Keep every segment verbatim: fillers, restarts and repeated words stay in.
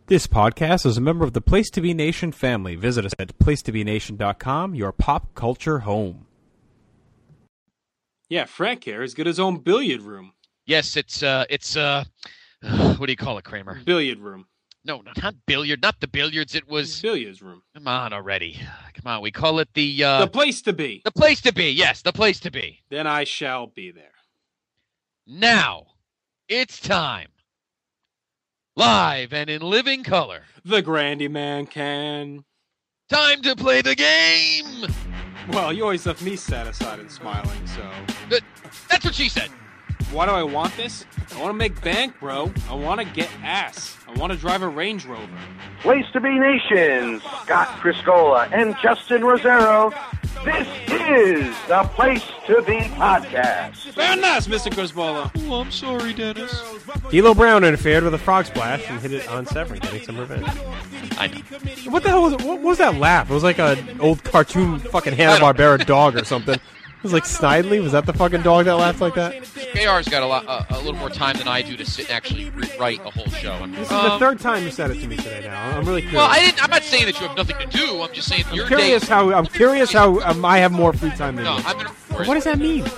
This podcast is a member of the Place to Be Nation family. Visit us at place to be nation dot com, your pop culture home. Yeah, Frank here has got his own billiard room. Yes, it's, uh, it's, uh, what do you call it, Kramer? Billiard room. No, no, not billiard, not the billiards, it was... Billiards room. Come on already. Come on, we call it the, uh... The place to be. The place to be, yes, the place to be. Then I shall be there. Now, it's time. Live and in living color. The Grandy Man can. Time to play the game! Well, you always left me satisfied and smiling, so... But that's what she said. Why do I want this? I want to make bank, bro. I want to get ass. I want to drive a Range Rover. Place to Be Nation, Scott Criscola and Justin Rosero. This is the Place to Be podcast. Very nice, Mister Crisbola. Oh, I'm sorry, Dennis. D'Lo Brown interfered with a frog splash and hit it on Severn, getting some revenge. I know. What the hell was it? What was that laugh? It was like an old cartoon fucking Hanna-Barbera dog or something. It was like Snidely. Was that the fucking dog that laughed like that? J R's got a lot, uh, a little more time than I do to sit and actually rewrite a whole show. This is um, the third time you said it to me today. Now I'm really curious. Well, I didn't. I'm not saying that you have nothing to do. I'm just saying I'm your curious day. how I'm curious how um, I have more free time than No, you. I'm gonna. What does that mean?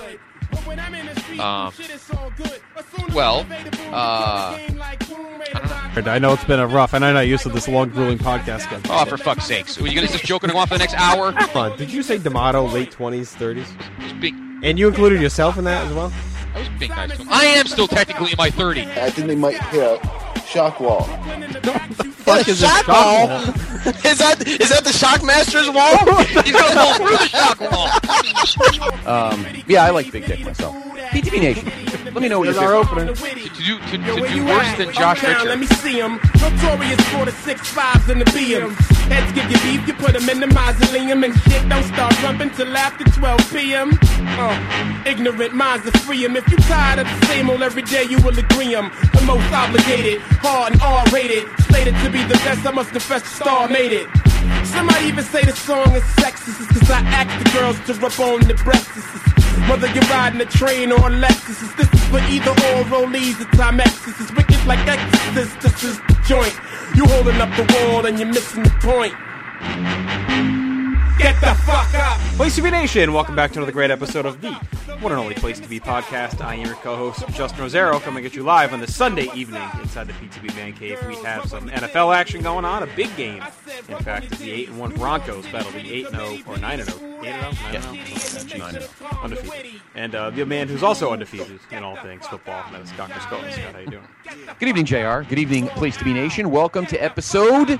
Um. Well, uh, I don't know. I know it's been a rough, and I'm not used to this long, grueling podcast schedule. Oh, for fuck's sakes! Are you gonna just joking on for the next hour? Come on, did you say D'Amato, late twenties, thirties? I was being, And you included yourself in that as well? I was being nice to him. I am still technically in my thirties. I think they might hit shock wall. Fuck is this shock wall? wall? Is that is that the Shockmaster's wall? He's gonna fall through the shock wall. Um, yeah, I like Big Dick myself. P T B Nation, let me know what you There's our think. opener. To do, to, to do worse than Josh Uptown, let me Richards. see him. Notorious for the six fives and the B Ms. Heads give you beef, you put them in the mausoleum. And shit don't start jumping till after twelve p.m. Uh, ignorant minds are free 'em. If you tired of the same old every day, you will agree 'em. The most obligated, hard and R-rated. Slated to be the best, I must confess the star made it. Somebody even say the song is sexist. It's cause I ask the girls to rub on the breasts. Whether you're riding a train or a Lexus, this is for either or rollies or Timexes. It's wicked like Exorcist, this is the joint. You holding up the wall and you're missing the point. Get the fuck up! Place to Be Nation, welcome back to another great episode of the one and only Place to Be podcast. I am your co-host, Justin Rosero, coming at you live on this Sunday evening inside the P T B Man Cave. We have some N F L action going on, a big game. In fact, as the eight and one Broncos battle the eight and oh, or nine and oh. eight and oh? nine and oh? nine and oh. Undefeated. And uh, the man who's also undefeated in all things football, that is Scott Criscola. Scott, how you doing? Good evening, J R. Good evening, Place to Be Nation. Welcome to episode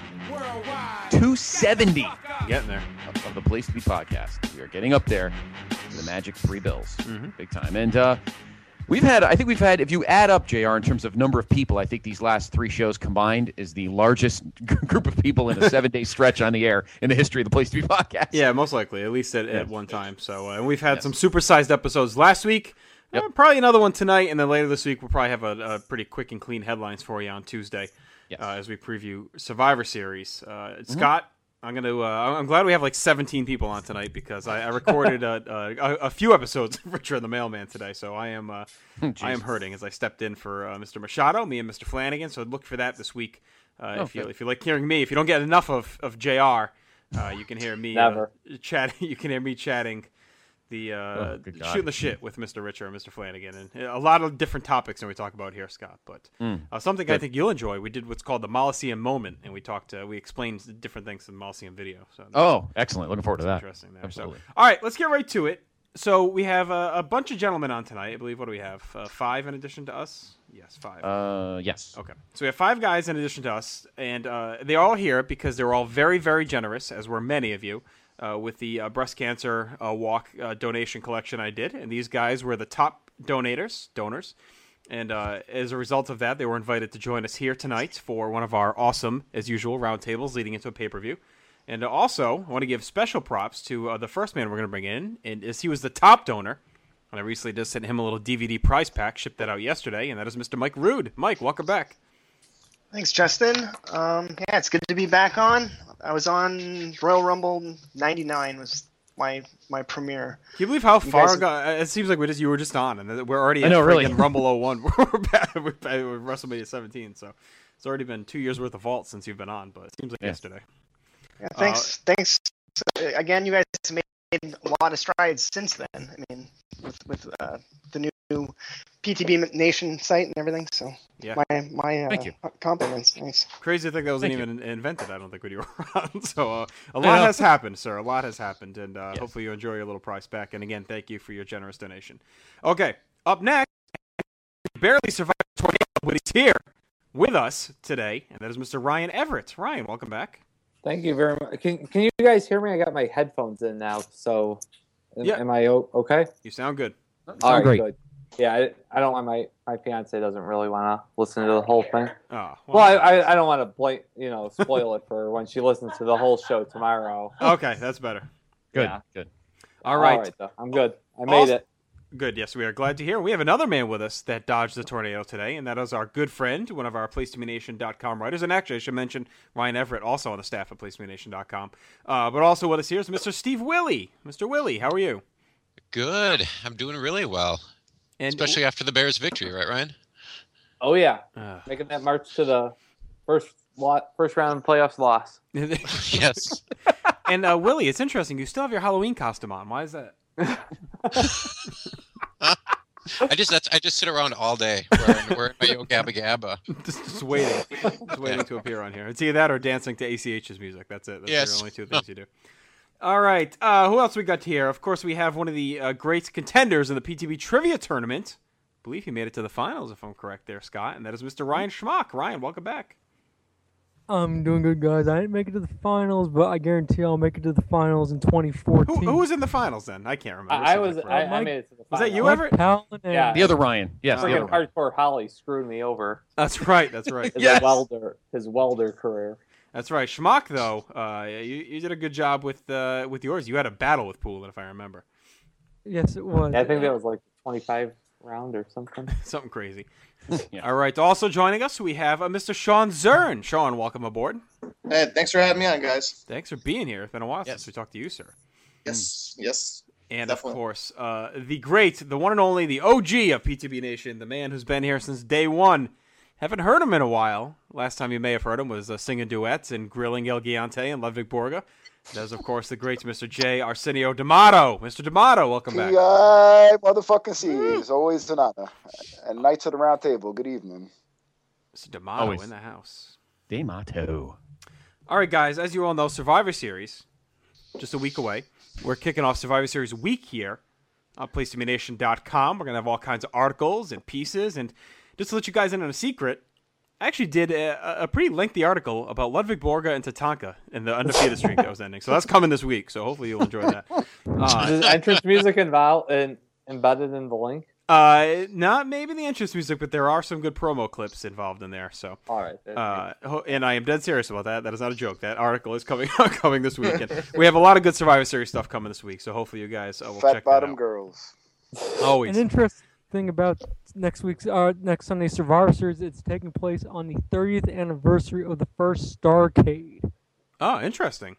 two seventy Getting there. of, of the Place to Be podcast. We are getting up there to the magic three bills, Mm-hmm. big time. And uh, we've had, I think we've had, if you add up, J R, in terms of number of people, I think these last three shows combined is the largest group of people in a seven-day stretch on the air in the history of the Place to Be podcast. Yeah, most likely, at least at, at one time. So, uh, and we've had Yes. some supersized episodes last week. Yep. Uh, probably another one tonight, and then later this week we'll probably have a, a pretty quick and clean headlines for you on Tuesday Yes. uh, as we preview Survivor Series. Uh, Scott, I'm gonna. Uh, I'm glad we have like seventeen people on tonight because I, I recorded a, a, a few episodes of Richard and the Mailman today, so I am uh, I am hurting as I stepped in for uh, Mister Machado, me and Mister Flanagan. So look for that this week. Uh, Oh, if you good. if you like hearing me, if you don't get enough of of J R, uh, you can hear me Never. uh, chat. You can hear me chatting. The uh, Oh, good God. shooting the shit with Mister Richard and Mister Flanagan, and a lot of different topics that we talk about here, Scott. But uh, something I Good. think you'll enjoy. We did what's called the Molosseum moment, and we talked. Uh, we explained the different things in the Molosseum video. So Oh, excellent. Looking forward to that's that. interesting there. Absolutely. So, all right, let's get right to it. So we have a, a bunch of gentlemen on tonight. I believe. What do we have? Uh, five in addition to us. Yes, five. Uh, yes. Okay. So we have five guys in addition to us, and uh, they're all here because they're all very, very generous, as were many of you, uh, with the uh, breast cancer uh, walk uh, donation collection I did. And these guys were the top donators, donors. And uh, as a result of that, they were invited to join us here tonight for one of our awesome, as usual, roundtables leading into a pay-per-view. And also, I want to give special props to uh, the first man we're going to bring in, and as he was the top donor. And I recently just sent him a little D V D prize pack, shipped that out yesterday, and that is Mister Mike Rude. Mike, welcome back. Thanks, Justin. Um, yeah, it's good to be back on. I was on Royal Rumble ninety-nine was my my premiere. Can you believe how You far guys- ago? It seems like we just you were just on, and we're already I at know, really. friggin' Rumble oh one. We're back with with WrestleMania seventeen. So It's already been two years worth of vault since you've been on, but it seems like Yeah. yesterday. Yeah, thanks, Uh, thanks again. You guys made a lot of strides since then. I mean, with with uh, the new P T B Nation site and everything. So Yeah. my my uh, Thank you. compliments. Thanks. Crazy to think that wasn't Thank even invented, I don't think, when you were on. So uh, a lot has happened, sir. A lot has happened, and uh, Yes. hopefully you enjoy your little price back. And again, thank you for your generous donation. Okay, up next, barely survived the tornado, but he's here with us today, and that is Mister Ryan Everett. Ryan, welcome back. Thank you very much. Can Can you guys hear me? I got my headphones in now, so am, Yeah. am I o- okay? You sound good. All right, great. good. Yeah, I, I don't want my my fiance doesn't really want to listen to the whole thing. Oh, Well, I I, I don't want to bla- you know spoil it for her when she listens to the whole show tomorrow. okay, that's better. Good, Yeah. good. All right. All right, though. I'm good. I made Also- it. Good. Yes, we are glad to hear. We have another man with us that dodged the tornado today, and that is our good friend, one of our place to be nation dot com writers. And actually, I should mention Ryan Everett, also on the staff at place to be nation dot com. Uh, but also with us here is Mister Steve Willie. Mister Willie, how are you? Good. I'm doing really well, And especially after the Bears' victory, right, Ryan? Oh yeah, Uh, making that march to the first lot, first round playoffs loss. Yes. and uh, Willie, it's interesting. You still have your Halloween costume on. Why is that? I just that's I just sit around all day wearing, wearing my Yo Gabba Gabba. just, just waiting, just waiting to appear on here. It's either that or dancing to A C H's music. That's it. That's Yes. the only two things you do. All right. Uh, who else we got here? Of course, we have one of the uh, great contenders in the P T B Trivia Tournament. I believe he made it to the finals, if I'm correct there, Scott. And that is Mister Ryan Schmock. Ryan, welcome back. I'm doing good, guys. I didn't make it to the finals, but I guarantee I'll make it to the finals in twenty fourteen. Who, who was in the finals then? I can't remember. I, I Seems was like I, forever. I made it to the Was finals. that you, Mike Everett? Palin and- Yeah. The other Ryan. Yes, the Freaking other Ryan. hardcore Holly screwed me over. That's right. That's right. His Yes. welder, his welder career. That's right. Schmock, though, uh, you, you did a good job with uh, with yours. You had a battle with Poulin, if I remember. Yes, it was. Yeah, I think that was like twenty-five round or something. Something crazy. Yeah. All right. Also joining us, we have uh, Mister Sean Zern. Sean, welcome aboard. Hey, thanks for having me on, guys. Thanks for being here. It's been a while Yes. since we talked to you, sir. Yes, yes. And Definitely. of course, uh, the great, the one and only, the O G of P T B Nation, the man who's been here since day one. Haven't heard him in a while. Last time you may have heard him was uh, singing duets and grilling El Giante and Ludwig Borga. That is, of course, the great Mister J. Arsenio D'Amato. Mister D'Amato, welcome back. P I motherfucking C's. Always an honor. And Knights of the Round Table, good evening. Mister D'Amato Always. in the house. D'Amato. All right, guys, as you all know, Survivor Series, just a week away. We're kicking off Survivor Series week here on place to be nation dot com. We're going to have all kinds of articles and pieces. And just to let you guys in on a secret, I actually did a, a pretty lengthy article about Ludwig Borga and Tatanka and the undefeated streak that was ending. So that's coming this week. So hopefully you'll enjoy that. Uh, Is entrance music involved and embedded in the link? uh, not maybe the entrance music, but there are some good promo clips involved in there. So. All right. Uh, ho- and I am dead serious about that. That is not a joke. That article is coming coming this week. And we have a lot of good Survivor Series stuff coming this week, so hopefully you guys uh, will Fat check bottom that out. girls. Always. An interesting thing about next week's uh, next Sunday's Survivor Series, it's taking place on the thirtieth anniversary of the first Starrcade. Oh, interesting.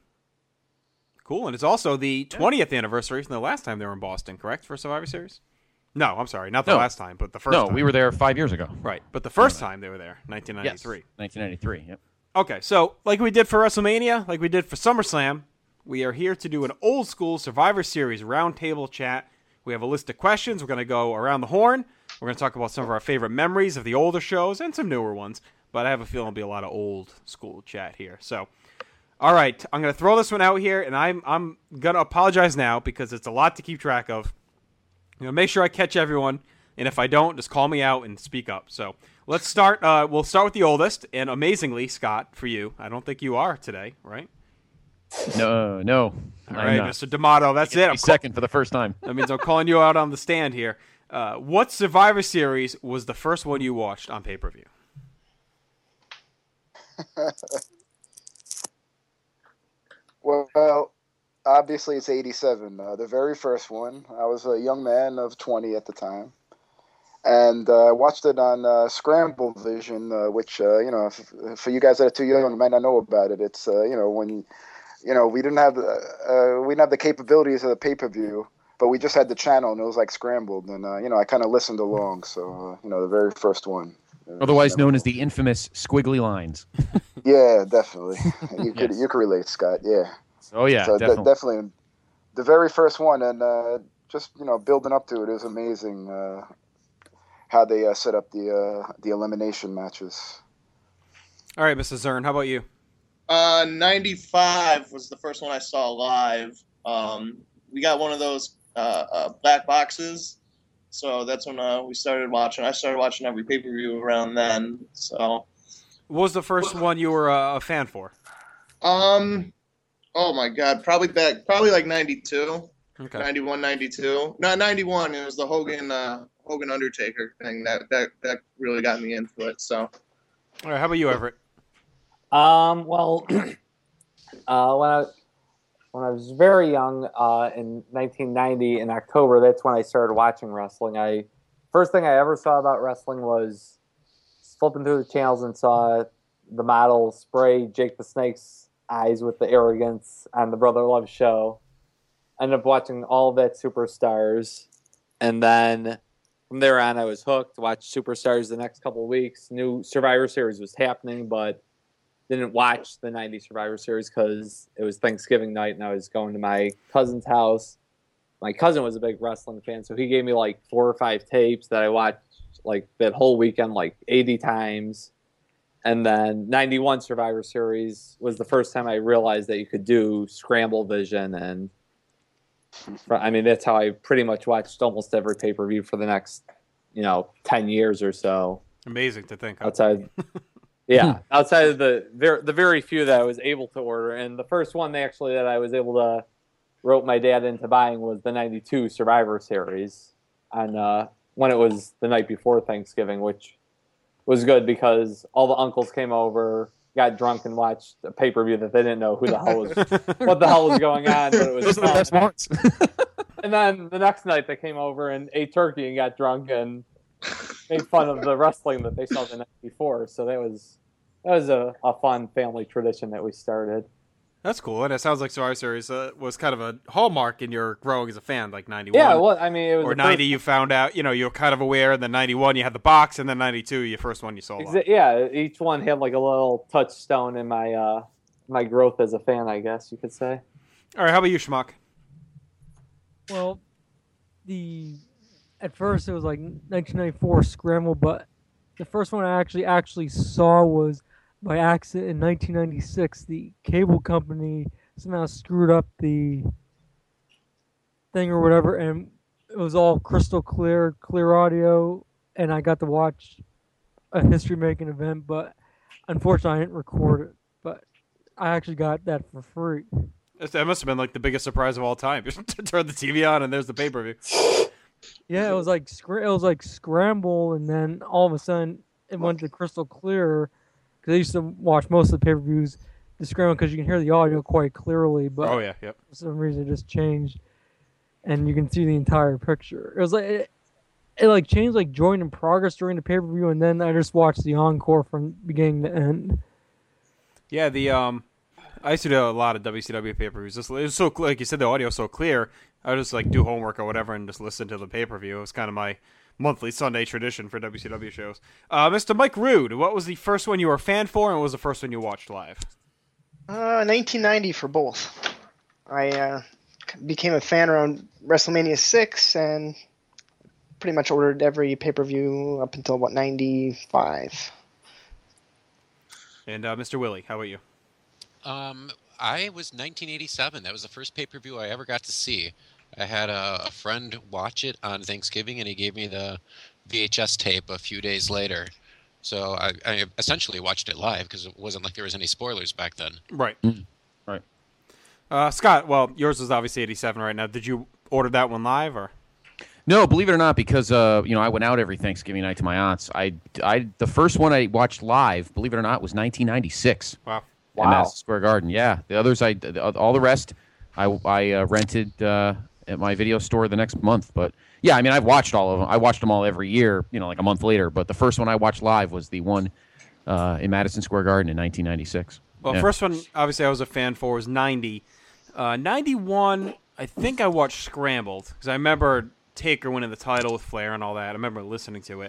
Cool. And it's also the twentieth anniversary from the last time they were in Boston, correct, for Survivor Series? No, I'm sorry. Not the No. last time, but the first No, time. we were there five years ago. Right. But the first time they were there, nineteen ninety-three. Yes, nineteen ninety-three. Yep. Okay, so like we did for WrestleMania, like we did for SummerSlam, we are here to do an old school Survivor Series roundtable chat. We have a list of questions. We're going to go around the horn. We're going to talk about some of our favorite memories of the older shows and some newer ones. But I have a feeling it'll be a lot of old school chat here. So, all right, I'm going to throw this one out here, and I'm I'm going to apologize now because it's a lot to keep track of. I'm going to make sure I catch everyone, and if I don't, just call me out and speak up. So let's start. Uh, we'll start with the oldest, and amazingly, Scott, for you, I don't think you are today, right? No, no. All I'm right, not. Mister D'Amato, that's it. I'm call- second for the first time. that means I'm calling you out on the stand here. Uh, what Survivor Series was the first one you watched on pay-per-view? Well, obviously it's eighty-seven, uh, the very first one. I was a young man of twenty at the time. And uh, I watched it on uh, Scramble Vision, uh, which, uh, you know, f- for you guys that are too young, you might not know about it. It's, uh, you know, when, you know, we didn't have the, uh, we didn't have the capabilities of the pay-per-view, but we just had the channel, and it was like scrambled. And, uh, you know, I kind of listened along. So, uh, you know, the very first one. Otherwise known as the infamous squiggly lines. Yeah, definitely. You could Yes. you could relate, Scott. Yeah. Oh yeah, So definitely. de- definitely, the very first one, and uh, just you know building up to it is amazing. Uh, how they uh, set up the uh, the elimination matches. All right, Mister Zern, how about you? Uh, ninety-five was the first one I saw live. Um, we got one of those uh, uh, black boxes, so that's when uh, we started watching. I started watching every pay-per-view around then. So, What was the first one you were uh, a fan for? um, oh my God, probably back, probably like ninety-two, Okay. ninety-one, ninety-two. Not ninety-one. It was the Hogan, uh, Hogan Undertaker thing that that that really got me into it. So, All right, how about you, Everett? Um, well, uh, when I when I was very young, uh, in nineteen ninety in October, that's when I started watching wrestling. I first thing I ever saw about wrestling was flipping through the channels and saw the model spray Jake the Snake's eyes with the arrogance on the Brother Love show. Ended up watching all of that Superstars, and then from there on, I was hooked. Watched Superstars the next couple of weeks. Knew Survivor Series was happening, but didn't watch the nineties Survivor Series because it was Thanksgiving night and I was going to my cousin's house. My cousin was a big wrestling fan, so he gave me like four or five tapes that I watched like that whole weekend like eighty times. And then ninety-one Survivor Series was the first time I realized that you could do scramble vision. And I mean, that's how I pretty much watched almost every pay-per-view for the next, you know, ten years or so. Amazing to think. Huh? Outside, yeah, outside of the very, the very few that I was able to order. And the first one they actually that I was able to rope my dad into buying was the ninety-two Survivor Series, and uh, when it was the night before Thanksgiving, which was good because all the uncles came over, got drunk, and watched a pay-per-view that they didn't know who the hell was, what the hell was going on. But it was Those are the fun. best parts. And then the next night they came over and ate turkey and got drunk and made fun of the wrestling that they saw the night before. So that was that was a, a fun family tradition that we started. That's cool, and it sounds like Survivor Series uh, was kind of a hallmark in your growing as a fan, like ninety-one. Yeah, well, I mean, it was or the ninety. first- You found out, you know, you were kind of aware. And then ninety-one, you had the box, and then ninety-two, your first one you saw. Live. Exa- yeah, each one had like a little touchstone in my uh, my growth as a fan, I guess you could say. All right, how about you, Schmuck? Well, the at first it was like nineteen ninety-four Scramble, but the first one I actually actually saw was by accident in nineteen ninety-six. The cable company somehow screwed up the thing or whatever, and it was all crystal clear, clear audio, and I got to watch a history-making event, but unfortunately I didn't record it. But I actually got that for free. That must have been like the biggest surprise of all time. Just to turn the T V on, and there's the pay-per-view. Yeah, it was like scr- it was like Scramble, and then all of a sudden it went to crystal clear. Because I used to watch most of the pay-per-views the Scramble because you can hear the audio quite clearly. But Oh, yeah, yep. for some reason it just changed, and you can see the entire picture. It was like it, it like changed like join in progress during the pay-per-view, and then I just watched the encore from beginning to end. Yeah, the um, I used to do a lot of W C W pay-per-views. Just, it was so like you said, the audio was so clear. I would just like do homework or whatever and just listen to the pay-per-view. It was kind of my monthly Sunday tradition for W C W shows. Uh, Mister Mike Rude, what was the first one you were a fan for, and what was the first one you watched live? Uh, nineteen ninety for both. I uh, became a fan around WrestleMania six and pretty much ordered every pay-per-view up until, what, ninety-five. And uh, Mister Willie, how about you? Um, I was nineteen eighty-seven. That was the first pay-per-view I ever got to see. I had a, a friend watch it on Thanksgiving, and he gave me the V H S tape a few days later. So I, I essentially watched it live because it wasn't like there was any spoilers back then. Right. Right. Uh, Scott, well, yours was obviously eighty-seven right now. Did you order that one live, or? No, believe it or not, because uh, you know I went out every Thanksgiving night to my aunt's. I, I, the first one I watched live, believe it or not, was nineteen ninety-six. Wow. At Madison Square Garden. Yeah, the others, I, all the rest, I, I uh, rented uh, at my video store the next month. But yeah, I mean, I've watched all of them. I watched them all every year, you know, like a month later. But the first one I watched live was the one uh, in Madison Square Garden in nineteen ninety-six. Well, yeah. first one, obviously, I was a fan for was ninety. Uh, ninety-one, I think I watched Scrambled, because I remember Taker winning the title with Flair and all that. I remember listening to it.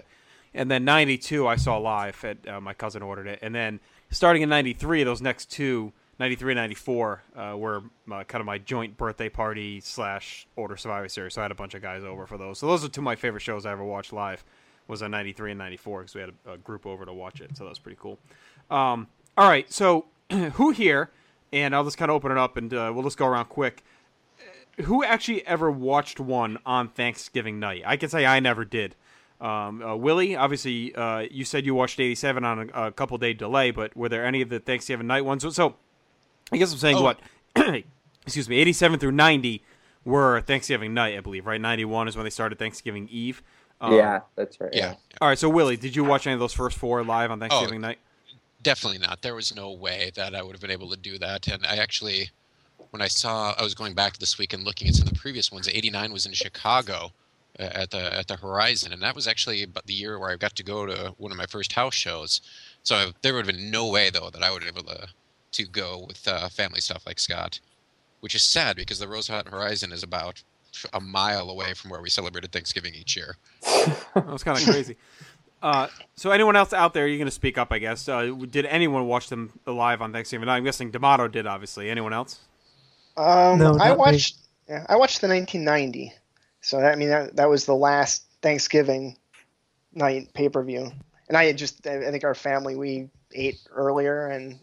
And then ninety-two, I saw live. At uh, my cousin ordered it. And then starting in ninety-three, those next two, ninety-three and ninety-four, uh, were uh, kind of my joint birthday party slash older Survivor Series. So I had a bunch of guys over for those. So those are two of my favorite shows I ever watched live. Was on ninety-three and ninety-four because we had a, a group over to watch it. So that was pretty cool. Um, all right, so who here? And I'll just kind of open it up and uh, we'll just go around quick. Who actually ever watched one on Thanksgiving night? I can say I never did. Um, uh, Willie, obviously, uh, you said you watched eighty-seven on a, a couple day delay, but were there any of the Thanksgiving night ones? So, I guess I'm saying Oh. what? Excuse me, eighty-seven through ninety were Thanksgiving night, I believe, right? ninety-one is when they started Thanksgiving Eve. Um, yeah, that's right. Yeah, All right, so Willie, did you watch any of those first four live on Thanksgiving night? definitely not. There was no way that I would have been able to do that. And I actually, when I saw, I was going back this week and looking at some of the previous ones. eighty-nine was in Chicago uh, at the at the Horizon, and that was actually about the year where I got to go to one of my first house shows. So I, there would have been no way though that I would have been able to to go with uh, family stuff like Scott, which is sad because the Roosevelt Horizon is about a mile away from where we celebrated Thanksgiving each year. That was kind of crazy. Uh, so anyone else out there, you're going to speak up, I guess. Uh, did anyone watch them live on Thanksgiving night? I'm guessing D'Amato did, obviously. Anyone else? Um, No, I not me. watched. Yeah, I watched the nineteen ninety. So that I mean that that was the last Thanksgiving night pay per view, and I had just I think our family we ate earlier, and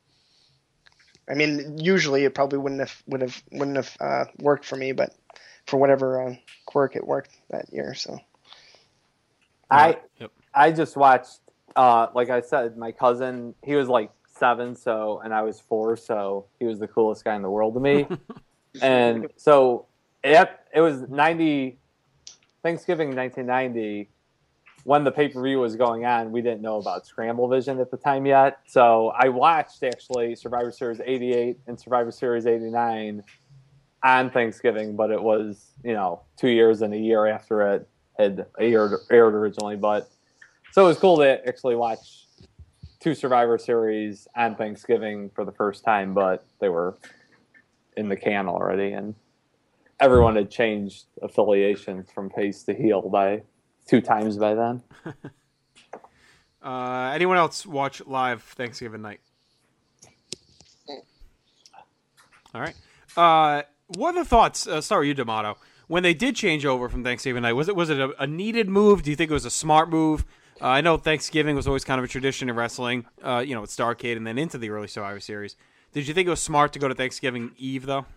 I mean usually it probably wouldn't have would have wouldn't have uh, worked for me, but for whatever uh, quirk it worked that year. So I Yep. I just watched, uh, like I said, my cousin, he was like seven, so, and I was four, so he was the coolest guy in the world to me. And so, yep, it was ninety, Thanksgiving nineteen ninety, when the pay-per-view was going on. We didn't know about Scramble Vision at the time yet. So I watched, actually, Survivor Series eighty-eight and Survivor Series eighty-nine on Thanksgiving, but it was, you know, two years and a year after it had aired, aired originally. But so it was cool to actually watch two Survivor Series on Thanksgiving for the first time, but they were in the can already, and everyone had changed affiliations from face to heel by two times by then. Uh, anyone else watch live Thanksgiving night? All right. Uh, what are the thoughts? Uh, start with you, D'Amato. When they did change over from Thanksgiving night, was it was it a, a needed move? Do you think it was a smart move? Uh, I know Thanksgiving was always kind of a tradition in wrestling, uh, you know, with Starrcade and then into the early Survivor Series. Did you think it was smart to go to Thanksgiving Eve, though?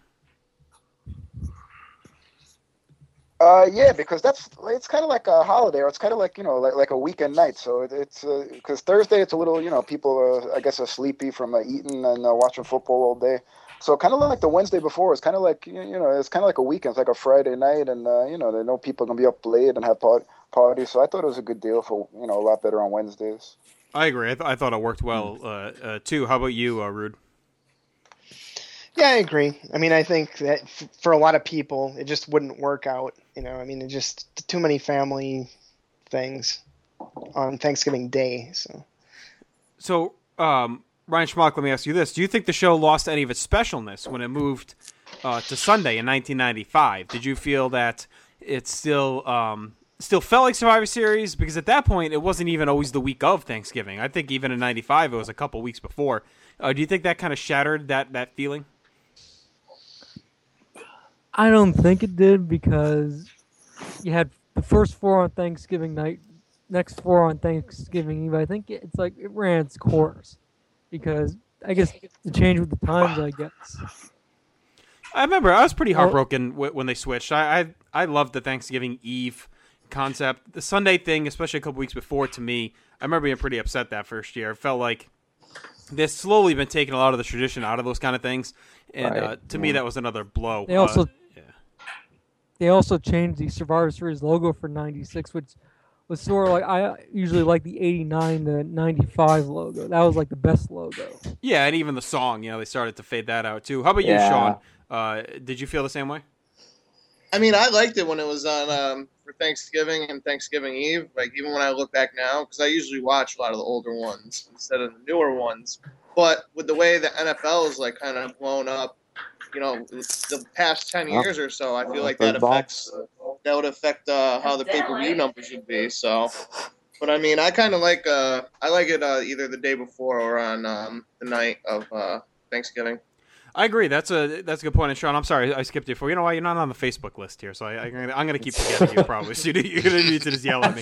Uh, yeah, because that's it's kind of like a holiday, or it's kind of like you know, like like a weekend night. So it, it's because uh, Thursday it's a little you know people are, I guess are sleepy from uh, eating and uh, watching football all day. So kind of like the Wednesday before, it's kind of like you know, it's kind of like a weekend. It's like a Friday night, and uh, you know, they know people are gonna be up late and have part- parties. So I thought it was a good deal for you know a lot better on Wednesdays. I agree. I, th- I thought it worked well uh, uh, too. How about you, uh, Rude? yeah, I agree. I mean, I think that f- for a lot of people, it just wouldn't work out. You know, I mean, it just too many family things on Thanksgiving Day. So So, um, Ryan Schmock, let me ask you this: do you think the show lost any of its specialness when it moved uh, to Sunday in nineteen ninety-five? Did you feel that it still um, still felt like Survivor Series? Because at that point, it wasn't even always the week of Thanksgiving. I think even in ninety-five, it was a couple weeks before. Uh, do you think that kind of shattered that that feeling? I don't think it did, because you had the first four on Thanksgiving night, next four on Thanksgiving Eve. I think it's like it ran its course, because I guess the change with the times, I guess. I remember I was pretty Well- heartbroken w- when they switched. I, I I loved the Thanksgiving Eve concept. The Sunday thing, especially a couple weeks before, to me, I remember being pretty upset that first year. It felt like they've slowly been taking a lot of the tradition out of those kind of things, and Right. uh, to me, that was another blow. They also Uh, they also changed the Survivor Series logo for ninety-six, which was sort of like I usually like the eighty-nine to ninety-five logo. That was like the best logo. yeah, and even the song, you know, they started to fade that out too. How about Yeah. you, Sean? Uh, did you feel the same way? I mean, I liked it when it was on um, for Thanksgiving and Thanksgiving Eve. Like, even when I look back now, because I usually watch a lot of the older ones instead of the newer ones. But with the way the N F L is like kind of blown up, you know, the past ten years or so, I feel like that Football. affects that would affect uh, how the pay per view numbers would be. So But I mean, I kind of like uh, I like it uh, either the day before or on um, the night of uh, Thanksgiving. I agree. That's a that's a good point. And Sean, I'm sorry I skipped you for. You know why? You're not on the Facebook list here, so I, I, I'm going to keep forgetting you probably. So you're going to need to just yell at me.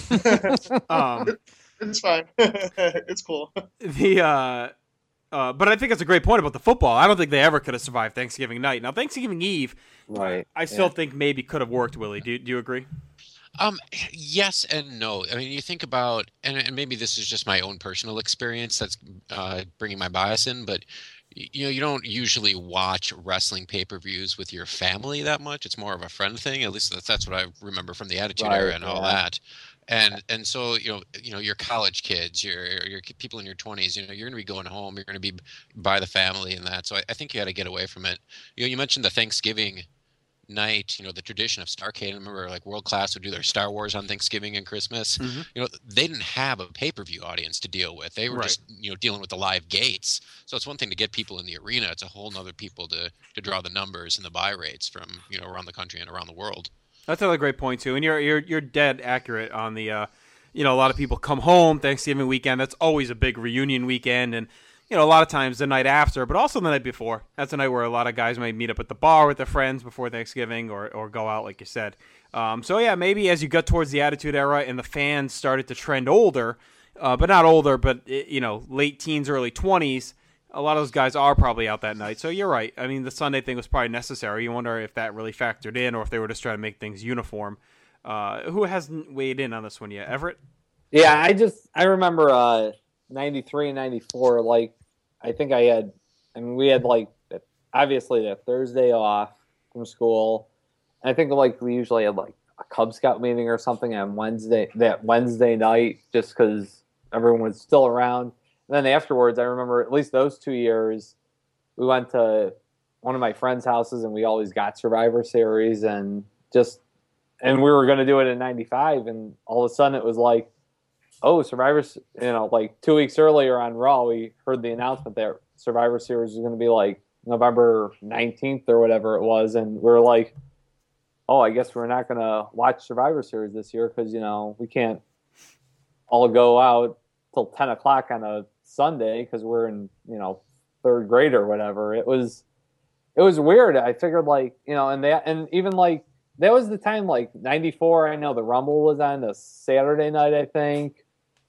Um, it's fine. It's cool. The uh, uh, but I think that's a great point about the football. I don't think they ever could have survived Thanksgiving night. Now Thanksgiving Eve, right? I still yeah. think maybe could have worked. Willie, do do you agree? Um, yes and no. I mean, you think about, and, and maybe this is just my own personal experience that's uh, bringing my bias in, but you know, you don't usually watch wrestling pay-per-views with your family that much. It's more of a friend thing. At least that's, that's what I remember from the Attitude Right, Era and all yeah. that. And and so you know you know your college kids, your your people in your twenties, you know you're going to be going home. You're going to be by the family and that. So I, I think you got to get away from it. You know, you mentioned the Thanksgiving night, you know, the tradition of Starrcade. I remember like World Class would do their Star Wars on Thanksgiving and Christmas. Mm-hmm. You know, they didn't have a pay-per-view audience to deal with. They were Right. just, you know, dealing with the live gates. So it's one thing to get people in the arena. It's a whole nother people to, to draw the numbers and the buy rates from, you know, around the country and around the world. That's another great point too, and you're you're you're dead accurate on the. Uh, you know, a lot of people come home Thanksgiving weekend. That's always a big reunion weekend, and you know, a lot of times the night after, but also the night before. That's a night where a lot of guys might meet up at the bar with their friends before Thanksgiving, or or go out, like you said. Um, so yeah, maybe as you got towards the Attitude Era and the fans started to trend older, uh, but not older, but you know, late teens, early twenties. A lot of those guys are probably out that night. So you're right. I mean, the Sunday thing was probably necessary. You wonder if that really factored in, or if they were just trying to make things uniform. Uh, who hasn't weighed in on this one yet? Everett? Yeah, I just I remember uh, ninety-three and ninety-four. Like, I think I had. I mean, we had like obviously that Thursday off from school. And I think like we usually had like a Cub Scout meeting or something on Wednesday. That Wednesday night, just because everyone was still around. And then afterwards, I remember at least those two years, we went to one of my friends' houses and we always got Survivor Series and just. And we were going to do it in ninety-five, and all of a sudden it was like, oh, Survivor, you know, like two weeks earlier on Raw, we heard the announcement that Survivor Series was going to be like November nineteenth or whatever it was. And we were like, oh, I guess we're not going to watch Survivor Series this year because, you know, we can't all go out till ten o'clock on a Sunday because we're in, you know, third grade or whatever. It was, it was weird. I figured like, you know, and that, and even like, that was the time, like, ninety-four, I know the Rumble was on a Saturday night, I think.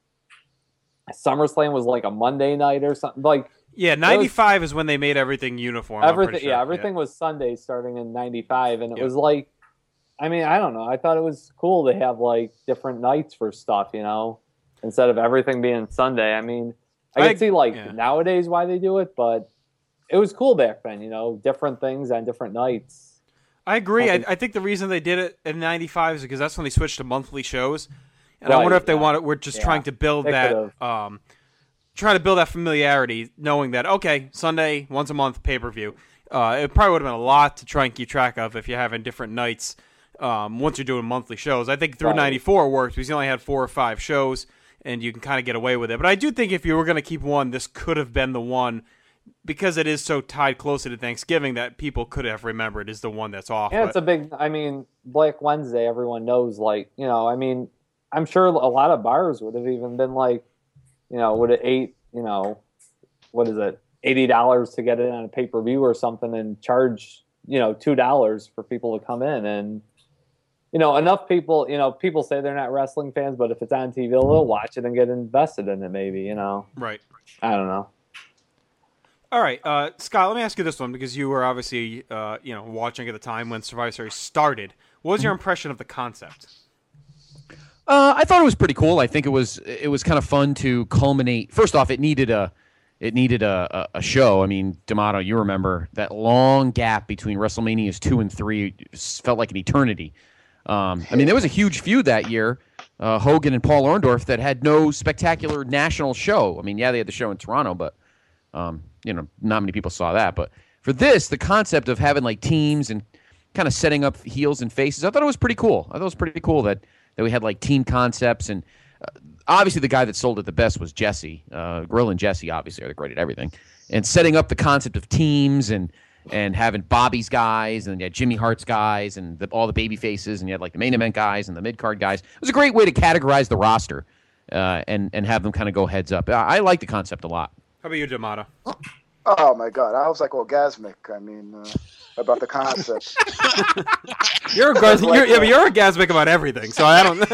SummerSlam was, like, a Monday night or something. Like, yeah, ninety-five was, is when they made everything uniform. Everything, sure. Yeah, everything yeah. was Sunday starting in ninety-five. And it yeah. was, like, I mean, I don't know. I thought it was cool to have, like, different nights for stuff, you know, instead of everything being Sunday. I mean, I, I can see, like, yeah. nowadays why they do it, but it was cool back then, you know, different things on different nights. I agree. I, I think the reason they did it in ninety-five is because that's when they switched to monthly shows. And right, I wonder if they yeah. want it. We're just yeah. trying to build they that, um, trying to build that familiarity, knowing that, okay, Sunday, once a month, pay-per-view. Uh, it probably would have been a lot to try and keep track of if you're having different nights um, once you're doing monthly shows. I think through right. ninety-four worked because you only had four or five shows, and you can kind of get away with it. But I do think if you were going to keep one, this could have been the one, because it is so tied closer to Thanksgiving that people could have remembered is the one that's off. Yeah, but. It's a big, I mean, Black Wednesday, everyone knows, like, you know, I mean, I'm sure a lot of bars would have even been like, you know, would have ate, you know, what is it, eighty dollars to get it on a pay-per-view or something and charge, you know, two dollars for people to come in. And, you know, enough people, you know, people say they're not wrestling fans, but if it's on T V, they'll watch it and get invested in it maybe, you know. Right. I don't know. All right, uh, Scott, let me ask you this one, because you were obviously, uh, you know, watching at the time when Survivor Series started. What was your impression of the concept? Uh, I thought it was pretty cool. I think it was it was kind of fun to culminate. First off, it needed a it needed a, a, a show. I mean, D'Amato, you remember that long gap between WrestleManias two and three felt like an eternity. Um, I mean, there was a huge feud that year, uh, Hogan and Paul Orndorff, that had no spectacular national show. I mean, yeah, they had the show in Toronto, but um, you know, not many people saw that. But for this, the concept of having like teams and kind of setting up heels and faces, I thought it was pretty cool. I thought it was pretty cool that, that we had like team concepts. And uh, obviously the guy that sold it the best was Jesse. Uh, Gorilla and Jesse obviously are the great at everything. And setting up the concept of teams and and having Bobby's guys and you had Jimmy Hart's guys and the, all the baby faces, and you had like the main event guys and the mid-card guys. It was a great way to categorize the roster. uh, and and have them kind of go heads up. I, I like the concept a lot. How about you, D'Amato? Oh my God, I was like orgasmic. I mean, uh, about the concept. You're, orgas- Like, you're, yeah, uh, but you're orgasmic about everything, so I don't.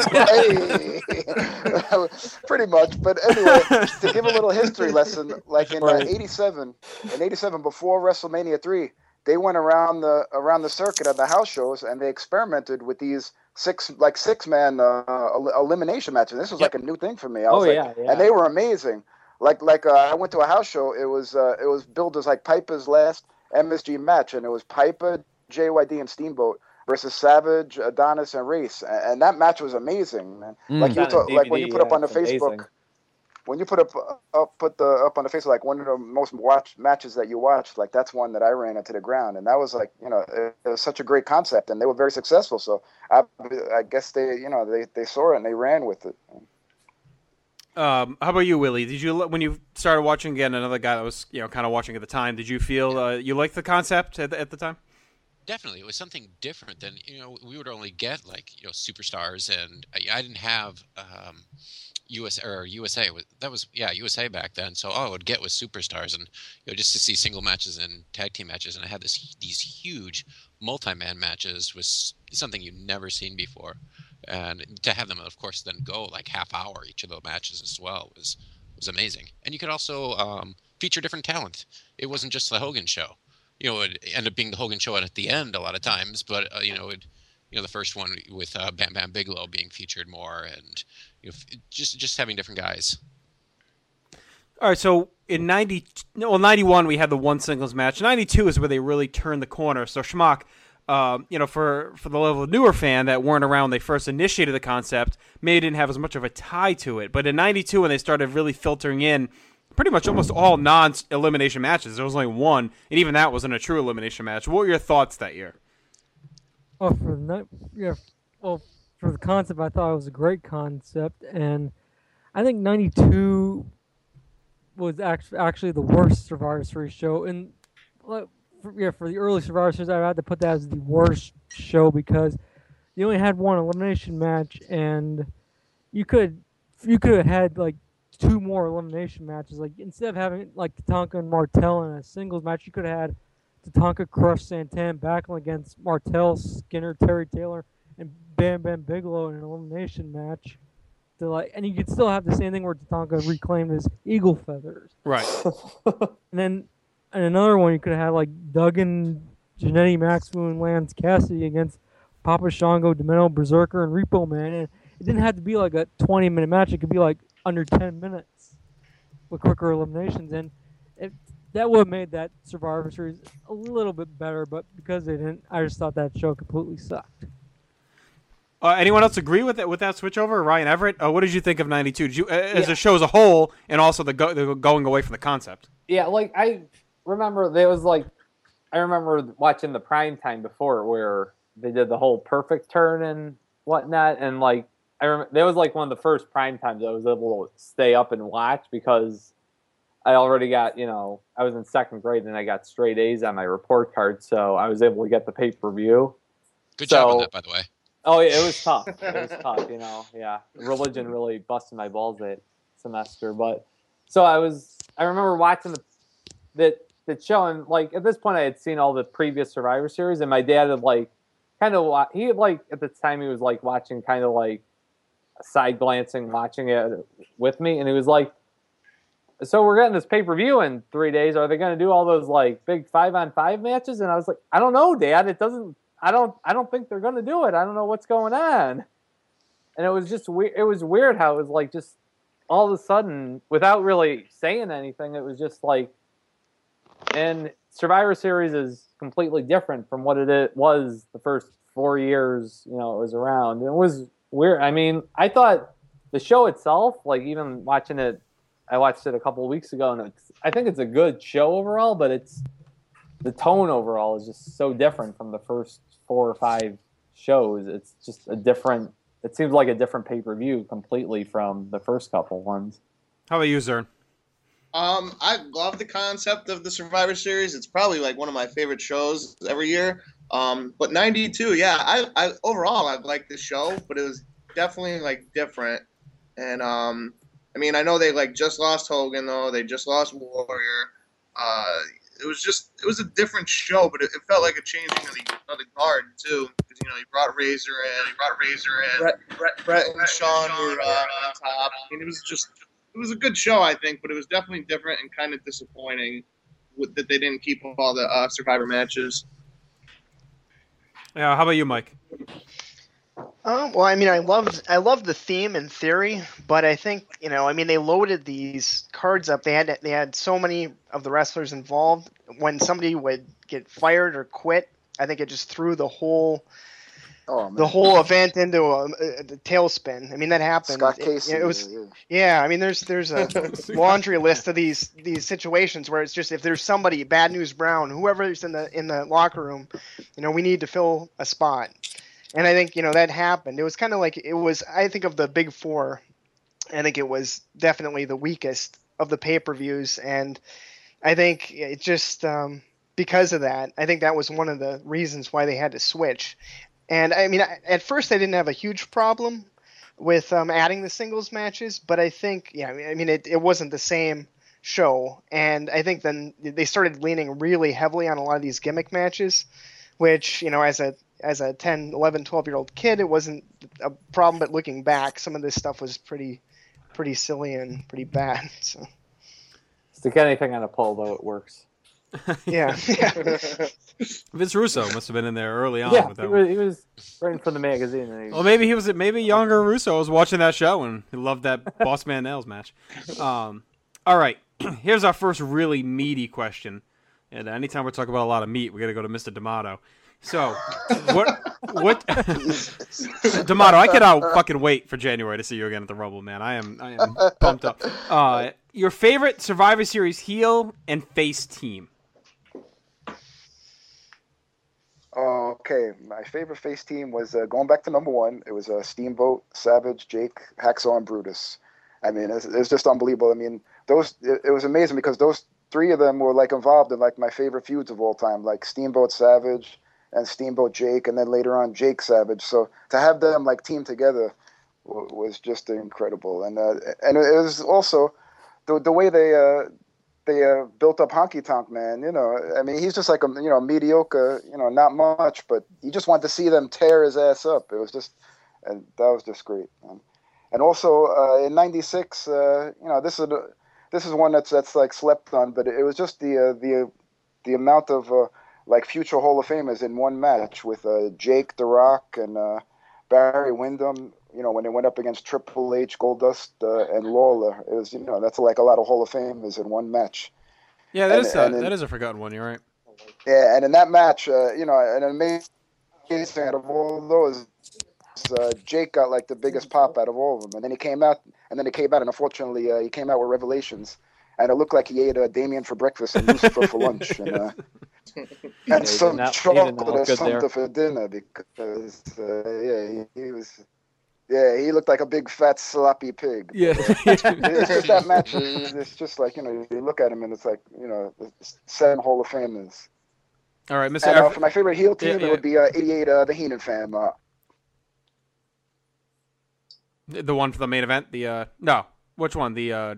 Hey. Pretty much, but anyway, to give a little history lesson, like in uh, eighty-seven, in eighty-seven before WrestleMania three, they went around the around the circuit of the house shows and they experimented with these six like six man uh, el- elimination matches. This was Yep. like a new thing for me. I Oh, was like, yeah, yeah. and they were amazing. Like like uh, I went to a house show. It was uh, it was billed as like Piper's last M S G match, and it was Piper, J Y D, and Steamboat versus Savage, Adonis, and Race, and, and that match was amazing, man. Mm. Like you It's on talk, like when D V D, you put up yeah, on the it's amazing. Facebook, when you put up up put the up on the Facebook like one of the most watched matches that you watched, like that's one that I ran into the ground, and that was like you know it, it was such a great concept, and they were very successful. So I I guess they you know they they saw it and they ran with it. Um, how about you, Willie? Did you when you started watching again? Another guy that was you know kind of watching at the time. Did you feel uh, you liked the concept at the, at the time? Definitely, it was something different than you know we would only get like you know superstars, and I, I didn't have um, U S or U S A. That was yeah U S A back then. So all I would get was superstars, and you know just to see single matches and tag team matches, and I had this these huge multi-man matches was something you'd never seen before, and to have them of course then go like half hour each of the matches as well was was amazing. And you could also um, feature different talent. It wasn't just the Hogan show. You know, it ended up being the Hogan show at the end a lot of times, but uh, you know, it, you know, the first one with uh, Bam Bam Bigelow being featured more, and you know, just just having different guys. All right, so in ninety, no, well, ninety-one we had the one singles match. ninety-two is where they really turned the corner. So Schmuck, um, you know, for for the level of newer fan that weren't around when they first initiated the concept, maybe didn't have as much of a tie to it. But in ninety-two, when they started really filtering in pretty much almost all non-elimination matches, there was only one, and even that wasn't a true elimination match. What were your thoughts that year? Oh, for the night, yeah. Well, for the concept, I thought it was a great concept, and I think ninety-two was actually actually the worst Survivor Series show. And like, for, yeah, for the early Survivor Series, I had to put that as the worst show because you only had one elimination match, and you could you could have had like two more elimination matches. Like instead of having like Tatanka and Martel in a singles match, you could have had Tatanka crush Santana battling against Martel, Skinner, Terry Taylor, and Bam Bam Bigelow in an elimination match. To like, and you could still have the same thing where Tatanka reclaimed his eagle feathers. Right. And then and another one you could have had like Duggan, Janetti Maxwell, and Lance Cassidy against Papa Shango, Domino, Berserker, and Repo Man. And it didn't have to be like a twenty minute match. It could be like under ten minutes with quicker eliminations. And it, that would have made that Survivor Series a little bit better, but because they didn't, I just thought that show completely sucked. Uh, anyone else agree with that with that switch over? Ryan Everett, uh, what did you think of ninety-two? Did you, uh, as Yeah. a show as a whole, and also the, go, the going away from the concept? Yeah, like I remember there was like I remember watching the prime time before where they did the whole perfect turn and whatnot, and like I remember that was like one of the first prime times I was able to stay up and watch because I already got, you know, I was in second grade and I got straight A's on my report card, so I was able to get the pay per view. Good so, job on that, by the way. Oh, yeah, it was tough. It was tough, you know. Yeah, religion really busted my balls that semester. But so I was, I remember watching the that that show, and like at this point, I had seen all the previous Survivor Series, and my dad had like kind of he had like at the time he was like watching kind of like side glancing, watching it with me, and he was like, "So we're getting this pay per view in three days. Are they going to do all those like big five on five matches?" And I was like, "I don't know, Dad. It doesn't." I don't. I don't think they're going to do it. I don't know what's going on. And it was just weird. It was weird how it was like just all of a sudden, without really saying anything, it was just like. And Survivor Series is completely different from what it was the first four years. You know, it was around. It was weird. I mean, I thought the show itself, like even watching it, I watched it a couple of weeks ago, and it's, I think it's a good show overall. But it's the tone overall is just so different from the first four or five shows. It's just a different, it seems like a different pay-per-view completely from the first couple ones. How about you, Zern? Um, I love the concept of the Survivor Series. It's probably like one of my favorite shows every year. Um, but ninety-two, yeah, I, I overall I liked the show, but it was definitely like different. And um, I mean, I know they like just lost Hogan though. They just lost Warrior. Uh, it was just it was a different show, but it, it felt like a changing of the of the guard too. Because you know he brought Razor in, he brought Razor in. Brett, Brett, Brett and Sean were uh, on top. I mean, it was just it was a good show, I think, but it was definitely different and kind of disappointing with, that they didn't keep all the uh, Survivor matches. Yeah, how about you, Mike? Uh, well, I mean, I loved I loved the theme in theory, but I think you know, I mean, they loaded these cards up. They had they had so many of the wrestlers involved. When somebody would get fired or quit, I think it just threw the whole oh, man. the whole event into a, a, a tailspin. I mean, that happened. Scott It, Casey. it was yeah, yeah. yeah. I mean, there's there's a laundry list of these these situations where it's just if there's somebody, Bad News Brown, whoever's in the in the locker room, you know, we need to fill a spot. And I think, you know, that happened. It was kind of like, it was, I think of the big four, I think it was definitely the weakest of the pay-per-views. And I think it just, um, because of that, I think that was one of the reasons why they had to switch. And I mean, I, at first I didn't have a huge problem with um, adding the singles matches, but I think, yeah, I mean, it, it wasn't the same show. And I think then they started leaning really heavily on a lot of these gimmick matches, which, you know, as a, as a ten, eleven, twelve year old kid, it wasn't a problem, but looking back, some of this stuff was pretty, pretty silly and pretty bad. So. Stick anything on a pole, though, it works. Yeah. yeah. Vince Russo must have been in there early on. Yeah, with that he one. was, he was writing for the magazine. And he Well, maybe he was. Maybe younger Russo was watching that show and he loved that Boss Man Nails match. Um, all right, here's our first really meaty question. And anytime we're talking about a lot of meat, we got to go to Mister D'Amato. So, what, what, D'Amato, I cannot fucking wait for January to see you again at the Rumble, man. I am, I am pumped up. Uh, your favorite Survivor Series heel and face team? Okay, my favorite face team was uh, going back to number one. It was uh, Steamboat, Savage, Jake, Hacksaw, and Brutus. I mean, it's, it's just unbelievable. I mean, those it, it was amazing because those three of them were like involved in like my favorite feuds of all time, like Steamboat, Savage, and Steamboat Jake, and then later on Jake Savage. So to have them like team together w- was just incredible, and uh, and it was also the the way they uh, they uh, built up Honky Tonk Man. You know, I mean, he's just like a you know mediocre, you know, not much, but you just want to see them tear his ass up. It was just, and that was just great. Man. And also uh, in ninety-six, uh, you know, this is a, this is one that's that's like slept on, but it was just the uh, the the amount of uh, like future Hall of Famers in one match with uh, Jake, The Rock, and uh, Barry Windham. You know, when they went up against Triple H, Goldust, uh, and Lawler, it was you know that's like a lot of Hall of Famers in one match. Yeah, that and, is a, and in, that is a forgotten one. You're right. Yeah, and in that match, uh, you know, an amazing thing out of all those, uh, Jake got like the biggest pop out of all of them, and then he came out, and then he came out, and unfortunately, uh, he came out with Revelations, and it looked like he ate uh, Damien for breakfast and Lucifer for lunch, and. Uh, Yeah, and some not, chocolate or good something there. for dinner because uh, yeah he, he was yeah he looked like a big fat sloppy pig. Yeah, But, uh, it's just that match. It's just like you know you look at him and it's like you know seven Hall of Famers. All right, Mister And uh, Ev- for my favorite heel team, Yeah, yeah. it would be uh, eighty-eight, uh, the Heenan fam. Uh, the one for the main event. The uh, no, which one? The uh,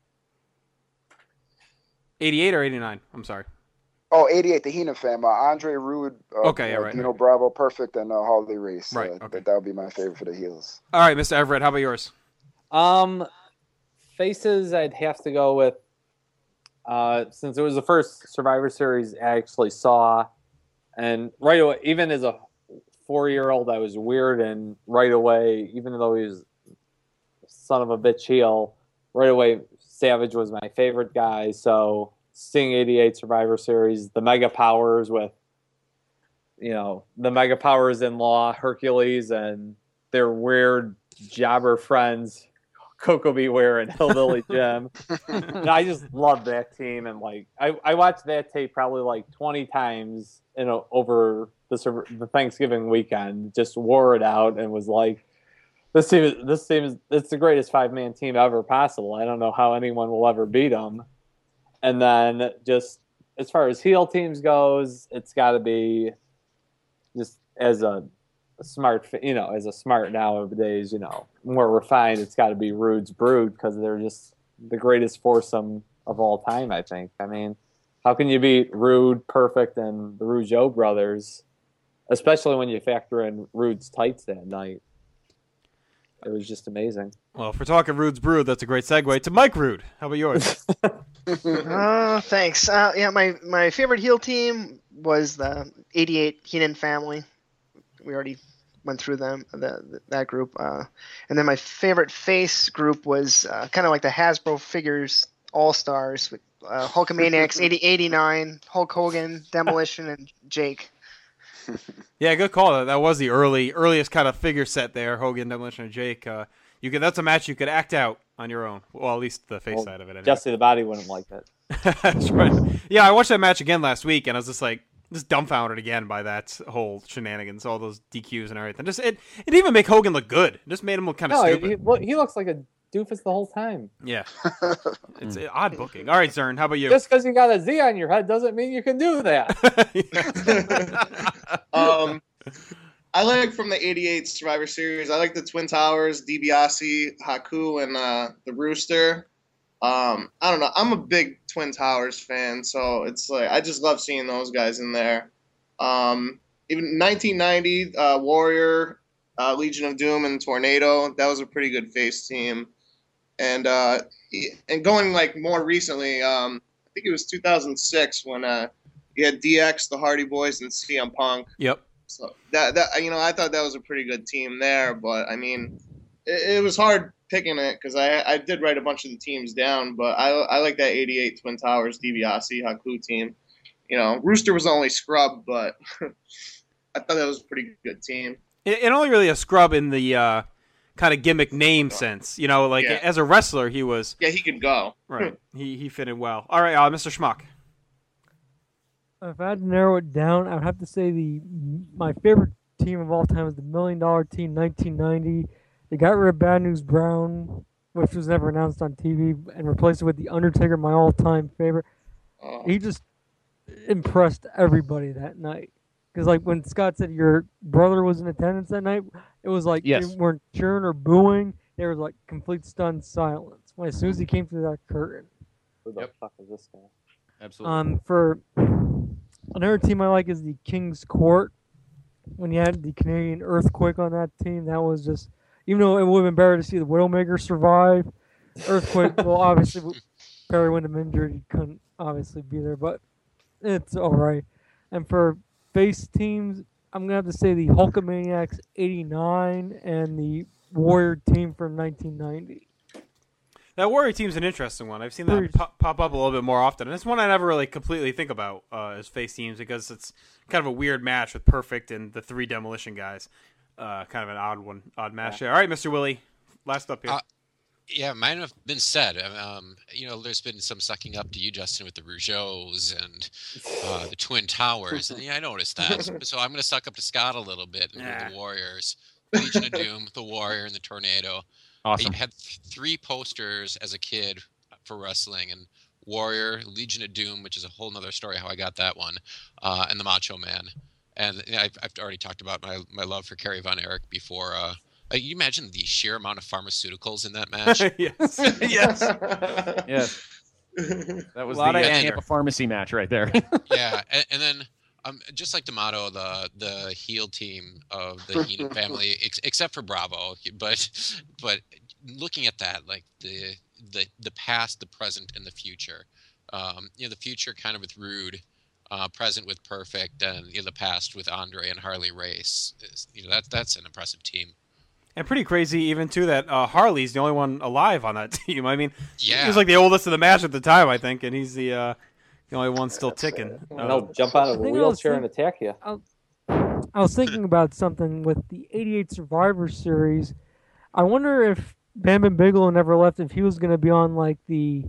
eighty-eight or eighty-nine? I'm sorry. oh, eighty-eight, the Heenan fam. Uh, Andre Rude, uh, Okay, yeah, uh, right, Dino right. Bravo, Perfect, and uh, Harley Race. Right, Uh, okay. That, that would be my favorite for the heels. All right, Mister Everett, how about yours? Um, faces, I'd have to go with, uh, since it was the first Survivor Series I actually saw, and right away, even as a four-year-old, I was weird, and right away, even though he was son of a bitch heel, right away, Savage was my favorite guy, so seeing eighty-eight Survivor Series, the Mega Powers with, you know, the Mega Powers in Law, Hercules, and their weird jobber friends, Coco Beware and Hillbilly Jim. And I just loved that team, and like I, I watched that tape probably like twenty times you know over the sur- the Thanksgiving weekend. Just wore it out and was like, this team is this team is it's the greatest five man team ever possible. I don't know how anyone will ever beat them. And then just as far as heel teams goes, it's got to be just as a smart, you know, as a smart nowadays, you know, more refined, it's got to be Rude's Brood because they're just the greatest foursome of all time, I think. I mean, how can you beat Rude, Perfect, and the Rougeau brothers, especially when you factor in Rude's tights that night? It was just amazing. Well, if we're talking Rude's Brood, that's a great segue to Mike Rude. How about yours? Oh, thanks. Uh, yeah, my, my favorite heel team was the eighty-eight Heenan family. We already went through them, the, that group. Uh, and then my favorite face group was uh, kind of like the Hasbro Figures All-Stars with uh, Hulkamaniacs eighty, eighty-nine, Hulk Hogan, Demolition, and Jake. Yeah, good call. That was the early earliest kind of figure set there, Hogan, Demolition, and Jake. Uh, you could That's a match you could act out on your own. Well, at least the face Well, side of it. Anyway. Jesse the Body wouldn't like that. That's right. Yeah, I watched that match again last week, and I was just like, just dumbfounded again by that whole shenanigans, all those D Qs and everything. Just it, it didn't even make Hogan look good. It just made him look kind of No, stupid. he, well, he looks like a doofus the whole time. Yeah, it's an odd booking. All right, Zern, how about you? Just because you got a Z on your head doesn't mean you can do that. um, I like from the eighty-eight Survivor Series. I like the Twin Towers, DiBiase, Haku, and uh, the Rooster. Um, I don't know. I'm a big Twin Towers fan, so it's like I just love seeing those guys in there. Um, even nineteen ninety uh, Warrior, uh, Legion of Doom, and Tornado. That was a pretty good face team. And uh, and going like more recently, um, I think it was two thousand six when uh, you had D X, the Hardy Boys, and C M Punk. Yep. So that that you know, I thought that was a pretty good team there. But I mean, it, it was hard picking it because I I did write a bunch of the teams down. But I I like that eighty-eight Twin Towers, DiBiase, Haku team. You know, Rooster was only scrub, but I thought that was a pretty good team. It, it only really a scrub in the uh, kind of gimmick name sense. You know, like Yeah. as a wrestler, he was. Yeah, he could go. Right. he he fitted well. All right, uh, Mister Schmuck. If I had to narrow it down, I would have to say the my favorite team of all time is the Million Dollar Team, nineteen ninety. They got rid of Bad News Brown, which was never announced on T V, and replaced it with the Undertaker, my all-time favorite. Oh. He just impressed everybody that night. Because like when Scott said your brother was in attendance that night, it was like Yes. they weren't cheering or booing. There was like complete stunned silence when as soon as he came through that curtain. Who the fuck is this guy? Absolutely. Um, for another team I like is the King's Court. When you had the Canadian Earthquake on that team, that was just, even though it would have been better to see the Widowmaker survive, Earthquake, well, obviously, Barry Windham injured, he couldn't obviously be there, but it's all right. And for face teams, I'm going to have to say the Hulkamaniacs eighty-nine and the Warrior team from nineteen ninety. That Warrior team's an interesting one. I've seen that pop, pop up a little bit more often. And it's one I never really completely think about uh, as face teams because it's kind of a weird match with Perfect and the three Demolition guys. Uh, kind of an odd one, odd match there. All right, Mister Willie, last up here. Uh, yeah, mine have been said. Um, you know, there's been some sucking up to you, Justin, with the Rougeaus and uh, the Twin Towers. And yeah, I noticed that. So, so I'm going to suck up to Scott a little bit and Yeah. the Warriors. Legion of Doom, the Warrior, and the Tornado. Awesome. I had th- three posters as a kid for wrestling, and Warrior, Legion of Doom, which is a whole nother story how I got that one, uh, and the Macho Man. And you know, I've, I've already talked about my, my love for Kerry Von Erich before. Uh, uh, you imagine the sheer amount of pharmaceuticals in that match? yes. yes. Yes. That was A lot the of uh, anger. Tampa Pharmacy match right there. Yeah, and, and then um, just like D'Amato, the the heel team of the Heenan family, ex- except for Bravo, but but looking at that, like the the the past, the present, and the future. Um, you know, the future kind of with Rude, uh, present with Perfect, and you know, the past with Andre and Harley Race. Is, you know, that's that's an impressive team. And pretty crazy, even too, that uh, Harley's the only one alive on that team. I mean, Yeah. he was like the oldest of the match at the time, I think, and he's the uh, the only one still ticking. And they'll jump out of a I think I was wheelchair and think- attack you. I was thinking about something with the eighty-eight Survivor Series. I wonder if Bam Bam Bigelow never left, if he was going to be on like the.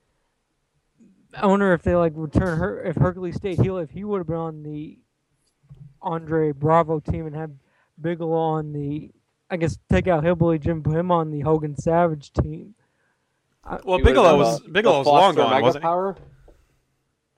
I wonder if they like return her if Hercules stayed heel, if he would have been on the Andre Bravo team and had Bigelow on the. I guess take out Hillbilly Jim, put him on the Hogan Savage team. I- Well, He would've Bigelow been was the- Bigelow the was long Foster gone, Mega wasn't he? Power.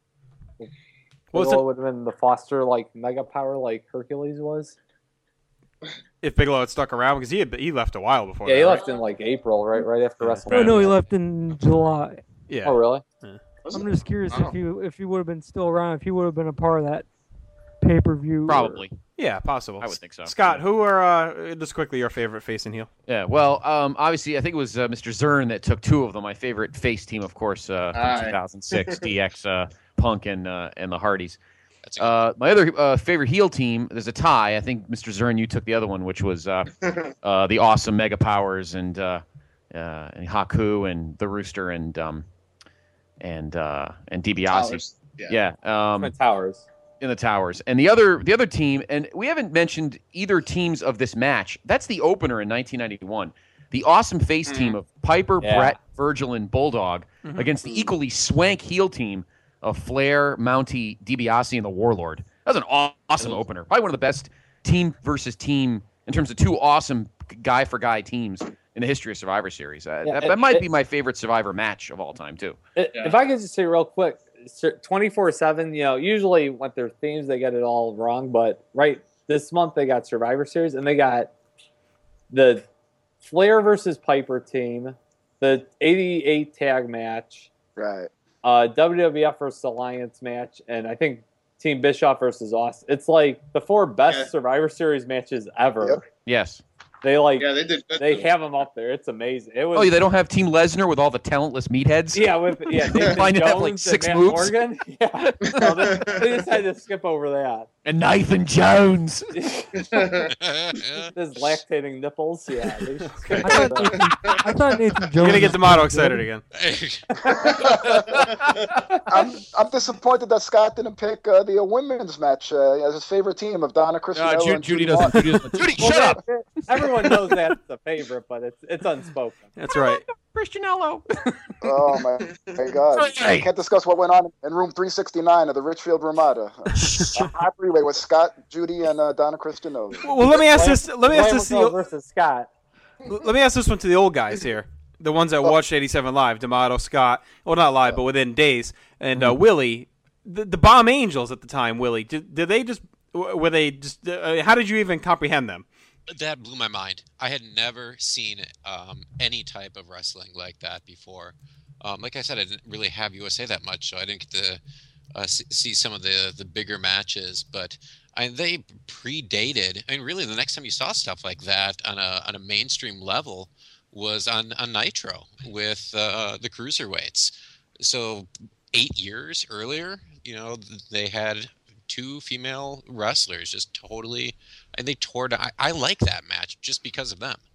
What was Bigelow it? would have been the Foster like Mega Power like Hercules was. if Bigelow had stuck around because he had, he left a while before. Yeah, that, he right? left in like April, right? Right after No, WrestleMania. no, he left in July. Yeah. Oh, really? Yeah. I'm just curious Oh. if he if he would have been still around, if he would have been a part of that pay per view. Probably. Yeah, possible. I would think so. Scott, who are uh, just quickly your favorite face and heel? Yeah, well, um, obviously, I think it was uh, Mister Zern that took two of them. My favorite face team, of course, uh, from Aye. two thousand six, D X, uh, Punk, and uh, and the Hardys. Uh, my other uh, favorite heel team, there's a tie. I think Mister Zern, you took the other one, which was uh, uh, the awesome Mega Powers and uh, uh, and Haku and the Rooster and um, and uh, and DiBiase. Towers. Yeah, um, Twin Towers. in the towers. And the other the other team, and we haven't mentioned either teams of this match. That's the opener in nineteen ninety-one. The awesome face team of Piper, Yeah. Brett, Virgil, and Bulldog Mhm. against the equally swank heel team of Flair, Mountie, DiBiase, and the Warlord. That was an aw- awesome opener. Probably one of the best team versus team in terms of two awesome guy for guy teams in the history of Survivor Series. Uh, Yeah, that, it- that might it- be my favorite Survivor match of all time, too. I- If I could just say real quick, twenty-four seven, you know, usually with their themes, they get it all wrong. But right this month, they got Survivor Series, and they got the Flair versus Piper team, the eighty-eight tag match, Right. uh, W W F versus Alliance match, and I think Team Bischoff versus Austin. It's like the four best Yeah. Survivor Series matches ever. Yep. Yes. They like Yeah, they did good. they have them up there. It's amazing. It was Oh, yeah, they don't have Team Lesnar with all the talentless meatheads? yeah with yeah Nathan Find it Jones have, like, and six Matt moves? Morgan. Yeah, no, they, they just had to skip over that. And Nathan Jones. His lactating nipples. Yeah, they should skip I over thought that. Nathan, I thought Nathan Jones. You're gonna get was D'Amato pretty excited good. again. I'm I'm disappointed that Scott didn't pick uh, the uh, women's match uh, as his favorite team of Donna Christian. Uh, Ju- Judy doesn't. Judy, doesn't. Judy Well, shut up. that- Everyone knows that's the favorite, but it's it's unspoken. That's right. Christianello. Oh my, my God! I can't discuss what went on in room three sixty-nine of the Richfield Ramada. A high freeway with Scott, Judy, and uh, Donna Christianello. Well, well, let me ask this. Let me ask this. Blamco To versus Scott. the, let me ask this one to the old guys here, the ones that watched eighty-seven live. D'Amato, Scott. Well, not live, but within days. And uh, Willie, the, the Bomb Angels at the time. Willie, did, did they just? Were they just? Uh, how did you even comprehend them? That blew my mind. I had never seen um, any type of wrestling like that before. Um, like I said, I didn't really have U S A that much, so I didn't get to uh, s- see some of the, the bigger matches. But I, they predated. I mean, really, the next time you saw stuff like that on a on a mainstream level was on, on Nitro with uh, the cruiserweights. So eight years earlier, you know, they had two female wrestlers just totally, and they tore down. I, I like that match just because of them.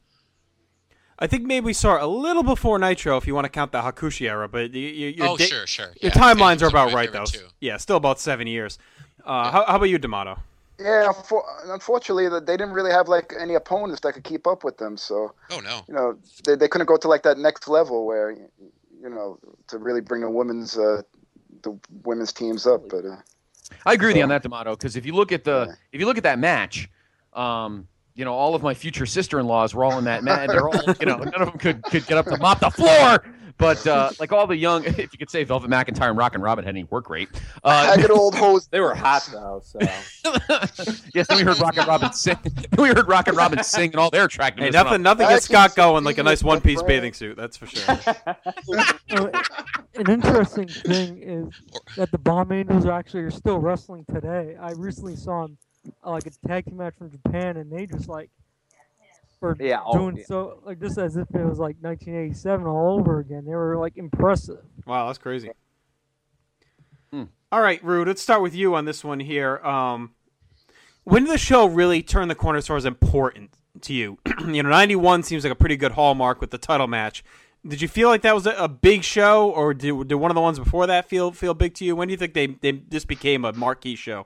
I think maybe we saw it a little before Nitro, if you want to count the Hakushi era. But you, you, your Oh, da- sure, sure. Your Yeah, timelines Phantoms are are about my right, though. favorite, too. Yeah, still about seven years. Uh, how, how about you, D'Amato? Yeah, for, unfortunately, that they didn't really have like any opponents that could keep up with them. So, Oh no. you know, they they couldn't go to like that next level where, you know, to really bring the women's uh, the women's teams up. But uh, I agree with you So- on that, D'Amato, because if you look at the Yeah. if you look at that match, um, you know, all of my future sister-in-laws were all in that match. They're all, you know, none of them could, could get up to mop the floor. But uh, like all the young, if you could say Velvet McIntyre and Rockin' Robin had any work rate. Uh, haggard old hoes. They were hot though, so yes, then we heard Rockin' Robin sing. we heard Rockin' Robin sing, and all their attractiveness. Hey, went nothing, up. nothing I gets can Scott see going like a you nice with one-piece Brad. bathing suit. That's for sure. Uh, an interesting thing is that the Bomb Angels are actually are still wrestling today. I recently saw them, uh, like a tag team match from Japan, and they just like were Yeah, oh, doing yeah. so like just as if it was like nineteen eighty-seven all over again. They were like impressive. Wow, that's crazy. Hmm. All right, Rude, let's start with you on this one here. Um, when did the show really turn the corner as far as important to you? You know, ninety-one seems like a pretty good hallmark with the title match. Did you feel like that was a, a big show, or did, did one of the ones before that feel feel big to you? When do you think they, they this became a marquee show?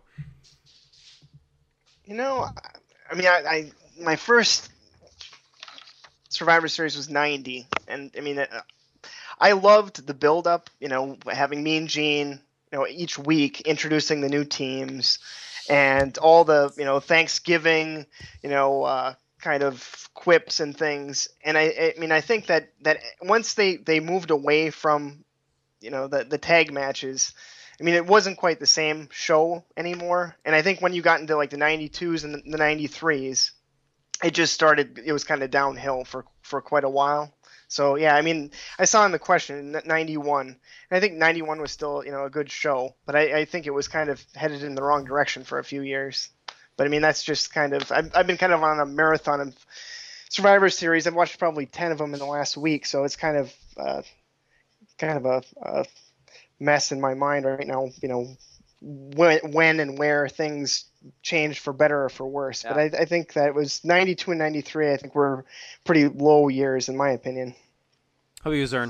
You know, I mean, I, I my first Survivor Series was ninety, and I mean, uh, I loved the build-up. You know, having Mean Gene, you know, each week introducing the new teams, and all the you know Thanksgiving, you know, uh, kind of quips and things. And I, I mean, I think that that once they they moved away from, you know, the the tag matches. I mean, it wasn't quite the same show anymore. And I think when you got into like the ninety-twos and the, the ninety-threes, it just started. It was kind of downhill for for quite a while. So yeah, I mean, I saw in the question ninety-one, and I think ninety-one was still, you know, a good show, but I, I think it was kind of headed in the wrong direction for a few years. But I mean, that's just kind of I've I've been kind of on a marathon of Survivor Series. I've watched probably ten of them in the last week, so it's kind of uh, kind of a, a mess in my mind right now. You know, when when and where things changed for better or for worse. Yeah. But I, I think that it was ninety-two and ninety-three. I think were pretty low years in my opinion. How about you, Zern?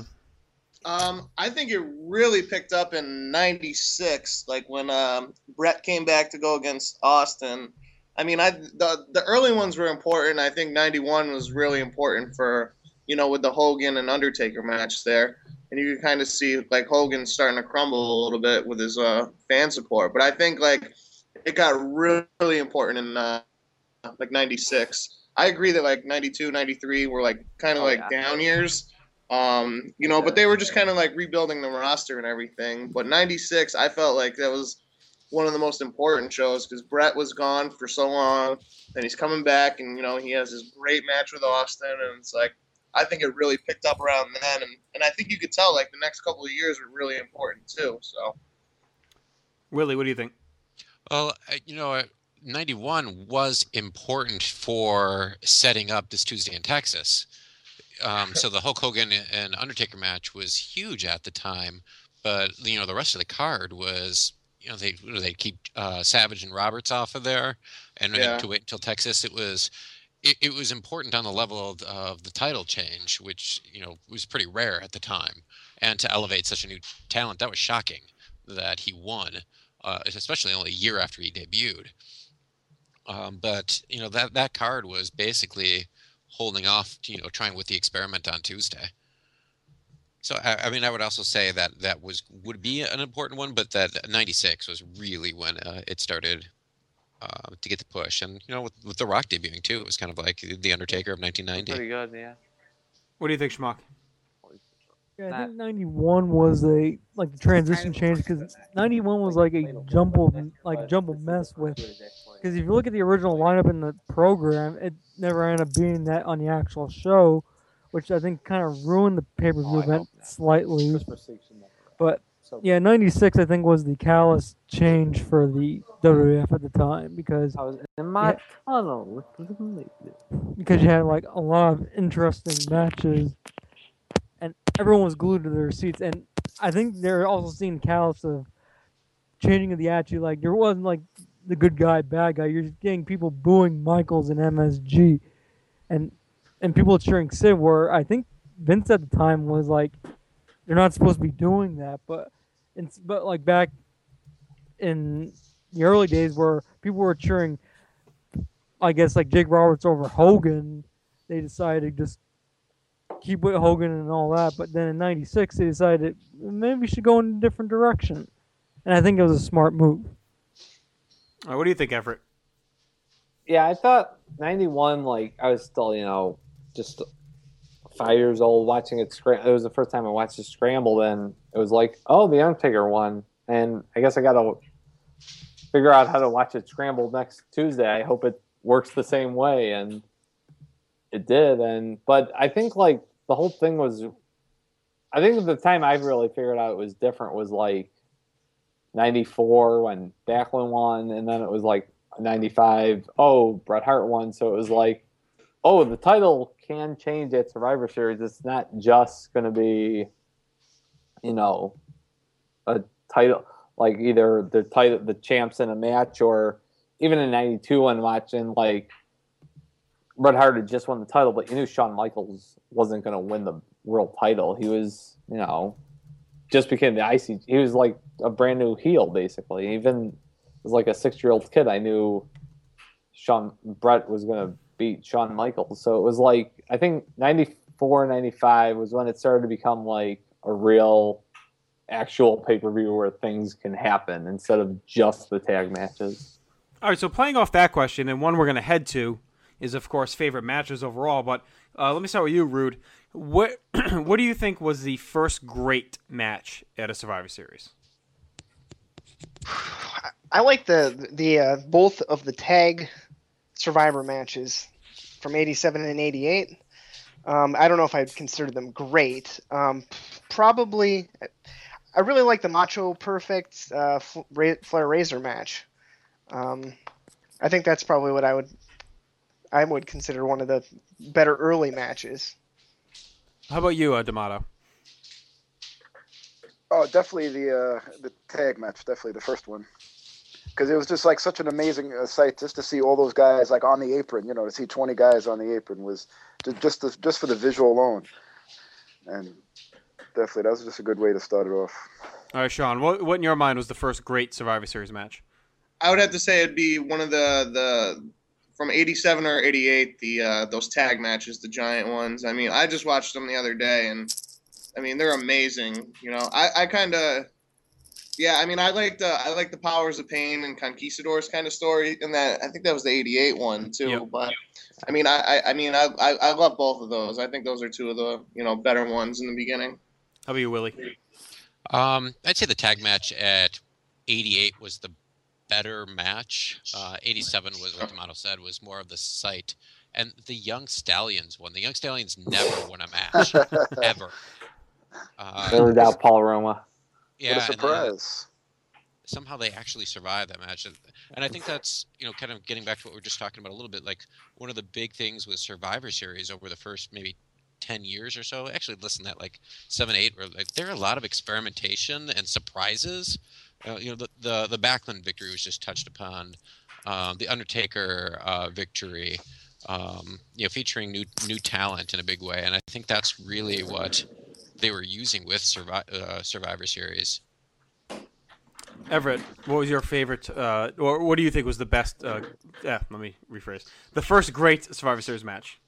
Um, I think it really picked up in ninety-six, like when um, Brett came back to go against Austin. I mean, I the the early ones were important. I think ninety-one was really important for, you know, with the Hogan and Undertaker match there. And you can kind of see like Hogan starting to crumble a little bit with his uh, fan support. But I think like it got really, really important in uh, like ninety-six. I agree that like ninety-two, ninety-three were like kind of oh, like yeah. down years. Um, you know, but they were just kind of like rebuilding the roster and everything. But ninety-six, I felt like that was one of the most important shows because Brett was gone for so long, and he's coming back, and you know he has this great match with Austin, and it's like I think it really picked up around then, and, and I think you could tell like the next couple of years were really important too. So, Willie, what do you think? Well, you know, ninety-one was important for setting up this Tuesday in Texas. Um, so the Hulk Hogan and Undertaker match was huge at the time, but you know the rest of the card was, you know, they they keep uh, Savage and Roberts off of there, and yeah. to wait until Texas, it was it, it was important on the level of, of the title change, which you know was pretty rare at the time, and to elevate such a new talent, that was shocking that he won, uh, especially only a year after he debuted. Um, but you know that that card was basically holding off, you know, trying with the experiment on Tuesday. So, I, I mean, I would also say that that was would be an important one, but that ninety-six was really when uh, it started uh, to get the push. And, you know, with, with The Rock debuting, too, it was kind of like The Undertaker of nineteen ninety. Pretty good, yeah. What do you think, Schmuck? Yeah, I think ninety-one was a like the transition change because ninety-one was like a jumbled like jumbled mess with because if you look at the original lineup in the program, it never ended up being that on the actual show, which I think kind of ruined the pay-per-view oh, event slightly. But yeah, ninety-six I think was the callous change for the W W F at the time because I was in my yeah, tunnel because you had like a lot of interesting matches. And everyone was glued to their seats. And I think they're also seeing callous of changing of the attitude. Like, there wasn't, like, the good guy, bad guy. You're just getting people booing Michaels and M S G. And and people cheering Sid, where I think Vince at the time was like, they're not supposed to be doing that. But, it's, but like, back in the early days where people were cheering, I guess, like, Jake Roberts over Hogan, they decided to just keep with Hogan and all that, but then in ninety-six they decided maybe we should go in a different direction, and I think it was a smart move. All right, what do you think, Everett? Yeah, I thought ninety-one, like, I was still, you know, just five years old watching it. Scram- it was the first time I watched it scramble, and it was like, oh, the Undertaker won, and I guess I got to figure out how to watch it scramble next Tuesday. I hope it works the same way, and it did. And but I think, like, the whole thing was, I think the time I really figured out it was different was, like, ninety-four when Backlund won, and then it was, like, ninety-five, oh, Bret Hart won, so it was like, oh, the title can change at Survivor Series. It's not just going to be, you know, a title, like either the title, the champs in a match, or even in ninety-two when watching, like, Bret Hart had just won the title, but you knew Shawn Michaels wasn't going to win the world title. He was, you know, just became the I C. He was like a brand new heel, basically. Even as like a six-year-old kid, I knew Shawn Bret was going to beat Shawn Michaels. So it was like, I think ninety-four, ninety-five was when it started to become like a real, actual pay-per-view where things can happen instead of just the tag matches. All right, so playing off that question, and one we're going to head to is, of course, favorite matches overall. But uh, let me start with you, Rude. What what do you think was the first great match at a Survivor Series? I like the the uh, both of the tag Survivor matches. from eighty-seven and eighty-eight. Um, I don't know if I'd consider them great. Um, probably, I really like the Macho Perfect uh, Flair Razor match. Um, I think that's probably what I would I would consider one of the better early matches. How about you, uh, D'Amato? Oh, definitely the uh, the tag match, definitely the first one, because it was just like such an amazing uh, sight just to see all those guys like on the apron. You know, to see twenty guys on the apron was just just the, just for the visual alone, and definitely that was just a good way to start it off. All right, Sean, what what in your mind was the first great Survivor Series match? I would have to say it'd be one of the the from eighty-seven or eighty-eight, the uh, those tag matches, the giant ones. I mean, I just watched them the other day, and I mean they're amazing. You know, I, I kind of yeah. I mean, I like the I like the Powers of Pain and Conquistadors kind of story, and that I think that was the eighty-eight one too. Yep. But I mean, I, I I mean I, I I love both of those. I think those are two of the you know better ones in the beginning. How about you, Willie? Um, I'd say the tag match at eighty-eight was the better match. Uh, eighty-seven was what D'Amato said was more of the sight, and the Young Stallions won. The Young Stallions never won a match ever. Uh, Never doubt Paul Roma. Yeah, what a surprise! And, uh, somehow they actually survived that match, and, and I think that's you know kind of getting back to what we were just talking about a little bit. Like one of the big things with Survivor Series over the first maybe ten years or so. Actually, listen, that like seven, eight, where like there are a lot of experimentation and surprises. Uh, you know, the, the the Backlund victory was just touched upon. Um, the Undertaker uh, victory, um, you know, featuring new new talent in a big way, and I think that's really what they were using with Survi- uh, Survivor Series. Everett, what was your favorite, uh, or what do you think was the best? Uh, yeah, let me rephrase. The first great Survivor Series match.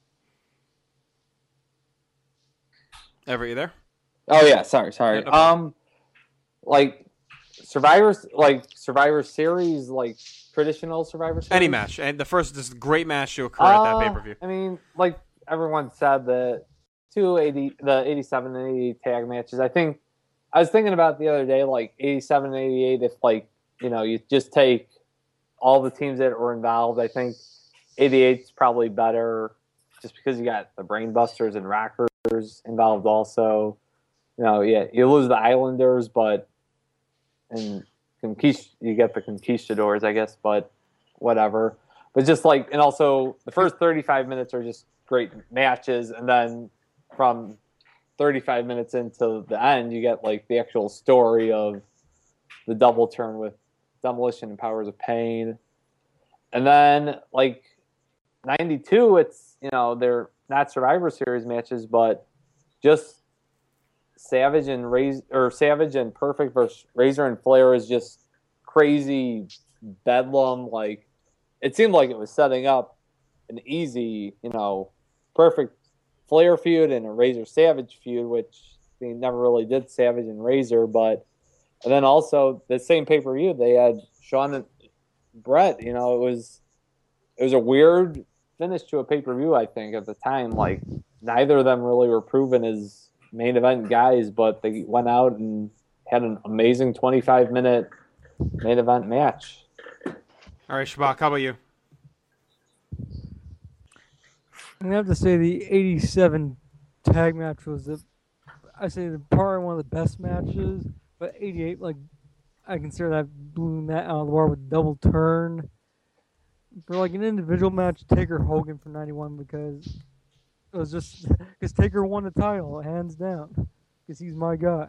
Everett, you there? Oh yeah, sorry, sorry. Yeah, no um, like Survivors, like Survivor Series, like traditional Survivor Series. Any match, and the first this great match to occur at that Uh, pay per view. I mean, like everyone said, the two eighty, the eighty-seven and eighty-eight tag matches. I think I was thinking about the other day, like eighty-seven and eighty-eight. If like you know, you just take all the teams that were involved. I think eighty-eight's probably better, just because you got the Brainbusters and Rockers involved. Also, you know, yeah, you lose the Islanders, but and Conquist- you get the Conquistadors, I guess, but whatever. But just like, and also the first thirty-five minutes are just great matches, and then from thirty-five minutes into the end, you get like the actual story of the double turn with Demolition and Powers of Pain. And then like ninety-two, it's, you know, they're not Survivor Series matches, but just Savage and Razor, or Savage and Perfect versus Razor and Flair is just crazy bedlam. Like, it seemed like it was setting up an easy, you know, Perfect Flair feud and a Razor Savage feud, which they never really did Savage and Razor. But and then also the same pay per view, they had Shawn and Brett. You know, it was it was a weird finish to a pay per view. I think at the time, like neither of them really were proven as main event guys, but they went out and had an amazing twenty-five minute main event match. All right, Shabak, how about you? I'm gonna have to say the eighty-seven tag match was the, I say the probably one of the best matches. But eighty-eight, like I consider that blew that out of the water with double turn. For like an individual match, Taker Hogan for ninety-one, because it was just because Taker won the title hands down, because he's my guy.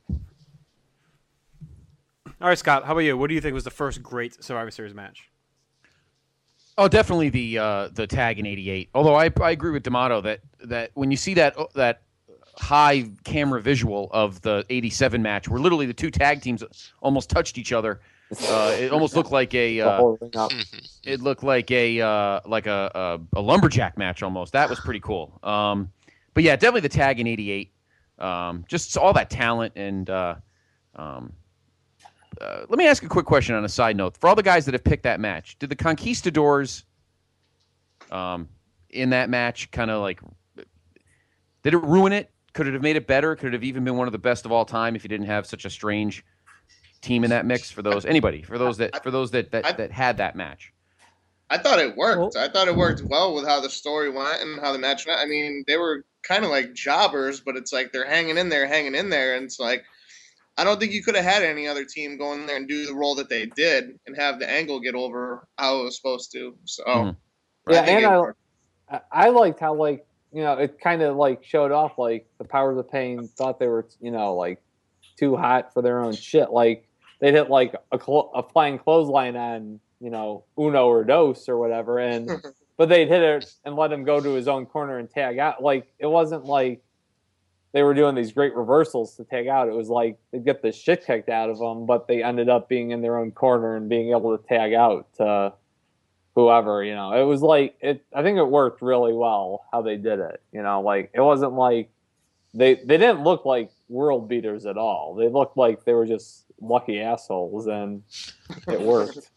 All right, Scott, how about you? What do you think was the first great Survivor Series match? Oh, definitely the uh, the tag in eighty-eight. Although I I agree with D'Amato that that when you see that that high camera visual of the eighty-seven match, where literally the two tag teams almost touched each other, uh, it almost looked like a uh, it looked like a uh, like a, a a lumberjack match almost. That was pretty cool. Um, but yeah, definitely the tag in eighty-eight. Um, just all that talent and. Uh, um, Uh, let me ask a quick question on a side note. For all the guys that have picked that match, did the Conquistadors um, in that match kind of like, did it ruin it? Could it have made it better? Could it have even been one of the best of all time if you didn't have such a strange team in that mix? For those, anybody, for those that for those that that, that had that match. I thought it worked. I thought it worked well with how the story went and how the match went. I mean, they were kind of like jobbers, but it's like they're hanging in there, hanging in there, and it's like I don't think you could have had any other team go in there and do the role that they did and have the angle get over how it was supposed to. So, mm-hmm. yeah, I think and I, I liked how like you know it kind of like showed off like the Powers of Pain thought they were you know like too hot for their own shit. Like they'd hit like a, cl- a flying clothesline on you know Uno or Dos or whatever, and but they'd hit it and let him go to his own corner and tag out. Like it wasn't like they were doing these great reversals to tag out. It was like they'd get the shit kicked out of them, but they ended up being in their own corner and being able to tag out to whoever, you know. It was like, it. I think it worked really well how they did it, you know. Like, it wasn't like, they, they didn't look like world beaters at all. They looked like they were just lucky assholes, and it worked.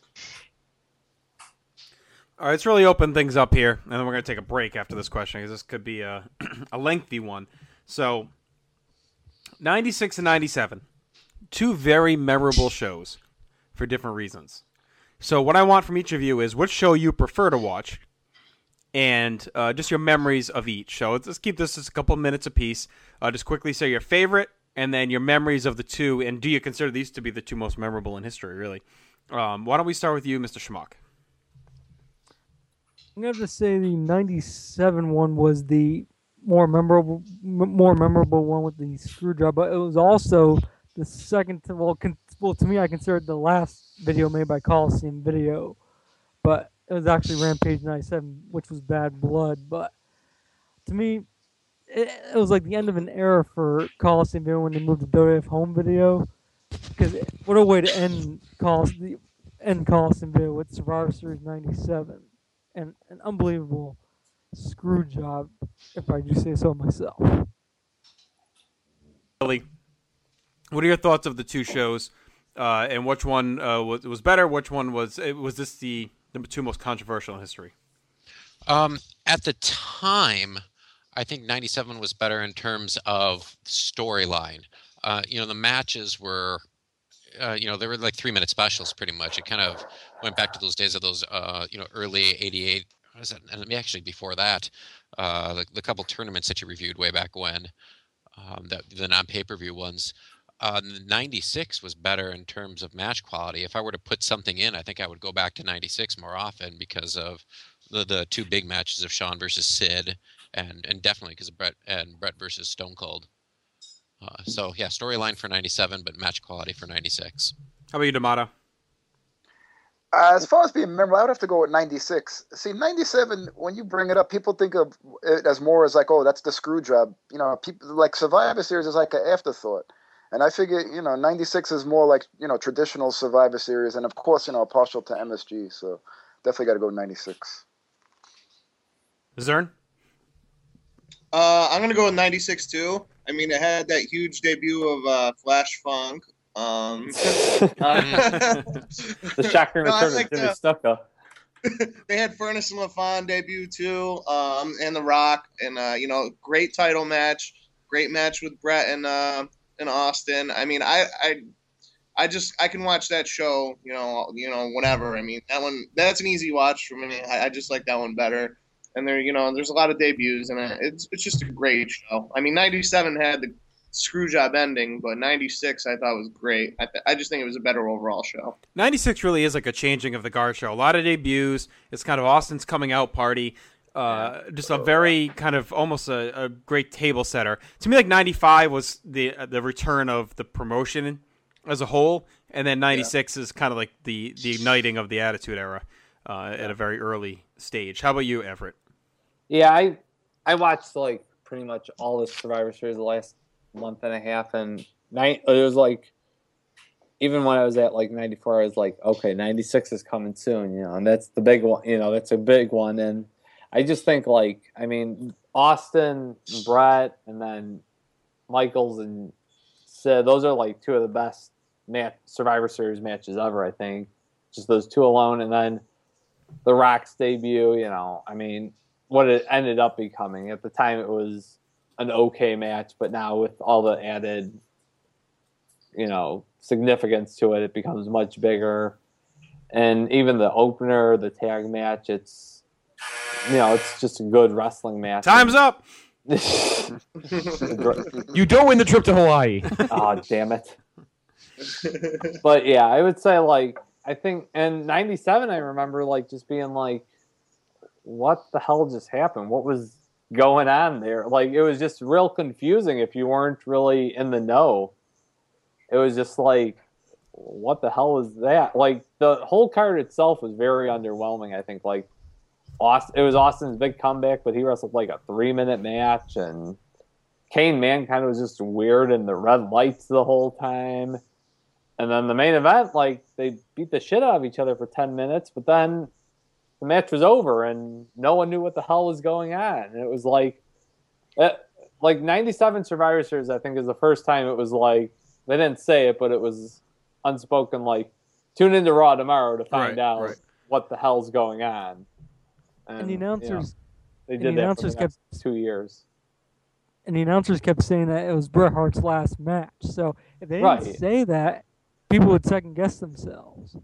All right, let's really open things up here, and then we're going to take a break after this question, because this could be a, a lengthy one. So, ninety-six and ninety-seven, two very memorable shows for different reasons. So what I want from each of you is what show you prefer to watch, and uh, just your memories of each. So let's, let's keep this just a couple minutes apiece. Uh, just quickly say your favorite, and then your memories of the two, and do you consider these to be the two most memorable in history, really? Um, why don't we start with you, Mister Schmuck? I'm going to have to say the ninety-seven one was the more memorable m- more memorable one with the screw job, but it was also the second to, well, con- well, to me, I consider it the last video made by Coliseum Video, but it was actually Rampage ninety-seven, which was Bad Blood, but to me, it, it was like the end of an era for Coliseum Video when they moved to W W F Home Video, because it, what a way to end Coliseum, end Coliseum Video with Survivor Series ninety-seven, and an unbelievable screw job, if I do say so myself. Billy, what are your thoughts of the two shows, uh, and which one uh, was was better? Which one was was this the the two most controversial in history? Um, at the time, I think ninety-seven was better in terms of storyline. Uh, you know, the matches were, uh, you know, they were like three minute specials pretty much. It kind of went back to those days of those, uh, you know, early eighty-eight. What was that? And actually before that, uh, the, the couple tournaments that you reviewed way back when, um, that the non-pay-per-view ones. Uh, ninety-six was better in terms of match quality. If I were to put something in, I think I would go back to ninety-six more often because of the, the two big matches of Shawn versus Sid, and and definitely because of Brett and Brett versus Stone Cold. Uh, so yeah, storyline for ninety-seven, but match quality for ninety-six. How about you, D'Amato? Uh, as far as being memorable, I would have to go with ninety-six. See, ninety-seven, when you bring it up, people think of it as more as like, oh, that's the screw job. You know, people like Survivor Series is like an afterthought. And I figure, you know, ninety-six is more like, you know, traditional Survivor Series. And, of course, you know, partial to M S G. So definitely got to go ninety-six. Zern? Uh, I'm going to go with ninety-six, too. I mean, it had that huge debut of uh, Flash Funk. Um, the shocking no, return of like Jimmy the, Snuka. They had Furnace and LaFon debut, too, um, and The Rock. And, uh, you know, great title match. Great match with Brett and... Uh, in Austin. I mean, I, I, I just I can watch that show, you know, you know, whenever. I mean, that one that's an easy watch for me. I, I just like that one better. And there, you know, there's a lot of debuts, and it's it's just a great show. I mean, ninety-seven had the screw job ending, but ninety-six I thought was great. I th- I just think it was a better overall show. ninety-six really is like a changing of the guard show. A lot of debuts. It's kind of Austin's coming out party. Uh, just a very kind of almost a, a great table setter. To me, like ninety-five was the uh, the return of the promotion as a whole, and then ninety-six yeah. is kind of like the, the igniting of the Attitude Era uh, at a very early stage. How about you, Everett? Yeah, I I watched like pretty much all the Survivor Series the last month and a half, and night it was like even when I was at like ninety-four, I was like, okay, ninety-six is coming soon, you know, and that's the big one. You know, that's a big one, and I just think, like, I mean, Austin, and Brett, and then Michaels and Sid, those are, like, two of the best match, Survivor Series matches ever, I think. Just those two alone. And then The Rock's debut, you know, I mean, what it ended up becoming. At the time, it was an okay match, but now with all the added, you know, significance to it, it becomes much bigger. and even the opener, the tag match, it's you know, it's just a good wrestling match. Time's up. You don't win the trip to Hawaii. Oh, damn it. But yeah, I would say like I think in ninety-seven I remember like just being like, what the hell just happened? What was going on there? Like it was just real confusing if you weren't really in the know. It was just like, what the hell is that? Like the whole card itself was very underwhelming. I think like Austin, it was Austin's big comeback, but he wrestled like a three minute match, and Kane Mankind was just weird in the red lights the whole time. And then the main event, like they beat the shit out of each other for ten minutes, but then the match was over and no one knew what the hell was going on. And it was like, it, like ninety-seven Survivor Series, I think is the first time it was like, they didn't say it, but it was unspoken, like, tune into Raw tomorrow to find Right, out right. what the hell's going on. And the announcers, you know, they and did the that for announcers the kept, next two years. and the announcers kept saying that it was Bret Hart's last match. So if they didn't Right. say that, people would second guess themselves.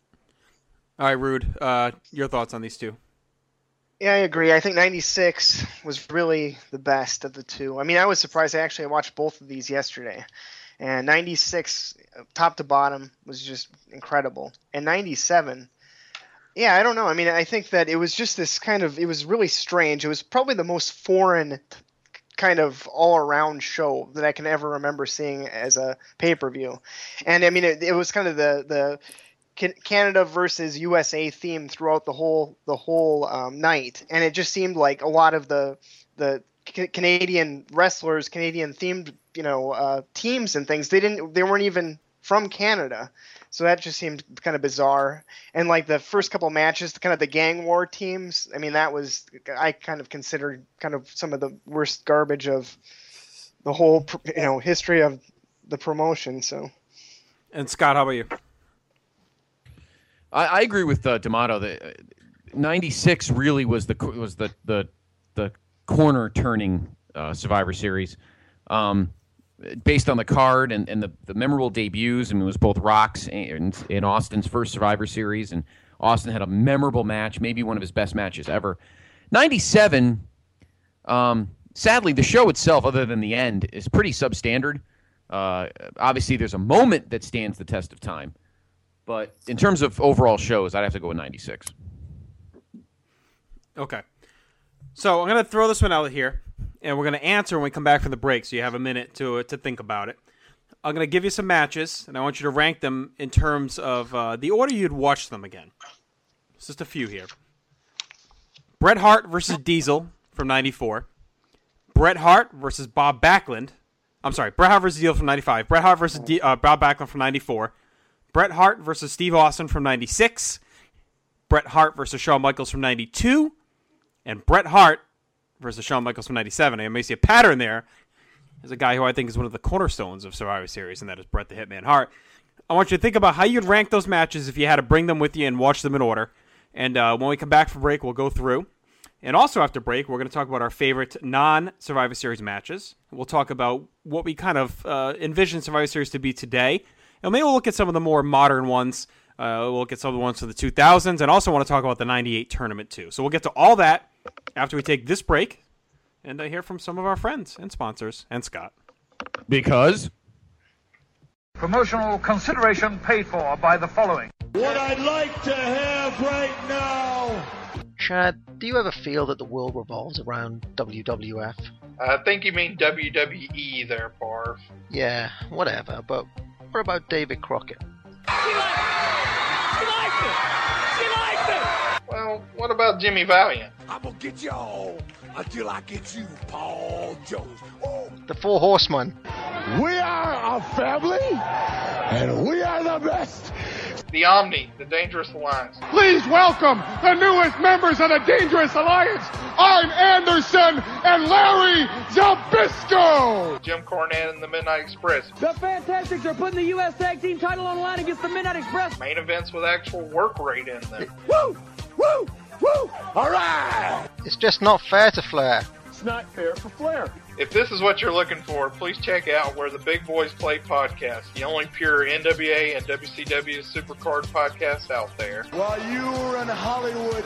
All right, Rude. Uh, your thoughts on these two? Yeah, I agree. I think ninety-six was really the best of the two. I mean, I was surprised. I actually watched both of these yesterday. And ninety-six, top to bottom, was just incredible. And ninety-seven, yeah, I don't know. I mean, I think that it was just this kind of, it was really strange. It was probably the most foreign kind of all-around show that I can ever remember seeing as a pay-per-view. And, I mean, it, it was kind of the, the Canada versus U S A theme throughout the whole the whole um, night. And it just seemed like a lot of the the C- Canadian wrestlers, Canadian themed, you know, uh, teams and things, they didn't, they weren't even from Canada. So that just seemed kind of bizarre. And like the first couple matches, kind of the gang war teams, I mean, that was, I kind of considered kind of some of the worst garbage of the whole, pr- you know, history of the promotion. So. And Scott, how about you? I, I agree with uh, D'Amato that uh, ninety-six really was the was the the the corner turning uh, Survivor Series, um, based on the card and, and the, the memorable debuts. I mean, it was both Rock's and, and Austin's first Survivor Series, and Austin had a memorable match, maybe one of his best matches ever. ninety-seven, um, sadly, the show itself, other than the end, is pretty substandard. Uh, obviously, there's a moment that stands the test of time. But in terms of overall shows, I'd have to go with ninety-six. Okay. So I'm going to throw this one out here, and we're going to answer when we come back from the break, so you have a minute to to think about it. I'm going to give you some matches, and I want you to rank them in terms of uh, the order you'd watch them again. It's just a few here. Bret Hart versus Diesel from ninety-four. Bret Hart versus Bob Backlund. I'm sorry, Bret Hart versus Diesel from ninety-five. Bret Hart versus D- uh, Bob Backlund from ninety-four. Bret Hart versus Steve Austin from ninety-six. Bret Hart versus Shawn Michaels from ninety-two. And Bret Hart versus Shawn Michaels from ninety-seven. I may see a pattern there. There's a guy who I think is one of the cornerstones of Survivor Series, and that is Bret the Hitman Hart. I want you to think about how you'd rank those matches if you had to bring them with you and watch them in order. And uh, when we come back from break, we'll go through. And also after break, we're going to talk about our favorite non-Survivor Series matches. We'll talk about what we kind of uh, envision Survivor Series to be today. And maybe we'll look at some of the more modern ones. Uh, we'll look at some of the ones for the two thousands. And also want to talk about the ninety-eight tournament, too. So we'll get to all that after we take this break and uh, hear from some of our friends and sponsors and Scott. Because? Promotional consideration paid for by the following. What I'd like to have right now. Chad, do you ever feel that the world revolves around W W F? I think you mean W W E there, Barf. Yeah, whatever, but what about David Crockett? She likes it! She likes it! She likes it! Well, what about Jimmy Valiant? I'm gonna get y'all until I get you, Paul Jones. Oh. The Four Horsemen. We are a family, and we are the best. The Omni, the Dangerous Alliance. Please welcome the newest members of the Dangerous Alliance, Arn Anderson and Larry Zbyszko. Jim Cornette and the Midnight Express. The Fantastics are putting the U S Tag Team title on the line against the Midnight Express. Main events with actual work rate in them. Woo! Woo! Woo! All right! It's just not fair to Flair. It's not fair for Flair. If this is what you're looking for, please check out Where the Big Boys Play podcast, the only pure N W A and W C W Supercard podcast out there. While you were in Hollywood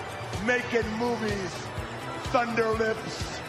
making movies, Thunder Lips,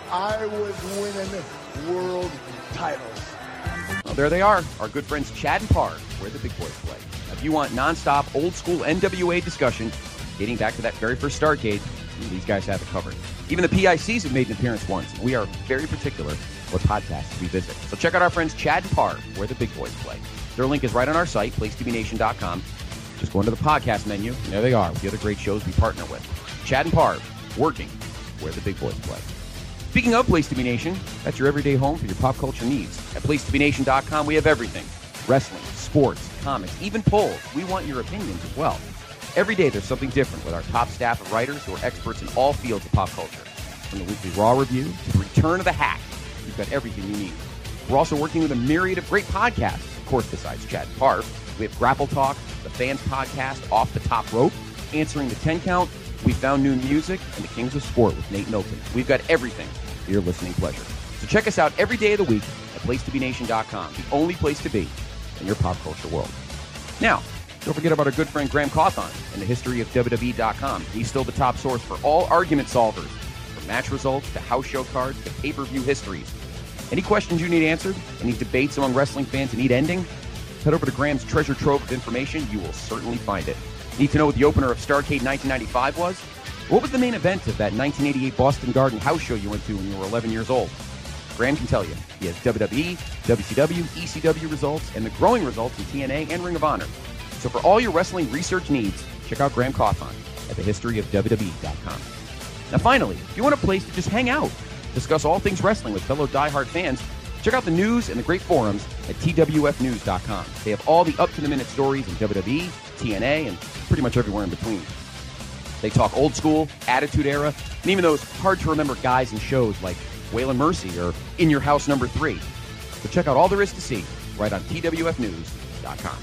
I was winning world titles. Well, there they are, our good friends Chad and Parr, Where the Big Boys Play. Now, if you want nonstop, old-school N W A discussion, dating back to that very first Starrcade, these guys have it covered. Even the P I Cs have made an appearance once. We are very particular what podcasts we visit. So check out our friends Chad and Parr, Where the Big Boys Play. Their link is right on our site, place t v nation dot com. Just go into the podcast menu, and there they are, with the other great shows we partner with. Chad and Parr, working Where the Big Boys Play. Speaking of Place to Be Nation, that's your everyday home for your pop culture needs. At place to be nation dot com, we have everything. Wrestling, sports, comics, even polls. We want your opinions as well. Every day there's something different with our top staff of writers who are experts in all fields of pop culture. From the weekly Raw review to the return of the hack, we've got everything you need. We're also working with a myriad of great podcasts, of course, besides Chad and Parr. We have Grapple Talk, the Fans Podcast, Off the Top Rope, Answering the ten Count, We Found New Music, and the Kings of Sport with Nate Milton. We've got everything for your listening pleasure. So check us out every day of the week at place to be nation dot com, the only place to be in your pop culture world. Now, don't forget about our good friend Graham Cawthon and the history of W W E dot com. He's still the top source for all argument solvers, from match results to house show cards to pay-per-view histories. Any questions you need answered, any debates among wrestling fans that need ending, head over to Graham's treasure trove of information. You will certainly find it. Need to know what the opener of Starrcade nineteen ninety-five was? What was the main event of that nineteen eighty-eight Boston Garden house show you went to when you were eleven years old? Graham can tell you. He has W W E, W C W, E C W results, and the growing results in T N A and Ring of Honor. So for all your wrestling research needs, check out Graham Cawthon at the history of W W E dot com. Now finally, if you want a place to just hang out, discuss all things wrestling with fellow diehard fans, check out the news and the great forums at T W F news dot com. They have all the up-to-the-minute stories in W W E, T N A, and pretty much everywhere in between. They talk old school, Attitude Era, and even those hard-to-remember guys and shows like Waylon Mercy or In Your House Number three. So check out all there is to see right on T W F news dot com.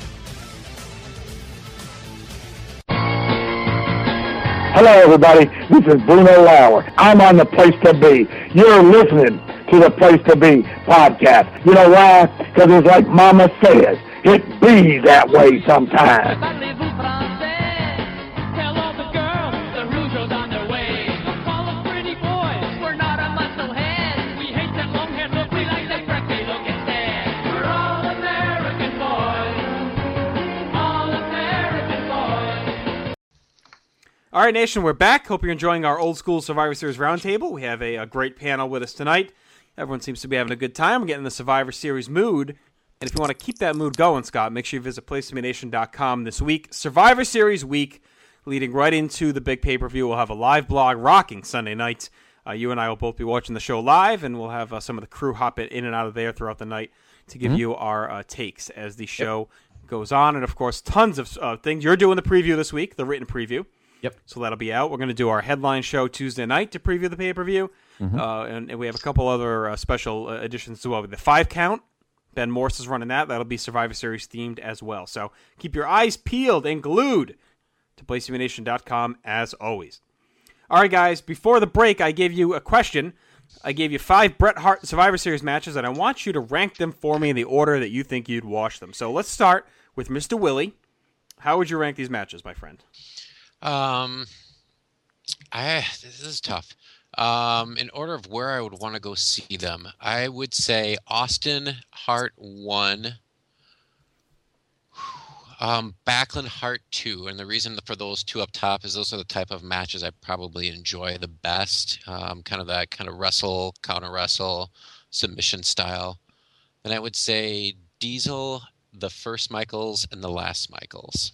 Hello, everybody. This is Bruno Lauer. I'm on The Place to Be. You're listening to The Place to Be podcast. You know why? Because it's like Mama says, it be that way sometimes. All right, Nation, we're back. Hope you're enjoying our old school Survivor Series roundtable. We have a, a great panel with us tonight. Everyone seems to be having a good time. We're getting in the Survivor Series mood. And if you want to keep that mood going, Scott, make sure you visit place to be nation dot com this week. Survivor Series week, leading right into the big pay-per-view. We'll have a live blog rocking Sunday night. Uh, you and I will both be watching the show live, and we'll have uh, some of the crew hop in and out of there throughout the night to give mm-hmm. you our uh, takes as the show yep. goes on. And, of course, tons of uh, things. You're doing the preview this week, the written preview. Yep. So that'll be out. We're going to do our headline show Tuesday night to preview the pay-per-view. Mm-hmm. Uh, and, and we have a couple other uh, special uh, editions as well. The five count, Ben Morse is running that. That'll be Survivor Series themed as well. So keep your eyes peeled and glued to place to be nation dot com as always. All right, guys, before the break, I gave you a question. I gave you five Bret Hart Survivor Series matches, and I want you to rank them for me in the order that you think you'd watch them. So let's start with Mister Willie. How would you rank these matches, my friend? Um, I this is tough. Um, in order of where I would want to go see them, I would say Austin Hart one, um, Backlund Hart two, and the reason for those two up top is those are the type of matches I probably enjoy the best. Um, kind of that kind of wrestle, counter wrestle, submission style. And I would say Diesel, the first Michaels, and the last Michaels.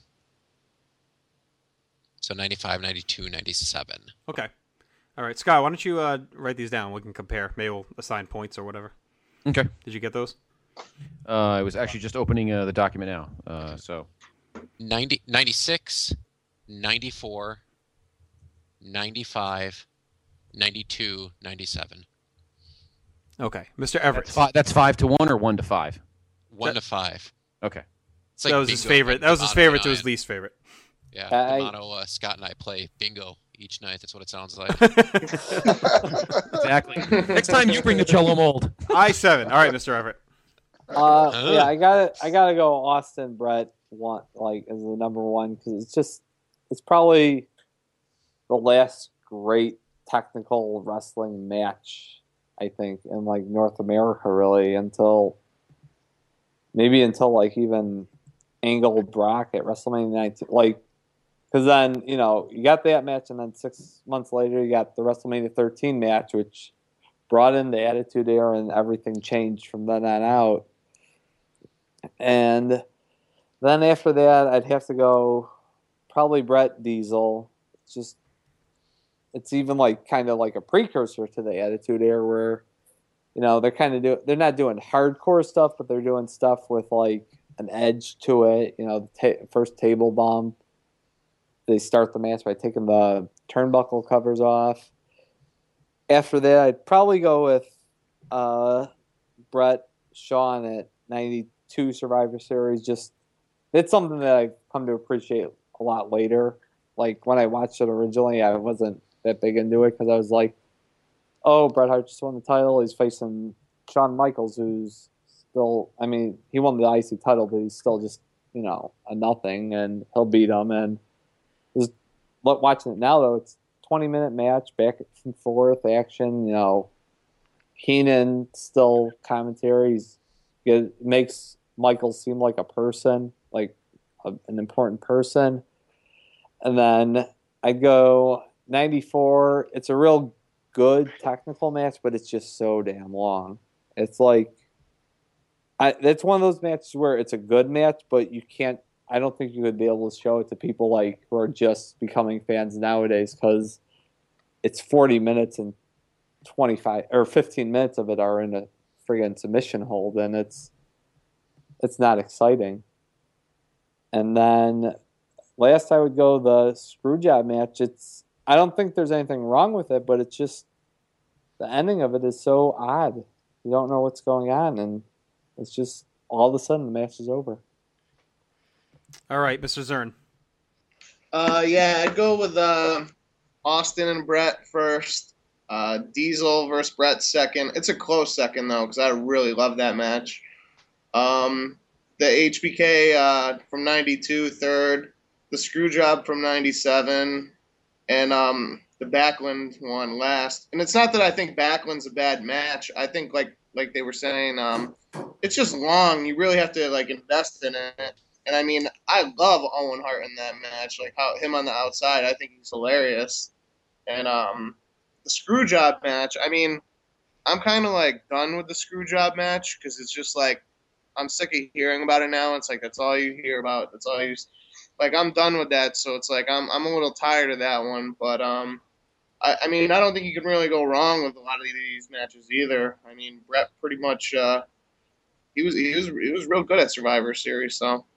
So ninety-five, ninety-two, ninety-seven. Okay. All right, Scott, why don't you uh, write these down? We can compare. Maybe we'll assign points or whatever. Okay. Did you get those? Uh, I was actually just opening uh, the document now. Uh, so ninety, ninety-six, ninety-four, ninety-five, ninety-two, ninety-seven. Okay. Mister Everett. That's five, that's five to one or one to five? One that, to five. Okay. It's like that was his favorite. That was his faverite to his least favorite. Yeah, I- D'Amato, uh, Scott, and I play bingo each night. That's what it sounds like. Exactly. Next time you bring the cello mold. I seven. All right, Mister Everett. Uh, Huh? yeah, I gotta, I gotta go Austin Brett one like as the number one because it's just, it's probably the last great technical wrestling match I think in like North America really until maybe until like even Angle Brock at WrestleMania nineteen, like because then you know you got that match and then six months later you got the WrestleMania thirteen match which brought in the Attitude Era and everything changed from then on out. And then after that, I'd have to go probably Brett Diesel. It's just, it's even like kind of like a precursor to the Attitude Era where, you know, they're kind of do they're not doing hardcore stuff, but they're doing stuff with like an edge to it. You know, the ta- first table bomb. They start the match by taking the turnbuckle covers off. After that, I'd probably go with uh, Brett Shawn at ninety-two Survivor Series. Just it's something that I've come to appreciate a lot later. Like when I watched it originally, I wasn't that big into it because I was like, "Oh, Bret Hart just won the title. He's facing Shawn Michaels, who's still. I mean, he won the I C title, but he's still just you know a nothing, and he'll beat him." And just watching it now, though, it's a twenty minute match, back and forth action. You know, Heenan still commentary. He's it makes Michael seem like a person, like a, an important person. And then I go ninety-four. It's a real good technical match, but it's just so damn long. It's like, I, it's one of those matches where it's a good match, but you can't, I don't think you would be able to show it to people like who are just becoming fans nowadays because it's forty minutes and twenty-five or fifteen minutes of it are in a friggin' submission hold, and it's it's not exciting. And then last I would go the Screwjob match. It's I don't think there's anything wrong with it, but it's just the ending of it is so odd. You don't know what's going on, and it's just all of a sudden the match is over. All right, Mister Zern. Uh, yeah, I'd go with uh, Austin and Brett first. Uh, Diesel versus Brett second. It's a close second, though, because I really love that match. Um, the H B K uh, from ninety-two, third. The Screwjob from ninety-seven. And um, the Backlund one last. And it's not that I think Backlund's a bad match. I think, like like they were saying, um, it's just long. You really have to, like, invest in it. And, I mean, I love Owen Hart in that match. Like, how him on the outside, I think he's hilarious. And, um... the Screwjob match, I mean, I'm kind of, like, done with the Screwjob match because it's just, like, I'm sick of hearing about it now. It's, like, that's all you hear about. That's all you – like, I'm done with that. So it's, like, I'm I'm a little tired of that one. But, um, I, I mean, I don't think you can really go wrong with a lot of these matches either. I mean, Brett pretty much uh, – he was, he, was, he was real good at Survivor Series, so.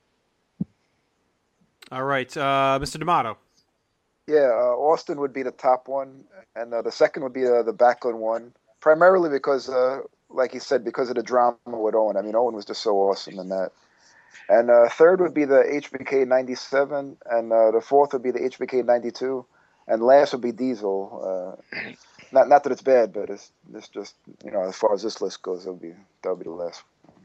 All right, uh, Mister D'Amato. Yeah, uh, Austin would be the top one, and uh, the second would be uh, the Backlund one, primarily because, uh, like he said, because of the drama with Owen. I mean, Owen was just so awesome in that. And uh, third would be the H B K ninety-seven, and uh, the fourth would be the H B K ninety-two, and last would be Diesel. Uh, not not that it's bad, but it's, it's just, you know, as far as this list goes, that would be, that would be the last.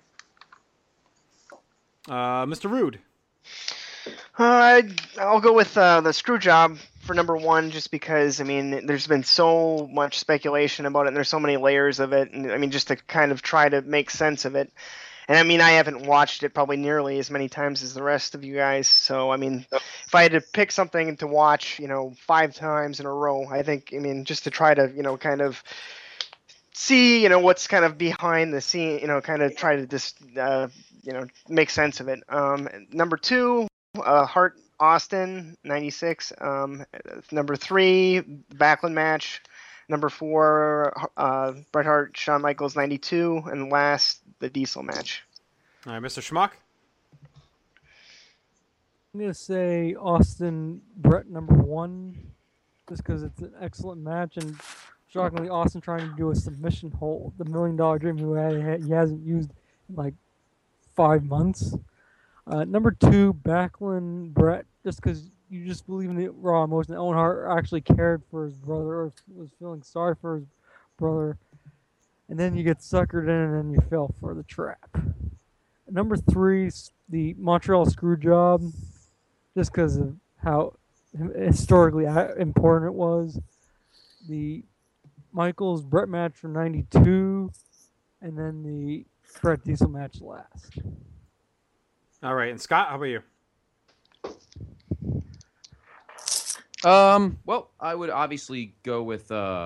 Uh, Mister Rude. Uh, I'll go with uh, the Screwjob for number one, just because, I mean, there's been so much speculation about it, and there's so many layers of it, and I mean, just to kind of try to make sense of it. And I mean, I haven't watched it probably nearly as many times as the rest of you guys, so I mean, if I had to pick something to watch, you know, five times in a row, I think, I mean, just to try to, you know, kind of see, you know, what's kind of behind the scene, you know, kind of try to just, uh, you know, make sense of it. Um, number two, Uh, Hart Austin ninety-six. Um, number three, Backlund match. Number four, uh, Bret Hart Shawn Michaels ninety-two, and last the Diesel match. All right, Mister Schmuck. I'm gonna say Austin Brett number one, just because it's an excellent match, and shockingly Austin trying to do a submission hold, the Million Dollar Dream, who he hasn't used in like five months. Uh, number two, Backlund Brett just because you just believe in the raw emotion. Owen Hart actually cared for his brother or was feeling sorry for his brother. And then you get suckered in and then you fell for the trap. Number three, the Montreal Screwjob, just because of how historically important it was. The Michaels Brett match from ninety-two, and then the Brett Diesel match last. All right, and Scott, how about you? Um. Well, I would obviously go with uh,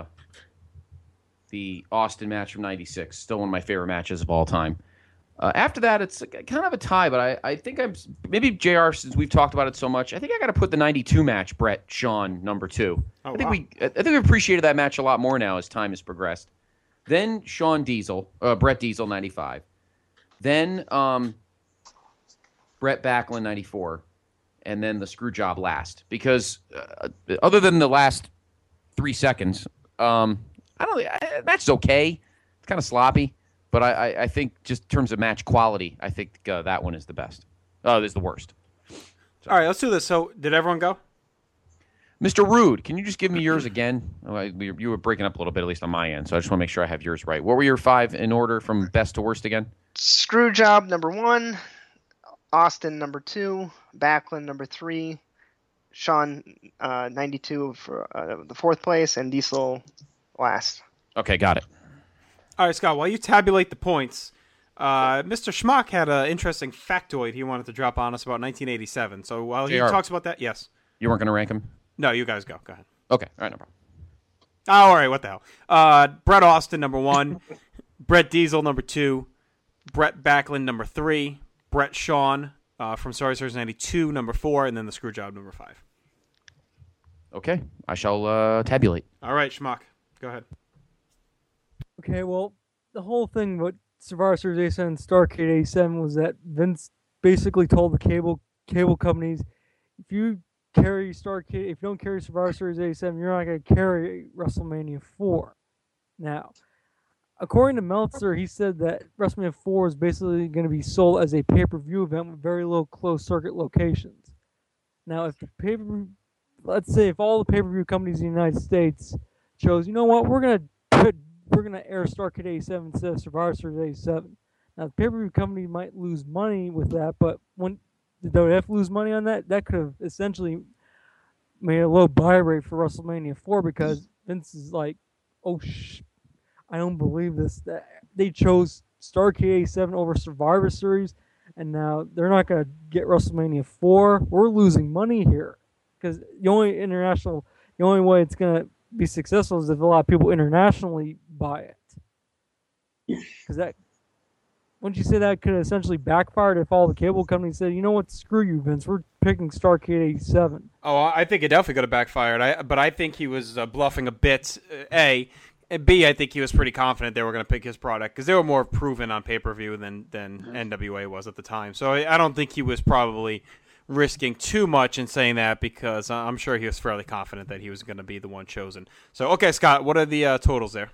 the Austin match from ninety-six. Still one of my favorite matches of all time. Uh, after that, it's kind of a tie, but I, I think I'm maybe J R, since we've talked about it so much, I think I got to put the ninety-two match, Brett, Shawn, number two. Oh, I think wow. we I think we appreciated that match a lot more now as time has progressed. Then Shawn Diesel, uh, Brett Diesel, ninety-five. Then um, Brett Backlund, ninety-four. And then the screw job last. Because uh, other than the last three seconds, um, I don't think the match is okay. It's kind of sloppy. But I, I, I think just in terms of match quality, I think uh, that one is the best. Oh, uh, is the worst. All right, let's do this. So, did everyone go? Mister Rude, can you just give me yours again? Oh, I, we, you were breaking up a little bit, at least on my end, so I just want to make sure I have yours right. What were your five in order from best to worst again? Screwjob, number one. Austin, number two. Backlund, number three. Shawn, uh, ninety-two for uh, the fourth place, and Diesel last. Okay, got it. All right, Scott, while you tabulate the points, uh, Mister Schmuck had an interesting factoid he wanted to drop on us about nineteen eighty-seven. So while he J R, talks about that, yes. You weren't going to rank him? No, you guys go. Go ahead. Okay, all right, no problem. Oh, all right, what the hell. Uh, Brett Austin, number one. Brett Diesel, number two. Brett Backlund, number three. Brett Shawn uh, from Sorry Sirs ninety-two, number four. And then the Screwjob, number five. Okay, I shall uh, tabulate. All right, Schmuck, go ahead. Okay, well, the whole thing with Survivor Series eighty-seven and Starrcade eighty-seven was that Vince basically told the cable cable companies, if you carry Starrcade, if you don't carry Survivor Series eighty-seven, you're not going to carry WrestleMania four. Now, according to Meltzer, he said that WrestleMania four is basically going to be sold as a pay-per-view event with very low closed-circuit locations. Now, if the pay-per-view, let's say if all the pay-per-view companies in the United States chose, you know what, we're going to put we're going to air Starrcade eighty-seven instead of Survivor Series eighty-seven. Now, the pay-per-view company might lose money with that, but when did W W F lose money on that? That could have essentially made a low buy rate for WrestleMania four because Vince is like, oh, sh- I don't believe this. That they chose Starrcade eighty-seven over Survivor Series, and now they're not going to get WrestleMania four. We're losing money here because the only international, the only way it's going to be successful is if a lot of people internationally buy it. Because that, wouldn't you say that could essentially backfire if all the cable companies said, you know what, screw you, Vince, we're picking Starrcade eighty-seven. Oh, I think it definitely could have backfired. I, but I think he was uh, bluffing a bit. Uh, A, and B, I think he was pretty confident they were going to pick his product because they were more proven on pay per view than than mm-hmm. N W A was at the time. So I, I don't think he was probably risking too much in saying that because I'm sure he was fairly confident that he was going to be the one chosen. So, okay, Scott, what are the uh, totals there?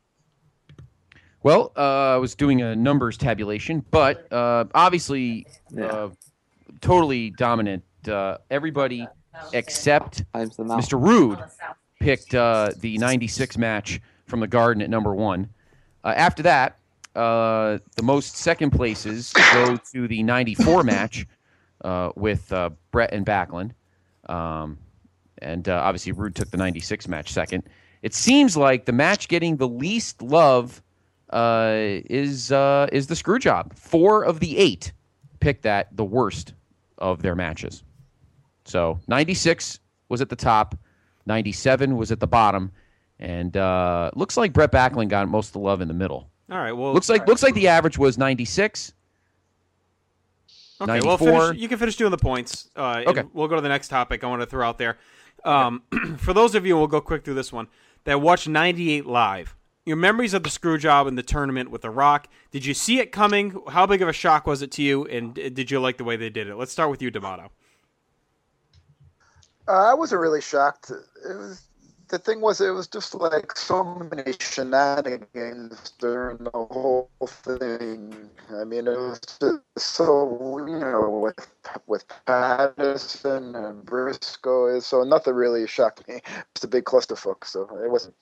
Well, uh, I was doing a numbers tabulation, but uh, obviously Yeah. uh, totally dominant. Uh, everybody except Mister Rude picked uh, the ninety-six match from the Garden at number one. Uh, after that, uh, the most second places go to the ninety-four match uh, with uh, Brett and Backlund. Um, and uh, obviously Rude took the ninety-six match second. It seems like the match getting the least love uh, is uh, is the Screwjob. Four of the eight picked that the worst of their matches. So ninety-six was at the top, ninety-seven was at the bottom, and uh, looks like Brett Backlund got most of the love in the middle. All right. Well, looks like right. looks like the average was ninety-six. Okay, well, finish, you can finish doing the points. Uh, Okay. We'll go to the next topic I want to throw out there. Um, for those of you, we'll go quick through this one, that watched ninety-eight live, your memories of the Screwjob in the tournament with The Rock, did you see it coming? How big of a shock was it to you? And did you like the way they did it? Let's start with you, D'Amato. Uh, I wasn't really shocked. It was the thing was, it was just like so many shenanigans during the whole thing. I mean, it was just so, you know, with with Patterson and Briscoe, so nothing really shocked me. It's a big clusterfuck, so it wasn't.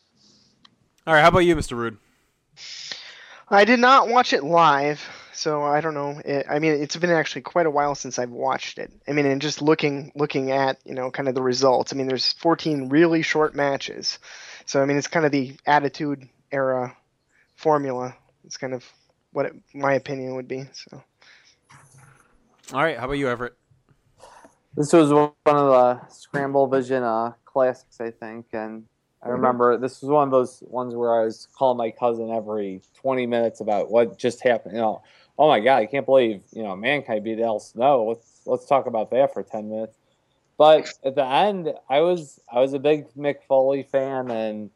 All right, how about you, Mister Rude? I did not watch it live, so I don't know. It, I mean, it's been actually quite a while since I've watched it. I mean, and just looking looking at, you know, kind of the results. I mean, there's fourteen really short matches. So, I mean, it's kind of the Attitude Era formula. It's kind of what it, my opinion would be. So. All right, how about you, Everett? This was one of the Scramble Vision uh, classics, I think, and I remember this was one of those ones where I was calling my cousin every twenty minutes about what just happened. You know, oh my God, I can't believe, you know, Mankind beat Al Snow. Let's let's talk about that for ten minutes. But at the end, I was I was a big Mick Foley fan, and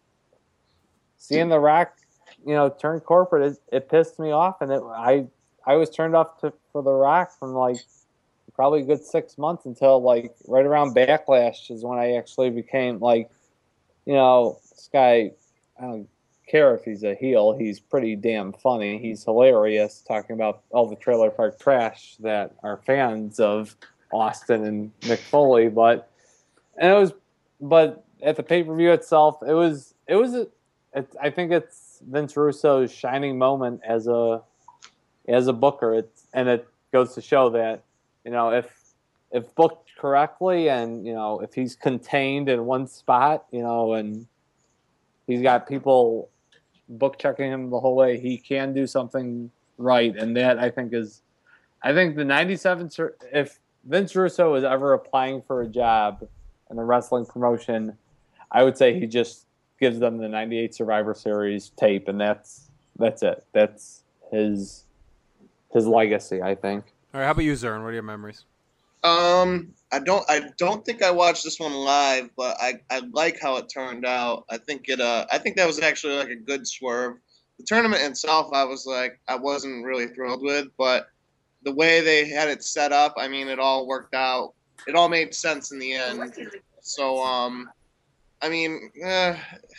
seeing The Rock, you know, turn corporate, it, it pissed me off, and it, I I was turned off to, for The Rock from like probably a good six months until like right around Backlash is when I actually became like, you know, this guy, I don't care if he's a heel. He's pretty damn funny. He's hilarious talking about all the trailer park trash that are fans of Austin and Mick Foley. But, and it was, but at the pay-per-view itself, it was, it was, a, it, I think it's Vince Russo's shining moment as a, as a booker. It's, and it goes to show that, you know, if, if booked correctly, and you know, if he's contained in one spot, you know, and he's got people book checking him the whole way, he can do something right. And that, I think, is, I think the ninety-seven, if Vince Russo is ever applying for a job in a wrestling promotion, I would say he just gives them the ninety-eight Survivor Series tape, and that's that's it. That's his his legacy, I think. All right, how about you, Zern? What are your memories? Um, I don't. I don't think I watched this one live, but I, I like how it turned out. I think it. Uh, I think that was actually like a good swerve. The tournament itself, I was like, I wasn't really thrilled with, but the way they had it set up, I mean, it all worked out. It all made sense in the end. So, um, I mean, eh,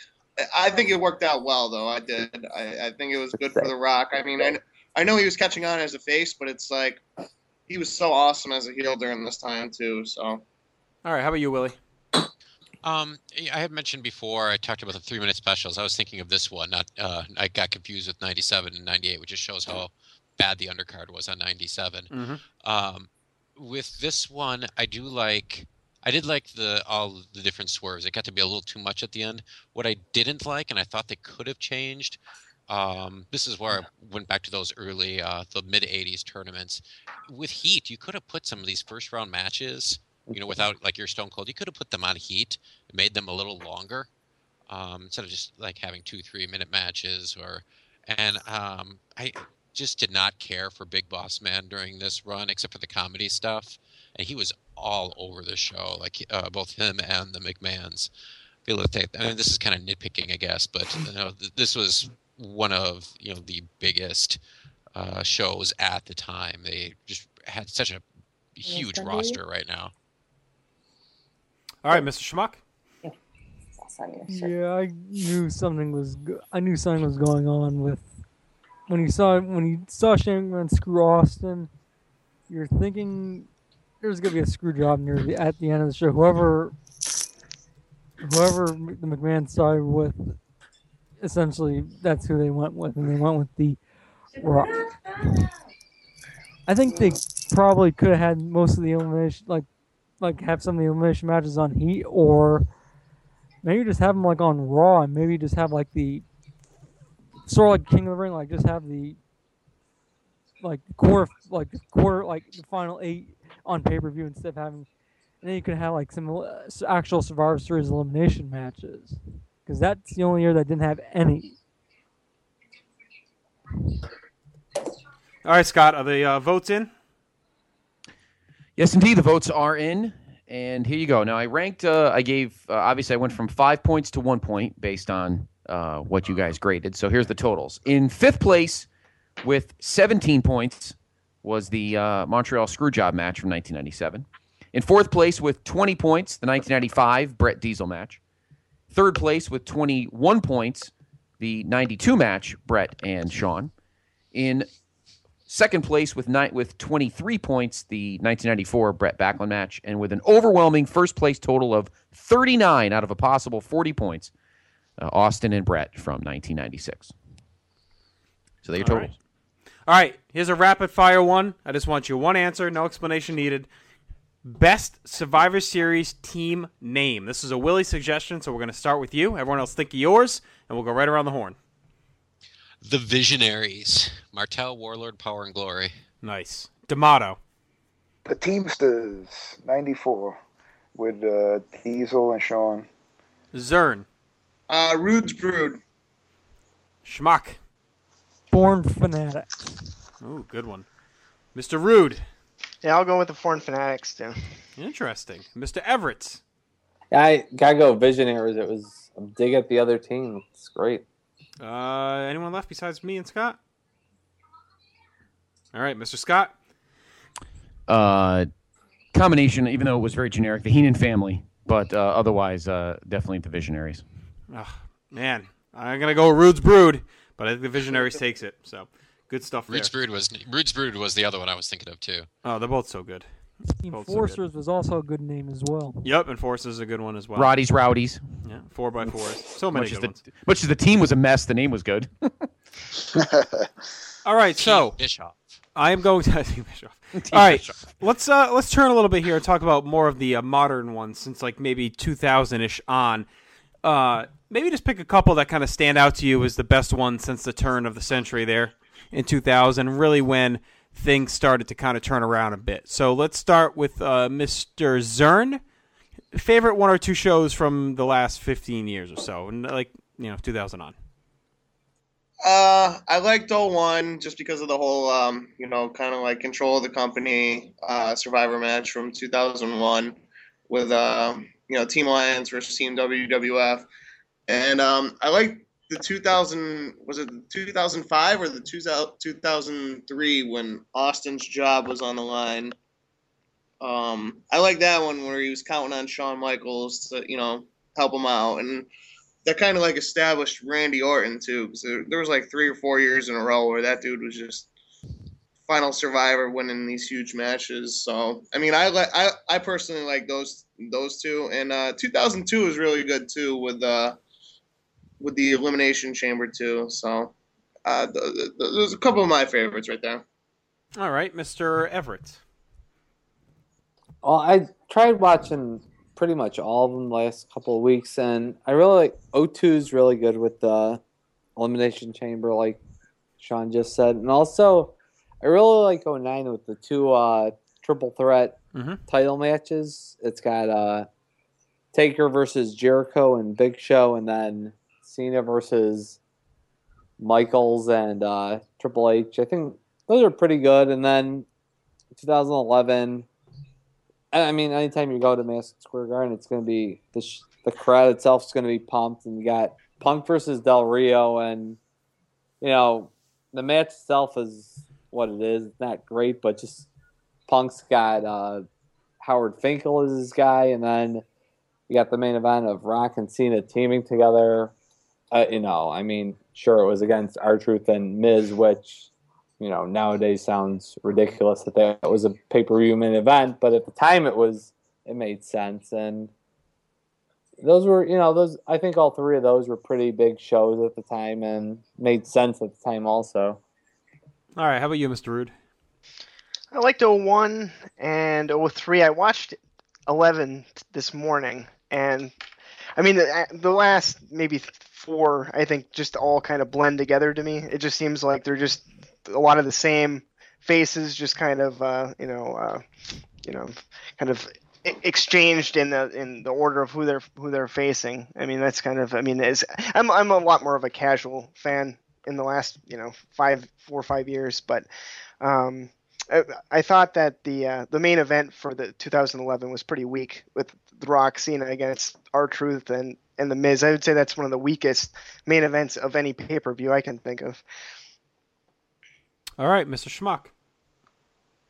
I think it worked out well, though. I did. I, I think it was good for The Rock. I mean, I, I know he was catching on as a face, but it's like, he was so awesome as a heel during this time, too. So, all right, how about you, Willie? Um, I had mentioned before, I talked about the three-minute specials. I was thinking of this one. Not, uh, I got confused with ninety-seven and ninety-eight, which just shows how bad the undercard was on ninety-seven. Mm-hmm. Um, with this one, I do like... I did like the all the different swerves. It got to be a little too much at the end. What I didn't like, and I thought they could have changed... Um, this is where I went back to those early, uh, the mid-eighties tournaments. With Heat, you could have put some of these first-round matches, you know, without, like, your Stone Cold. You could have put them on Heat and made them a little longer, um, instead of just, like, having two, three-minute matches. Or, and um, I just did not care for Big Boss Man during this run, except for the comedy stuff. And he was all over the show, like, uh, both him and the McMahons. I feel like, I mean, this is kind of nitpicking, I guess, but, you know, th- this was... one of, you know, the biggest uh, shows at the time. They just had such a huge roster right now. All right, Mister Schmuck. Yeah, I knew something was. Go- I knew something was going on with when you saw when you saw Shane McMahon screw Austin. You're thinking there's gonna be a screw job near the at the end of the show. Whoever, whoever the McMahon side with. Essentially, that's who they went with, and they went with the Rock. I think they probably could have had most of the elimination, like, like have some of the elimination matches on Heat, or maybe just have them like on Raw, and maybe just have like the sort of like King of the Ring, like just have the like quarter, like quarter, like the final eight on pay per view instead of having, and then you could have like some actual Survivor Series elimination matches. Because that's the only year that didn't have any. All right, Scott, are the uh, votes in? Yes, indeed, the votes are in. And here you go. Now, I ranked, uh, I gave, uh, obviously, I went from five points to one point based on uh, what you guys graded. So here's the totals. In fifth place with seventeen points was the uh, Montreal Screwjob match from nineteen ninety-seven. In fourth place with twenty points, the nineteen ninety-five Brett Diesel match. Third place with twenty-one points, the ninety-two match, Brett and Sean. In second place with ni- with twenty-three points, the nineteen ninety-four Brett Backlund match. And with an overwhelming first place total of thirty-nine out of a possible forty points, uh, Austin and Brett from nineteen ninety-six. So they're your All totals. right. All right, here's a rapid fire one. I just want you one answer, no explanation needed. Best Survivor Series team name. This is a Willie suggestion, so we're going to start with you. Everyone else think of yours, and we'll go right around the horn. The Visionaries. Martel, Warlord, Power, and Glory. Nice. D'Amato. The Teamsters, ninety-four, with uh, Diesel and Sean. Zern. Uh, Rude's Brood. Schmuck. Born Fanatics. Ooh, good one. Mister Rude. Yeah, I'll go with the Foreign Fanatics, too. Interesting. Mister Everett. I gotta go Visionaries. It was a dig at the other team. It's great. Uh, anyone left besides me and Scott? All right, Mister Scott. Uh, combination, even though it was very generic, the Heenan family, but uh, otherwise, uh, definitely the Visionaries. Oh, man, I'm gonna go Rude's Brood, but I think the Visionaries takes it. So good stuff there. Rude's Brood was Rude's Brood was the other one I was thinking of too. Oh, they're both so good. Both so Enforcers was also a good name as well. Yep, Enforcers is a good one as well. Roddy's Rowdies. Yeah, four by fours. So many much good as the, ones. Much as the team was a mess, the name was good. All right, so Bischoff. I am going to Team Bischoff. All right, let's uh, let's turn a little bit here and talk about more of the uh, modern ones since like maybe two thousand ish on. Uh, maybe just pick a couple that kind of stand out to you as the best ones since the turn of the century there in two thousand. Really, when things started to kind of turn around a bit. So let's start with uh, Mister Zern. Favorite one or two shows from the last fifteen years or so, like you know, two thousand on. Uh, I liked oh one just because of the whole, um, you know, kind of like control of the company uh, Survivor match from two thousand one with, uh, you know, Team Alliance versus Team W W F. And um, I liked the two thousand, was it two thousand five or the two thousand three when Austin's job was on the line. Um, I like that one where he was counting on Shawn Michaels to, you know, help him out. And that kind of like established Randy Orton too, because there, there was like three or four years in a row where that dude was just final survivor winning these huge matches. So, I mean, I like, I, I personally like those, those two. And, uh, two thousand two is really good too with, uh, with the Elimination Chamber too. So, uh, th- th- there's a couple of my favorites right there. All right, Mister Everett. Well, I tried watching pretty much all of them the last couple of weeks, and I really like oh two is really good with the Elimination Chamber, like Sean just said. And also, I really like oh nine with the two uh, triple threat mm-hmm. title matches. It's got uh, Taker versus Jericho and Big Show, and then Cena versus Michaels and uh, Triple H. I think those are pretty good. And then twenty eleven, I mean, anytime you go to Madison Square Garden, it's going to be the sh- the crowd itself is going to be pumped, and you got Punk versus Del Rio, and you know the match itself is what it is. It's not great, but just Punk's got uh, Howard Finkel as his guy, and then you got the main event of Rock and Cena teaming together. Uh, you know, I mean, sure, it was against R-Truth and Miz, which, you know, nowadays sounds ridiculous that that was a pay-per-view main event, but at the time it was, it made sense. And those were, you know, those, I think all three of those were pretty big shows at the time and made sense at the time also. All right, how about you, Mister Rude? I liked oh one and oh three. I watched eleven this morning, and I mean, the, the last maybe four, I think, just all kind of blend together to me. It just seems like they're just a lot of the same faces, just kind of, uh, you know, uh, you know, kind of exchanged in the in the order of who they're who they're facing. I mean, that's kind of, I mean, is I'm I'm a lot more of a casual fan in the last, you know, five four or five years, but um, I, I thought that the uh, the main event for the two thousand eleven was pretty weak with The Rock, Cena against R-Truth and and the Miz. I would say that's one of the weakest main events of any pay per view I can think of. All right, Mister Schmuck.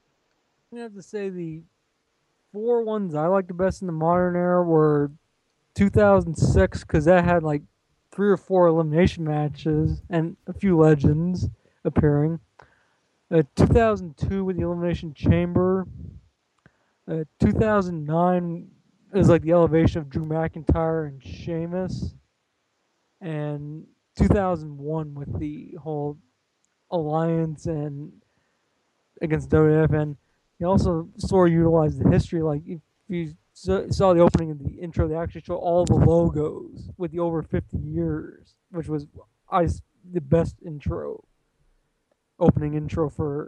I have to say the four ones I like the best in the modern era were two thousand six, because that had like three or four elimination matches and a few legends appearing. Uh, two thousand two with the Elimination Chamber. Uh, two thousand nine is like the elevation of Drew McIntyre and Sheamus. And two thousand one with the whole alliance and against W W F. And he also sort of utilized the history. Like, if you saw the opening of the intro, they actually show all the logos with the over fifty years, which was I, the best intro. Opening intro for,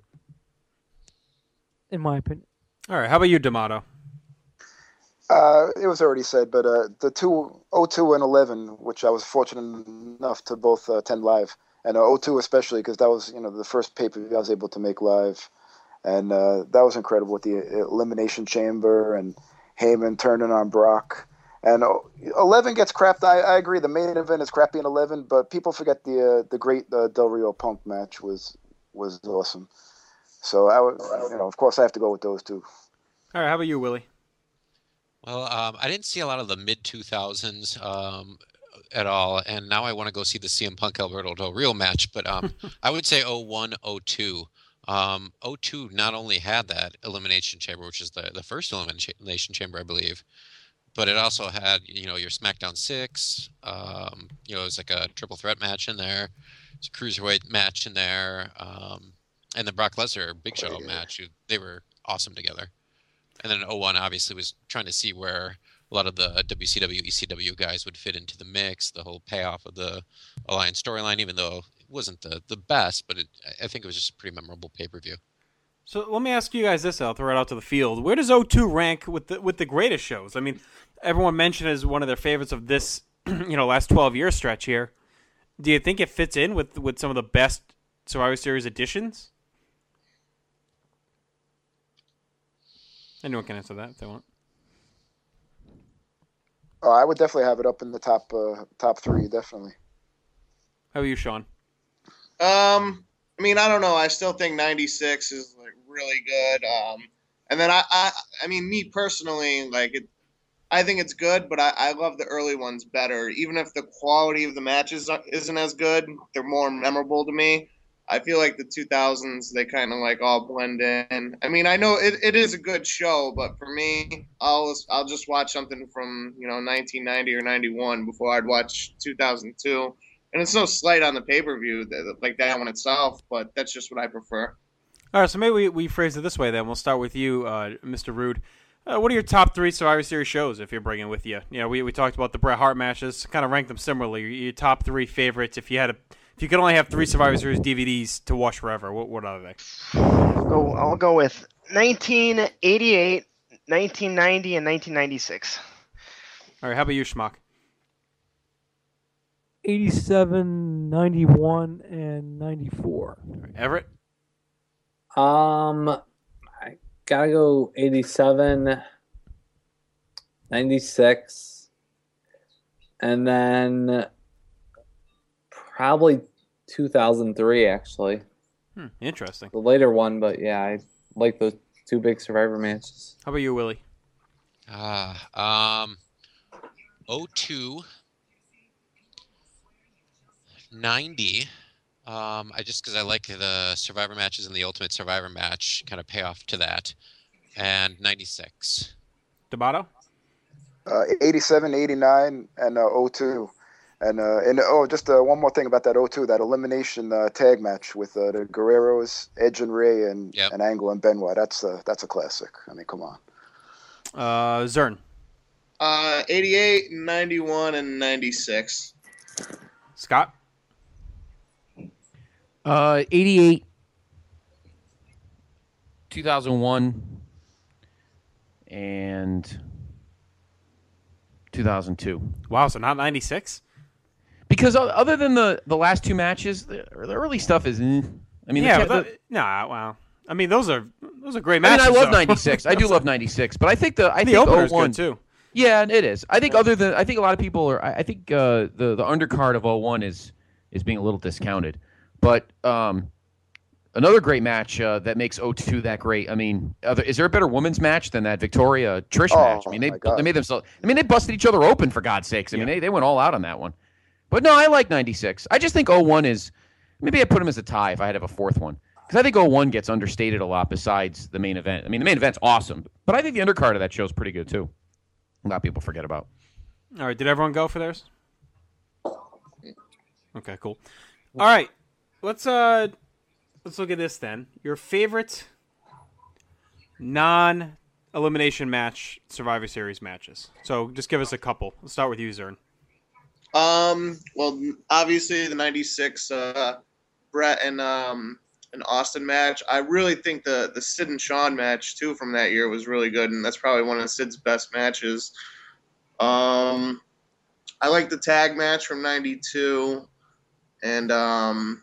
in my opinion. All right, how about you, D'Amato? Uh, it was already said, but uh, the two oh two and eleven, which I was fortunate enough to both uh, attend live, and uh, oh two especially because that was you know the first pay-per-view I was able to make live, and uh, that was incredible with the Elimination Chamber and Heyman turning on Brock. And eleven gets crapped. I, I agree. The main event is crappy in eleven, but people forget the uh, the great uh, Del Rio Punk match was. was awesome. So, I would, you know, of course I have to go with those two. All right, how about you, Willie? Well, um, I didn't see a lot of the mid two thousands um, at all, and now I want to go see the C M Punk Alberto Del Rio match, but um, I would say oh one, oh two. Um, oh two not only had that Elimination Chamber, which is the, the first Elimination Chamber, I believe, but it also had, you know, your SmackDown six, um, you know, it was like a triple threat match in there. There's a cruiserweight match in there, um, and the Brock Lesnar Big Show oh, yeah. match. They were awesome together. And then oh one obviously was trying to see where a lot of the W C W, E C W guys would fit into the mix, the whole payoff of the Alliance storyline, even though it wasn't the, the best, but it, I think it was just a pretty memorable pay-per-view. So let me ask you guys this, I'll throw it out to the field. Where does oh two rank with the, with the greatest shows? I mean, everyone mentioned it as one of their favorites of this you know, last twelve-year stretch here. Do you think it fits in with, with some of the best Survivor Series editions? Anyone can answer that if they want. Oh, I would definitely have it up in the top uh, top three, definitely. How about you, Sean? Um, I mean, I don't know. I still think ninety-six is like really good. Um, and then I, I, I mean, me personally, like it. I think it's good, but I, I love the early ones better. Even if the quality of the matches isn't as good, they're more memorable to me. I feel like the two thousands, they kind of like all blend in. I mean, I know it, it is a good show, but for me, I'll I'll just watch something from, you know, nineteen ninety or ninety-one before I'd watch two thousand two. And it's no slight on the pay-per-view that, like that one itself, but that's just what I prefer. All right, so maybe we, we phrase it this way then. We'll start with you, uh, Mister Rude. Uh, what are your top three Survivor Series shows if you're bringing with you? You know, we we talked about the Bret Hart matches, kind of rank them similarly. Your, your top three favorites. If you had a, if you could only have three Survivor Series D V Ds to watch forever, what what are they? I'll go. I'll go with nineteen eighty-eight, nineteen ninety, and nineteen ninety-six. All right, how about you, Schmuck? eighty-seven, ninety-one, and ninety-four. Right, Everett? Um, I gotta go eighty-seven, ninety-six, and then probably two thousand three, actually. Hmm, interesting. The later one, but yeah, I like those two big Survivor matches. How about you, Willie? Ah, uh, um, oh two, ninety. Um, I just because I like the Survivor matches and the Ultimate Survivor match kind of pay off to that, and ninety-six. D'Amato? Uh, eighty-seven, eighty-nine, and uh, oh two. And uh, and oh, just uh, one more thing about that oh two, that elimination uh, tag match with uh, the Guerreros, Edge and Ray, and yep. and Angle and Benoit. That's a that's a classic. I mean, come on. Uh, Zern. Uh, eighty-eight, ninety-one, and ninety-six. Scott. Uh, eighty-eight, two thousand one, and two thousand two. Wow, so not ninety-six? Because other than the, the last two matches, the, the early stuff is. Eh. I mean, yeah, the, but that, nah, wow. I mean, those are those are great I matches. mean, I love though. ninety-six. I do love ninety-six, but I think the I the think opener's oh one, good too. Yeah, it is. I think other than I think a lot of people are. I, I think uh, the the undercard of oh one is is being a little discounted. But um, Another great match uh, that makes oh two that great. I mean, other, is there a better women's match than that Victoria Trish Oh, match? I mean, they my God. they made themselves. I mean, they busted each other open for God's sakes. I mean, they they went all out on that one. But no, I like ninety-six. I just think oh one is maybe I put them as a tie if I had to have a fourth one because I think oh one gets understated a lot. Besides the main event, I mean, the main event's awesome, but I think the undercard of that show is pretty good too. A lot of people forget about. All right, did everyone go for theirs? Okay, cool. All right, let's uh, let's look at this then. Your favorite non-elimination match Survivor Series matches. So just give us a couple. Let's start with you, Zern. Um, well, obviously the ninety-six uh, Brett and um, and Austin match. I really think the the Sid and Shawn match too from that year was really good, and that's probably one of Sid's best matches. Um, I like the tag match from ninety-two, and um,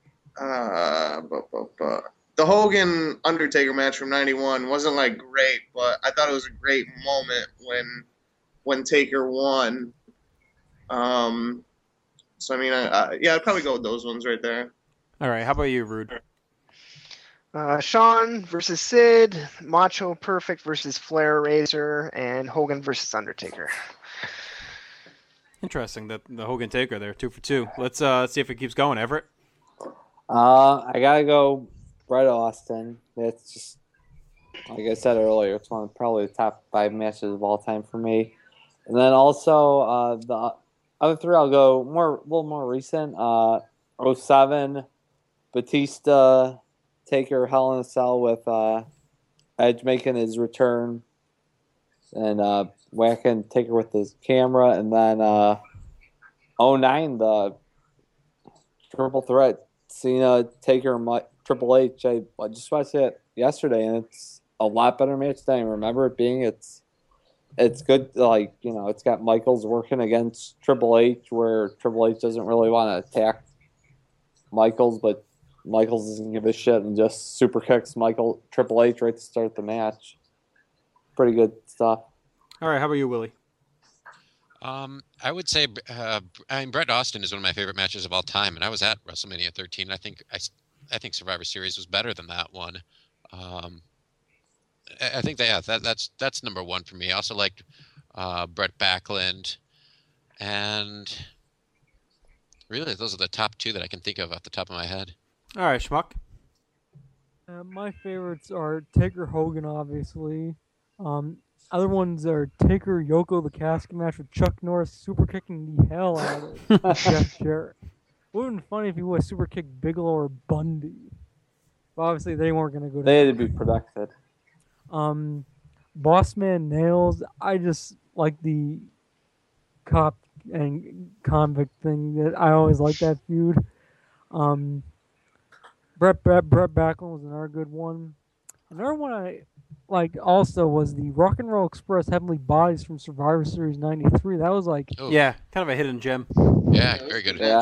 uh, bu- bu- bu- the Hogan Undertaker match from ninety-one wasn't like great, but I thought it was a great moment when when Taker won. Um, so I mean, I, I, yeah, I'd probably go with those ones right there. All right, how about you, Rude? Uh, Shawn versus Sid, Macho Perfect versus Flair Razor, and Hogan versus Undertaker. Interesting that the Hogan Taker there, two for two. Let's uh see if it keeps going, Everett. Uh, I gotta go Bret Austin. That's just like I said earlier. It's one of probably the top five matches of all time for me. And then also uh, the other three, I'll go more a little more recent. Uh, oh seven, Batista, Taker, Hell in a Cell with uh, Edge making his return, and uh, whacking Taker with his camera, and then uh, oh nine, the triple threat, Cena, Taker, Mi- Triple H. I, I just watched it yesterday, and it's a lot better match than I remember it being. It's It's good, like, you know, it's got Michaels working against Triple H, where Triple H doesn't really want to attack Michaels, but Michaels doesn't give a shit and just super kicks Michael Triple H right to start the match. Pretty good stuff. All right, how about you, Willie? Um, I would say, uh, I mean, Bret Austin is one of my favorite matches of all time, and I was at WrestleMania thirteen. I think I, I think Survivor Series was better than that one. Um, I think that, yeah, that that's that's number one for me. I also liked uh, Brett Backlund, and really, those are the top two that I can think of off the top of my head. All right, Schmuck. Uh, my favorites are Taker Hogan, obviously. Um, other ones are Taker Yoko the casket match with Chuck Norris super kicking the hell out of Jeff Jarrett. It would have been funny if he would have super kicked Bigelow or Bundy. But obviously, they weren't going to go. They had to be protected. Um, Bossman Nails. I just like the cop and convict thing. That I always like that feud. Um, Brett Brett Brett Backlund was another good one. Another one I like also was the Rock and Roll Express Heavenly Bodies from Survivor Series ninety-three. That was like oh. yeah, kind of a hidden gem. Yeah, very good. Yeah.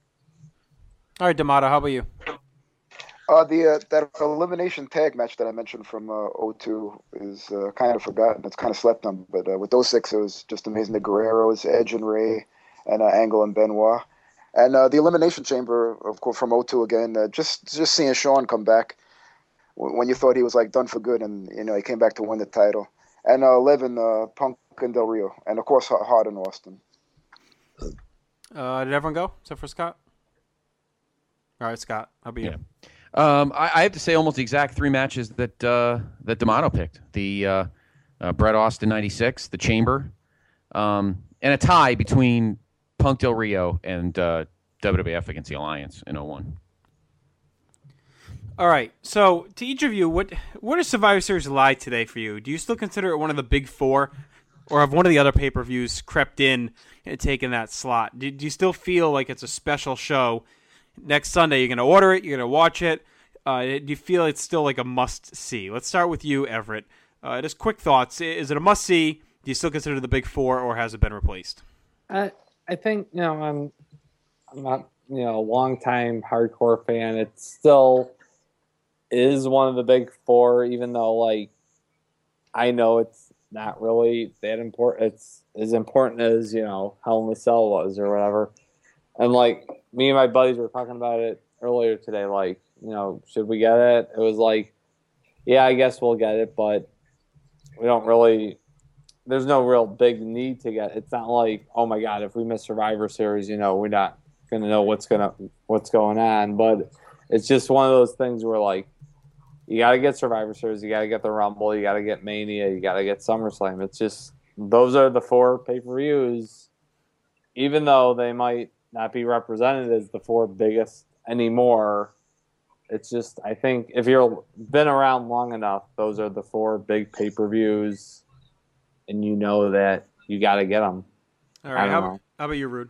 All right, D'Amato, how about you? Uh, the uh, that elimination tag match that I mentioned from uh, oh two is uh, kind of forgotten. It's kind of slept on. But uh, with those six, it was just amazing. The Guerreros, Edge and Ray, and uh, Angle and Benoit. And uh, the Elimination Chamber, of course, from oh two again. Uh, just just seeing Shawn come back when you thought he was like done for good, and you know he came back to win the title. And uh, eleven, uh, Punk and Del Rio, and of course Hart and Austin. Uh, did everyone go except for Scott? All right, Scott, how about you? Yeah. Um, I, I have to say almost the exact three matches that uh, that D'Amato picked. The uh, uh, Bret Austin ninety-six, the Chamber, um, and a tie between Punk Del Rio and uh, W W F against the Alliance in oh one. All right, so to each of you, what what does Survivor Series lie today for you? Do you still consider it one of the big four, or have one of the other pay-per-views crept in and taken that slot? Do, do you still feel like it's a special show? Next Sunday, you're going to order it, you're going to watch it. Uh, do you feel it's still like a must-see? Let's start with you, Everett. Uh, just quick thoughts. Is it a must-see? Do you still consider it the big four, or has it been replaced? I I think, you know, I'm, I'm not, you know, a long-time hardcore fan. It still is one of the big four, even though, like, I know it's not really that important. It's as important as, you know, Hell in a Cell was or whatever. And, like, me and my buddies were talking about it earlier today. Like, you know, should we get it? It was like, yeah, I guess we'll get it, but we don't really. There's no real big need to get. It's not like, oh my God, if we miss Survivor Series, you know, we're not gonna know what's gonna what's going on. But it's just one of those things where like, you got to get Survivor Series, you got to get the Rumble, you got to get Mania, you got to get SummerSlam. It's just those are the four pay per views, even though they might not be represented as the four biggest anymore. It's just, I think if you've been around long enough, those are the four big pay per views. And you know that you got to get them. All right. How, how about you, Rude?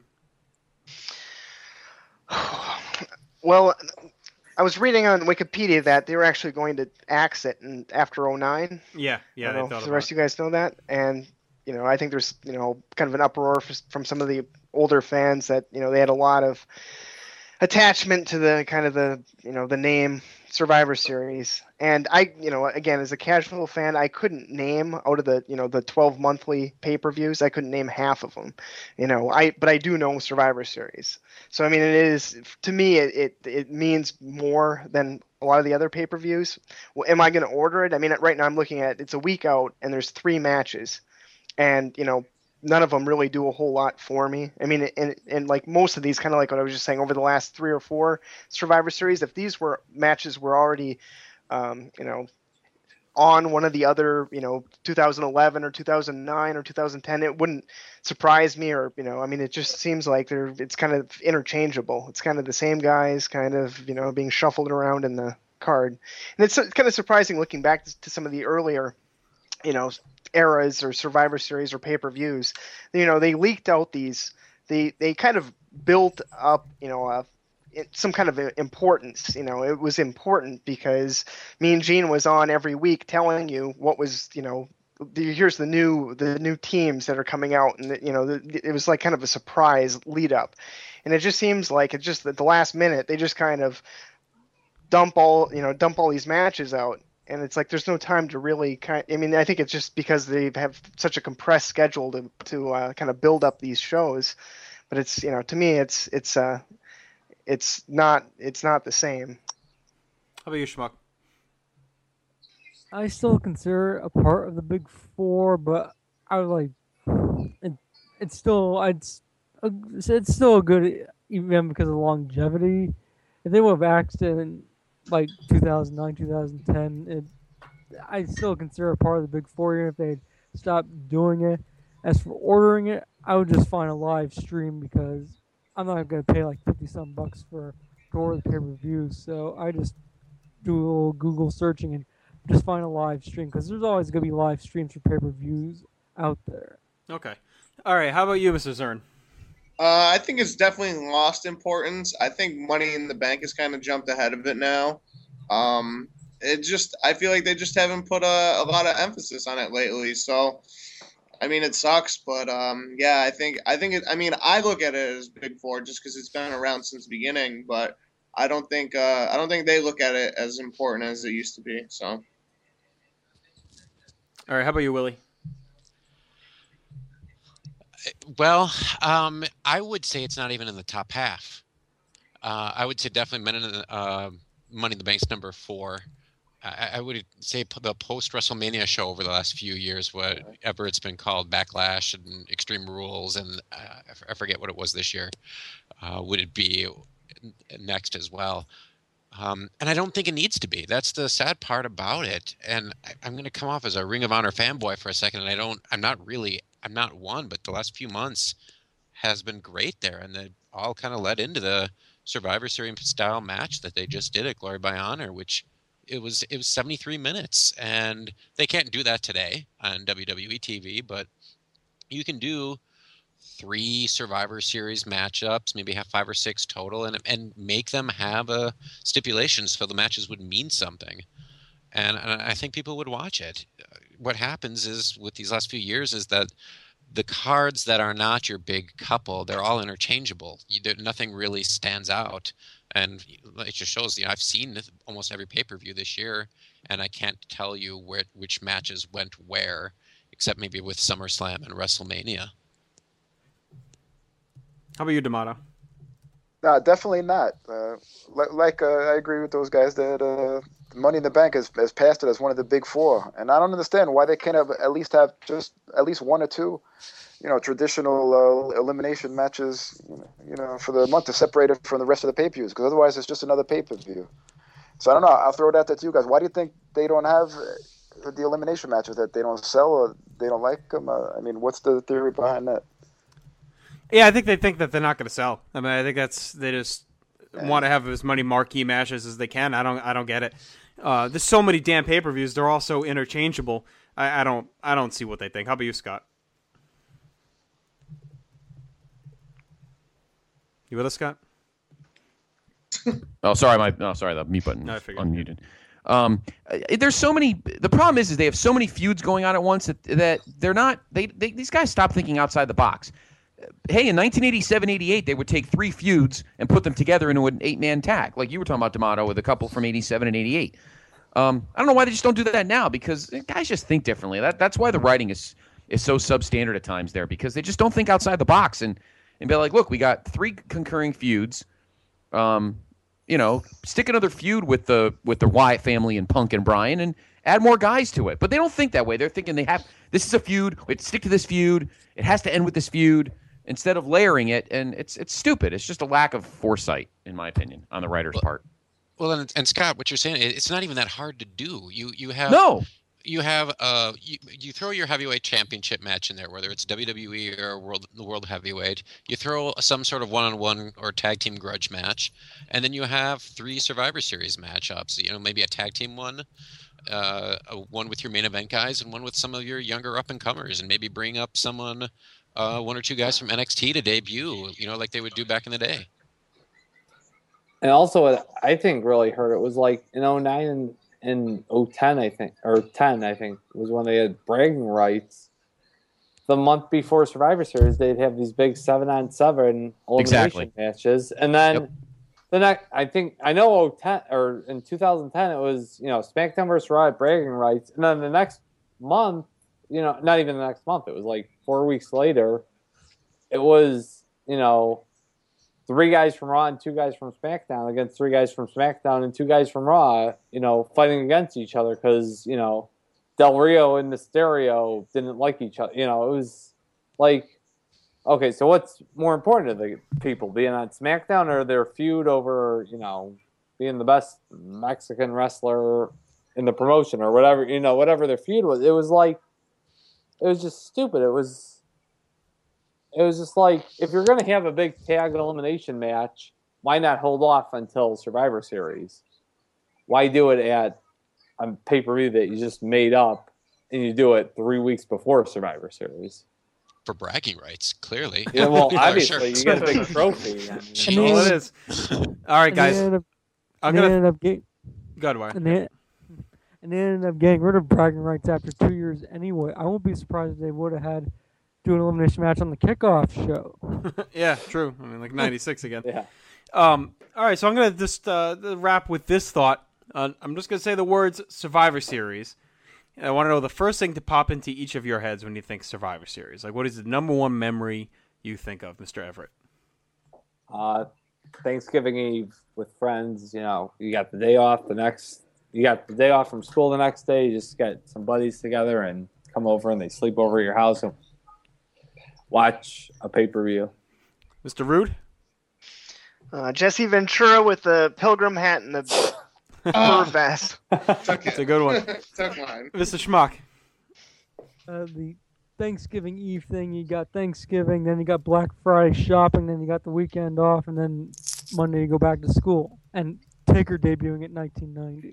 Well, I was reading on Wikipedia that they were actually going to axe it in, after oh nine. Yeah, yeah. I They don't know thought if the about rest of you guys know that. And, you know, I think there's, you know, kind of an uproar from some of the older fans that, you know, they had a lot of attachment to the kind of the, you know, the name Survivor Series. And I, you know, again, as a casual fan, I couldn't name out of the, you know, the twelve monthly pay-per-views, I couldn't name half of them, you know, I, but I do know Survivor Series. So, I mean, it is, to me, it, it, it means more than a lot of the other pay-per-views. Well, am I going to order it? I mean, right now I'm looking at, it's a week out and there's three matches and, you know, none of them really do a whole lot for me. I mean, and, and like most of these, kind of like what I was just saying, over the last three or four Survivor Series, if these were matches were already, um, you know, on one of the other, you know, two thousand eleven or two thousand nine or two thousand ten, it wouldn't surprise me. Or, you know, I mean, it just seems like they're, it's kind of interchangeable. It's kind of the same guys kind of, you know, being shuffled around in the card. And it's kind of surprising looking back to some of the earlier, you know, eras or Survivor Series or pay-per-views. You know, they leaked out these, they they kind of built up, you know, uh, some kind of importance. You know, it was important because Mean Gene was on every week telling you what was, you know, the, here's the new the new teams that are coming out, and you know, the, it was like kind of a surprise lead up. And it just seems like it just at the last minute they just kind of dump all, you know, dump all these matches out. And it's like there's no time to really kind of, I mean, I think it's just because they have such a compressed schedule to to uh, kind of build up these shows. But it's, you know, to me, it's it's uh, it's not it's not the same. How about you, Schmuck? I still consider it a part of the Big Four, but I was like, it, it's still it's it's still a good, even because of the longevity. If they would have axed it in like two thousand nine, two thousand ten, it, I still consider it part of the Big Four, even if they'd stopped doing it. As for ordering it, I would just find a live stream because I'm not going to pay like fifty some bucks for to order the pay-per-views. So I just do a little Google searching and just find a live stream because there's always going to be live streams for pay-per-views out there. Okay. All right. How about you, Mister Zern? Uh, I think it's definitely lost importance. I think Money in the Bank has kind of jumped ahead of it now. Um, it just, I feel like they just haven't put a, a lot of emphasis on it lately. So, I mean, it sucks, but um, yeah, I think, I think it, I mean, I look at it as Big Four just because it's been around since the beginning, but I don't think, uh, I don't think they look at it as important as it used to be. So. All right. How about you, Willie? Well, um, I would say it's not even in the top half. Uh, I would say definitely Men in the, uh, Money in the Bank's number four. I, I would say the post-WrestleMania show over the last few years, whatever it's been called, Backlash and Extreme Rules, and uh, I forget what it was this year, uh, would it be next as well? Um, and I don't think it needs to be. That's the sad part about it. And I, I'm going to come off as a Ring of Honor fanboy for a second, and I don't, I'm not really, I'm not one, but the last few months has been great there, and they all kind of led into the Survivor Series style match that they just did at Glory by Honor, which it was it was seventy-three minutes, and they can't do that today on W W E T V, but you can do three Survivor Series matchups, maybe have five or six total, and and make them have a stipulation so the matches would mean something. And, and I think people would watch it. What happens is, with these last few years, is that the cards that are not your big couple, they're all interchangeable. You, there, nothing really stands out. And it just shows, you know, I've seen almost every pay-per-view this year, and I can't tell you where, which matches went where, except maybe with SummerSlam and WrestleMania. How about you, D'Amato? No, definitely not. Uh, li- like uh, I agree with those guys that uh, Money in the Bank has, has passed it as one of the big four, and I don't understand why they can't have at least have just at least one or two, you know, traditional uh, elimination matches, you know, for the month to separate it from the rest of the pay-per-views, because otherwise it's just another pay-per-view. So I don't know. I'll throw that to you guys. Why do you think they don't have the elimination matches? That they don't sell or they don't like them? Uh, I mean, what's the theory behind that? Yeah, I think they think that they're not going to sell. I mean, I think that's they just want to have as many marquee matches as they can. I don't, I don't get it. Uh, there's so many damn pay-per-views. They're all so interchangeable. I, I don't, I don't see what they think. How about you, Scott? You with us, Scott? Oh, sorry, my no, sorry, the mute button No, I was figured. unmuted. Um, uh, there's so many. The problem is, is they have so many feuds going on at once that, that they're not. They, they these guys stop thinking outside the box. Hey, in nineteen eighty-seven eighty-eight, they would take three feuds and put them together into an eight-man tag, like you were talking about, D'Amato, with a couple from eighty-seven and eighty-eight. Um, I don't know why they just don't do that now, because guys just think differently. That that's why the writing is is so substandard at times there, because they just don't think outside the box and and be like, look, we got three concurring feuds. Um, you know, stick another feud with the with the Wyatt family and Punk and Bryan and add more guys to it. But they don't think that way. They're thinking they have this is a feud. We have to stick to this feud. It has to end with this feud, instead of layering it, and it's it's stupid. It's just a lack of foresight, in my opinion, on the writer's part. Well, and, and Scott, what you're saying, it- it's not even that hard to do. You you have No. You have uh you, you throw your heavyweight championship match in there, whether it's W W E or world the world heavyweight. You throw some sort of one-on-one or tag team grudge match, and then you have three Survivor Series matchups. You know, maybe a tag team one, uh, a one with your main event guys, and one with some of your younger up and comers, and maybe bring up someone, uh, one or two guys from N X T to debut. You know, like they would do back in the day. And also, what I think really hurt it was like in oh nine and in oh ten, I think, or ten, I think, was when they had bragging rights. The month before Survivor Series, they'd have these big seven on seven elimination Exactly. matches, and then Yep. the next, I think, I know oh ten or in two thousand ten, it was you know SmackDown versus Raw at bragging rights, and then the next month, you know, not even the next month, it was like four weeks later, it was you know. Three guys from Raw and two guys from SmackDown against three guys from SmackDown and two guys from Raw, you know, fighting against each other because, you know, Del Rio and Mysterio didn't like each other. You know, it was like, okay, so what's more important to the people, being on SmackDown or their feud over, you know, being the best Mexican wrestler in the promotion or whatever, you know, whatever their feud was? It was like, it was just stupid. It was... It was just like, if you're going to have a big tag elimination match, why not hold off until Survivor Series? Why do it at a pay-per-view that you just made up and you do it three weeks before Survivor Series? For bragging rights, clearly. Yeah, well, Yeah, obviously, sure. you get a big trophy. I mean, Jeez. Well, it is. All right, And guys. they ended up, I'm they gonna ended up get, go ahead, Wyatt. and they, and they ended up getting rid of bragging rights after two years anyway. I won't be surprised if they would have had do an elimination match on the kickoff show. Yeah, true. I mean, like ninety-six again. Yeah. Um, all right, so I'm going to just uh, wrap with this thought. Uh, I'm just going to say the words Survivor Series. And I want to know the first thing to pop into each of your heads when you think Survivor Series. Like, what is the number one memory you think of, Mister Everett? Uh, Thanksgiving Eve with friends, you know, you got the day off the next, you got the day off from school the next day, you just got some buddies together and come over and they sleep over at your house and watch a pay-per-view. Mister Rude? Uh, Jesse Ventura with the pilgrim hat and the fur vest. It's a good one. Took mine. Mister Schmuck? Uh, the Thanksgiving Eve thing, you got Thanksgiving, then you got Black Friday shopping, then you got the weekend off, and then Monday you go back to school. And Taker debuting at nineteen ninety.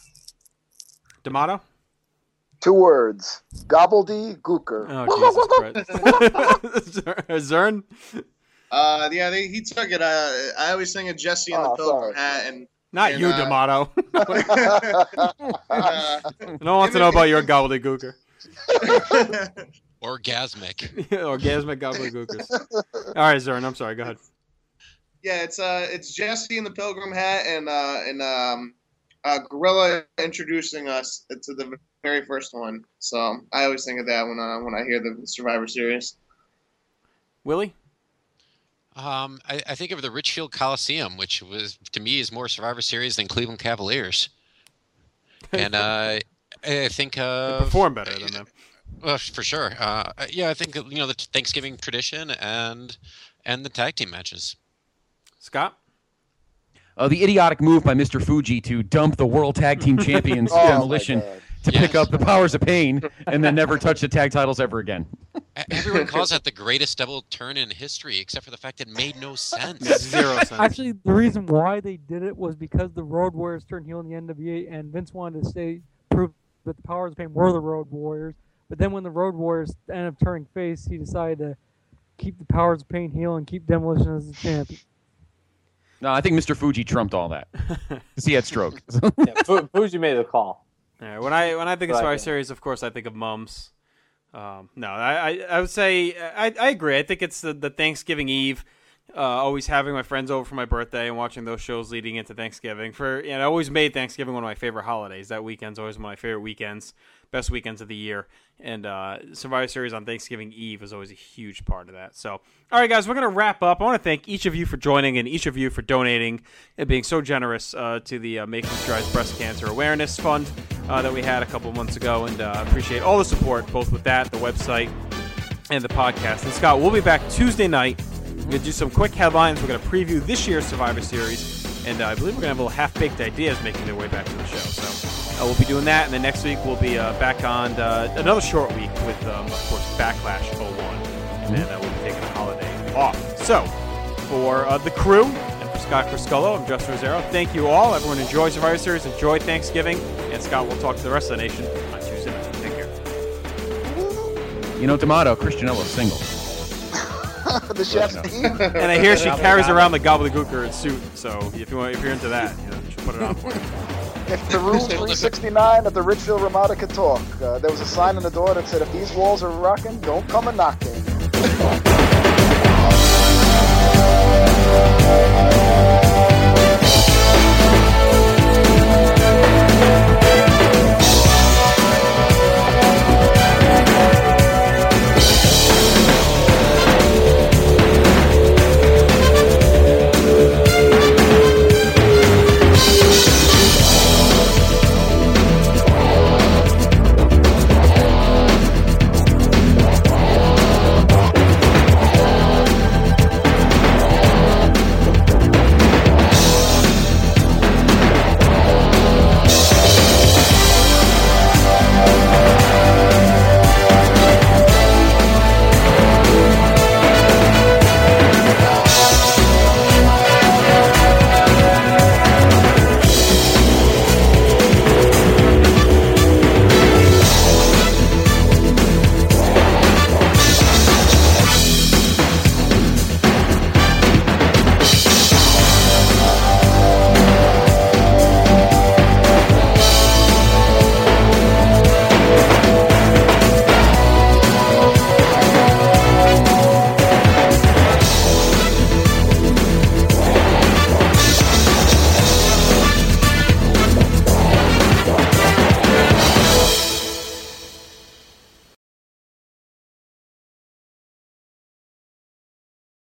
D'Amato? Two words. Gobbledygooker. Oh, Jesus Christ. Zern? Uh, yeah, they, he took it. Uh, I always think of Jesse in the Oh, Pilgrim sorry. hat, and Not and, you, uh, D'Amato. uh, No one wants to know about your gobbledygooker. Orgasmic. Orgasmic gobbledygookers. All right, Zern, I'm sorry. Go ahead. yeah, it's uh, it's Jesse in the Pilgrim hat, and uh, and um, uh, Gorilla introducing us to the very first one. So I always think of that when uh, when I hear the Survivor Series. Willie? Um, I, I think of the Richfield Coliseum, which was to me is more Survivor Series than Cleveland Cavaliers. And uh, I think uh, They perform better than them. Well, for sure. Uh, yeah, I think you know the Thanksgiving tradition and and the tag team matches. Scott? Uh, the idiotic move by Mister Fuji to dump the World Tag Team Champions Oh, Demolition to Yes. pick up the Powers of Pain and then never touch the tag titles ever again. Everyone calls that the greatest double turn in history, except for the fact it made no sense. Zero sense. Actually, the reason why they did it was because the Road Warriors turned heel in the N W A, and Vince wanted to say prove that the Powers of Pain were the Road Warriors. But then when the Road Warriors ended up turning face, he decided to keep the Powers of Pain heel and keep Demolition as the champion. No, I think Mister Fuji trumped all that because he had stroke. Yeah, Fu- Fuji made the call. All right, when I when I think of Right, Survivor yeah. Series, of course, I think of mums. Um, no, I, I I would say I I agree. I think it's the, the Thanksgiving Eve. Uh, always having my friends over for my birthday and watching those shows leading into Thanksgiving. For you know, I always made Thanksgiving one of my favorite holidays. That weekend's always one of my favorite weekends, best weekends of the year. And uh, Survivor Series on Thanksgiving Eve is always a huge part of that. So, all right, guys, we're going to wrap up. I want to thank each of you for joining and each of you for donating and being so generous uh, to the uh, Making Strides Breast Cancer Awareness Fund uh, that we had a couple months ago. And uh, appreciate all the support, both with that, the website, and the podcast. And Scott, we'll be back Tuesday night. We're going to do some quick headlines. We're going to preview this year's Survivor Series. And uh, I believe we're going to have little half-baked ideas making their way back to the show. So uh, we'll be doing that. And then next week we'll be uh, back on uh, another short week with, um, of course, Backlash oh one. And then uh, we'll be taking a holiday off. So for uh, the crew and for Scott Criscullo, I'm Justin Rosero. Thank you all. Everyone enjoy Survivor Series. Enjoy Thanksgiving. And Scott, we'll talk to the rest of the nation on Tuesday night. Take care. You know, D'Amato, Christianello's single. The chef's team. And I hear she carries around the gobbledygooker suit. So if you want, if you're into that, you know, you should put it on for you. If the room three sixty-nine at the Richfield Ramada could talk, uh, there was a sign on the door that said, if these walls are rocking, don't come a knocking.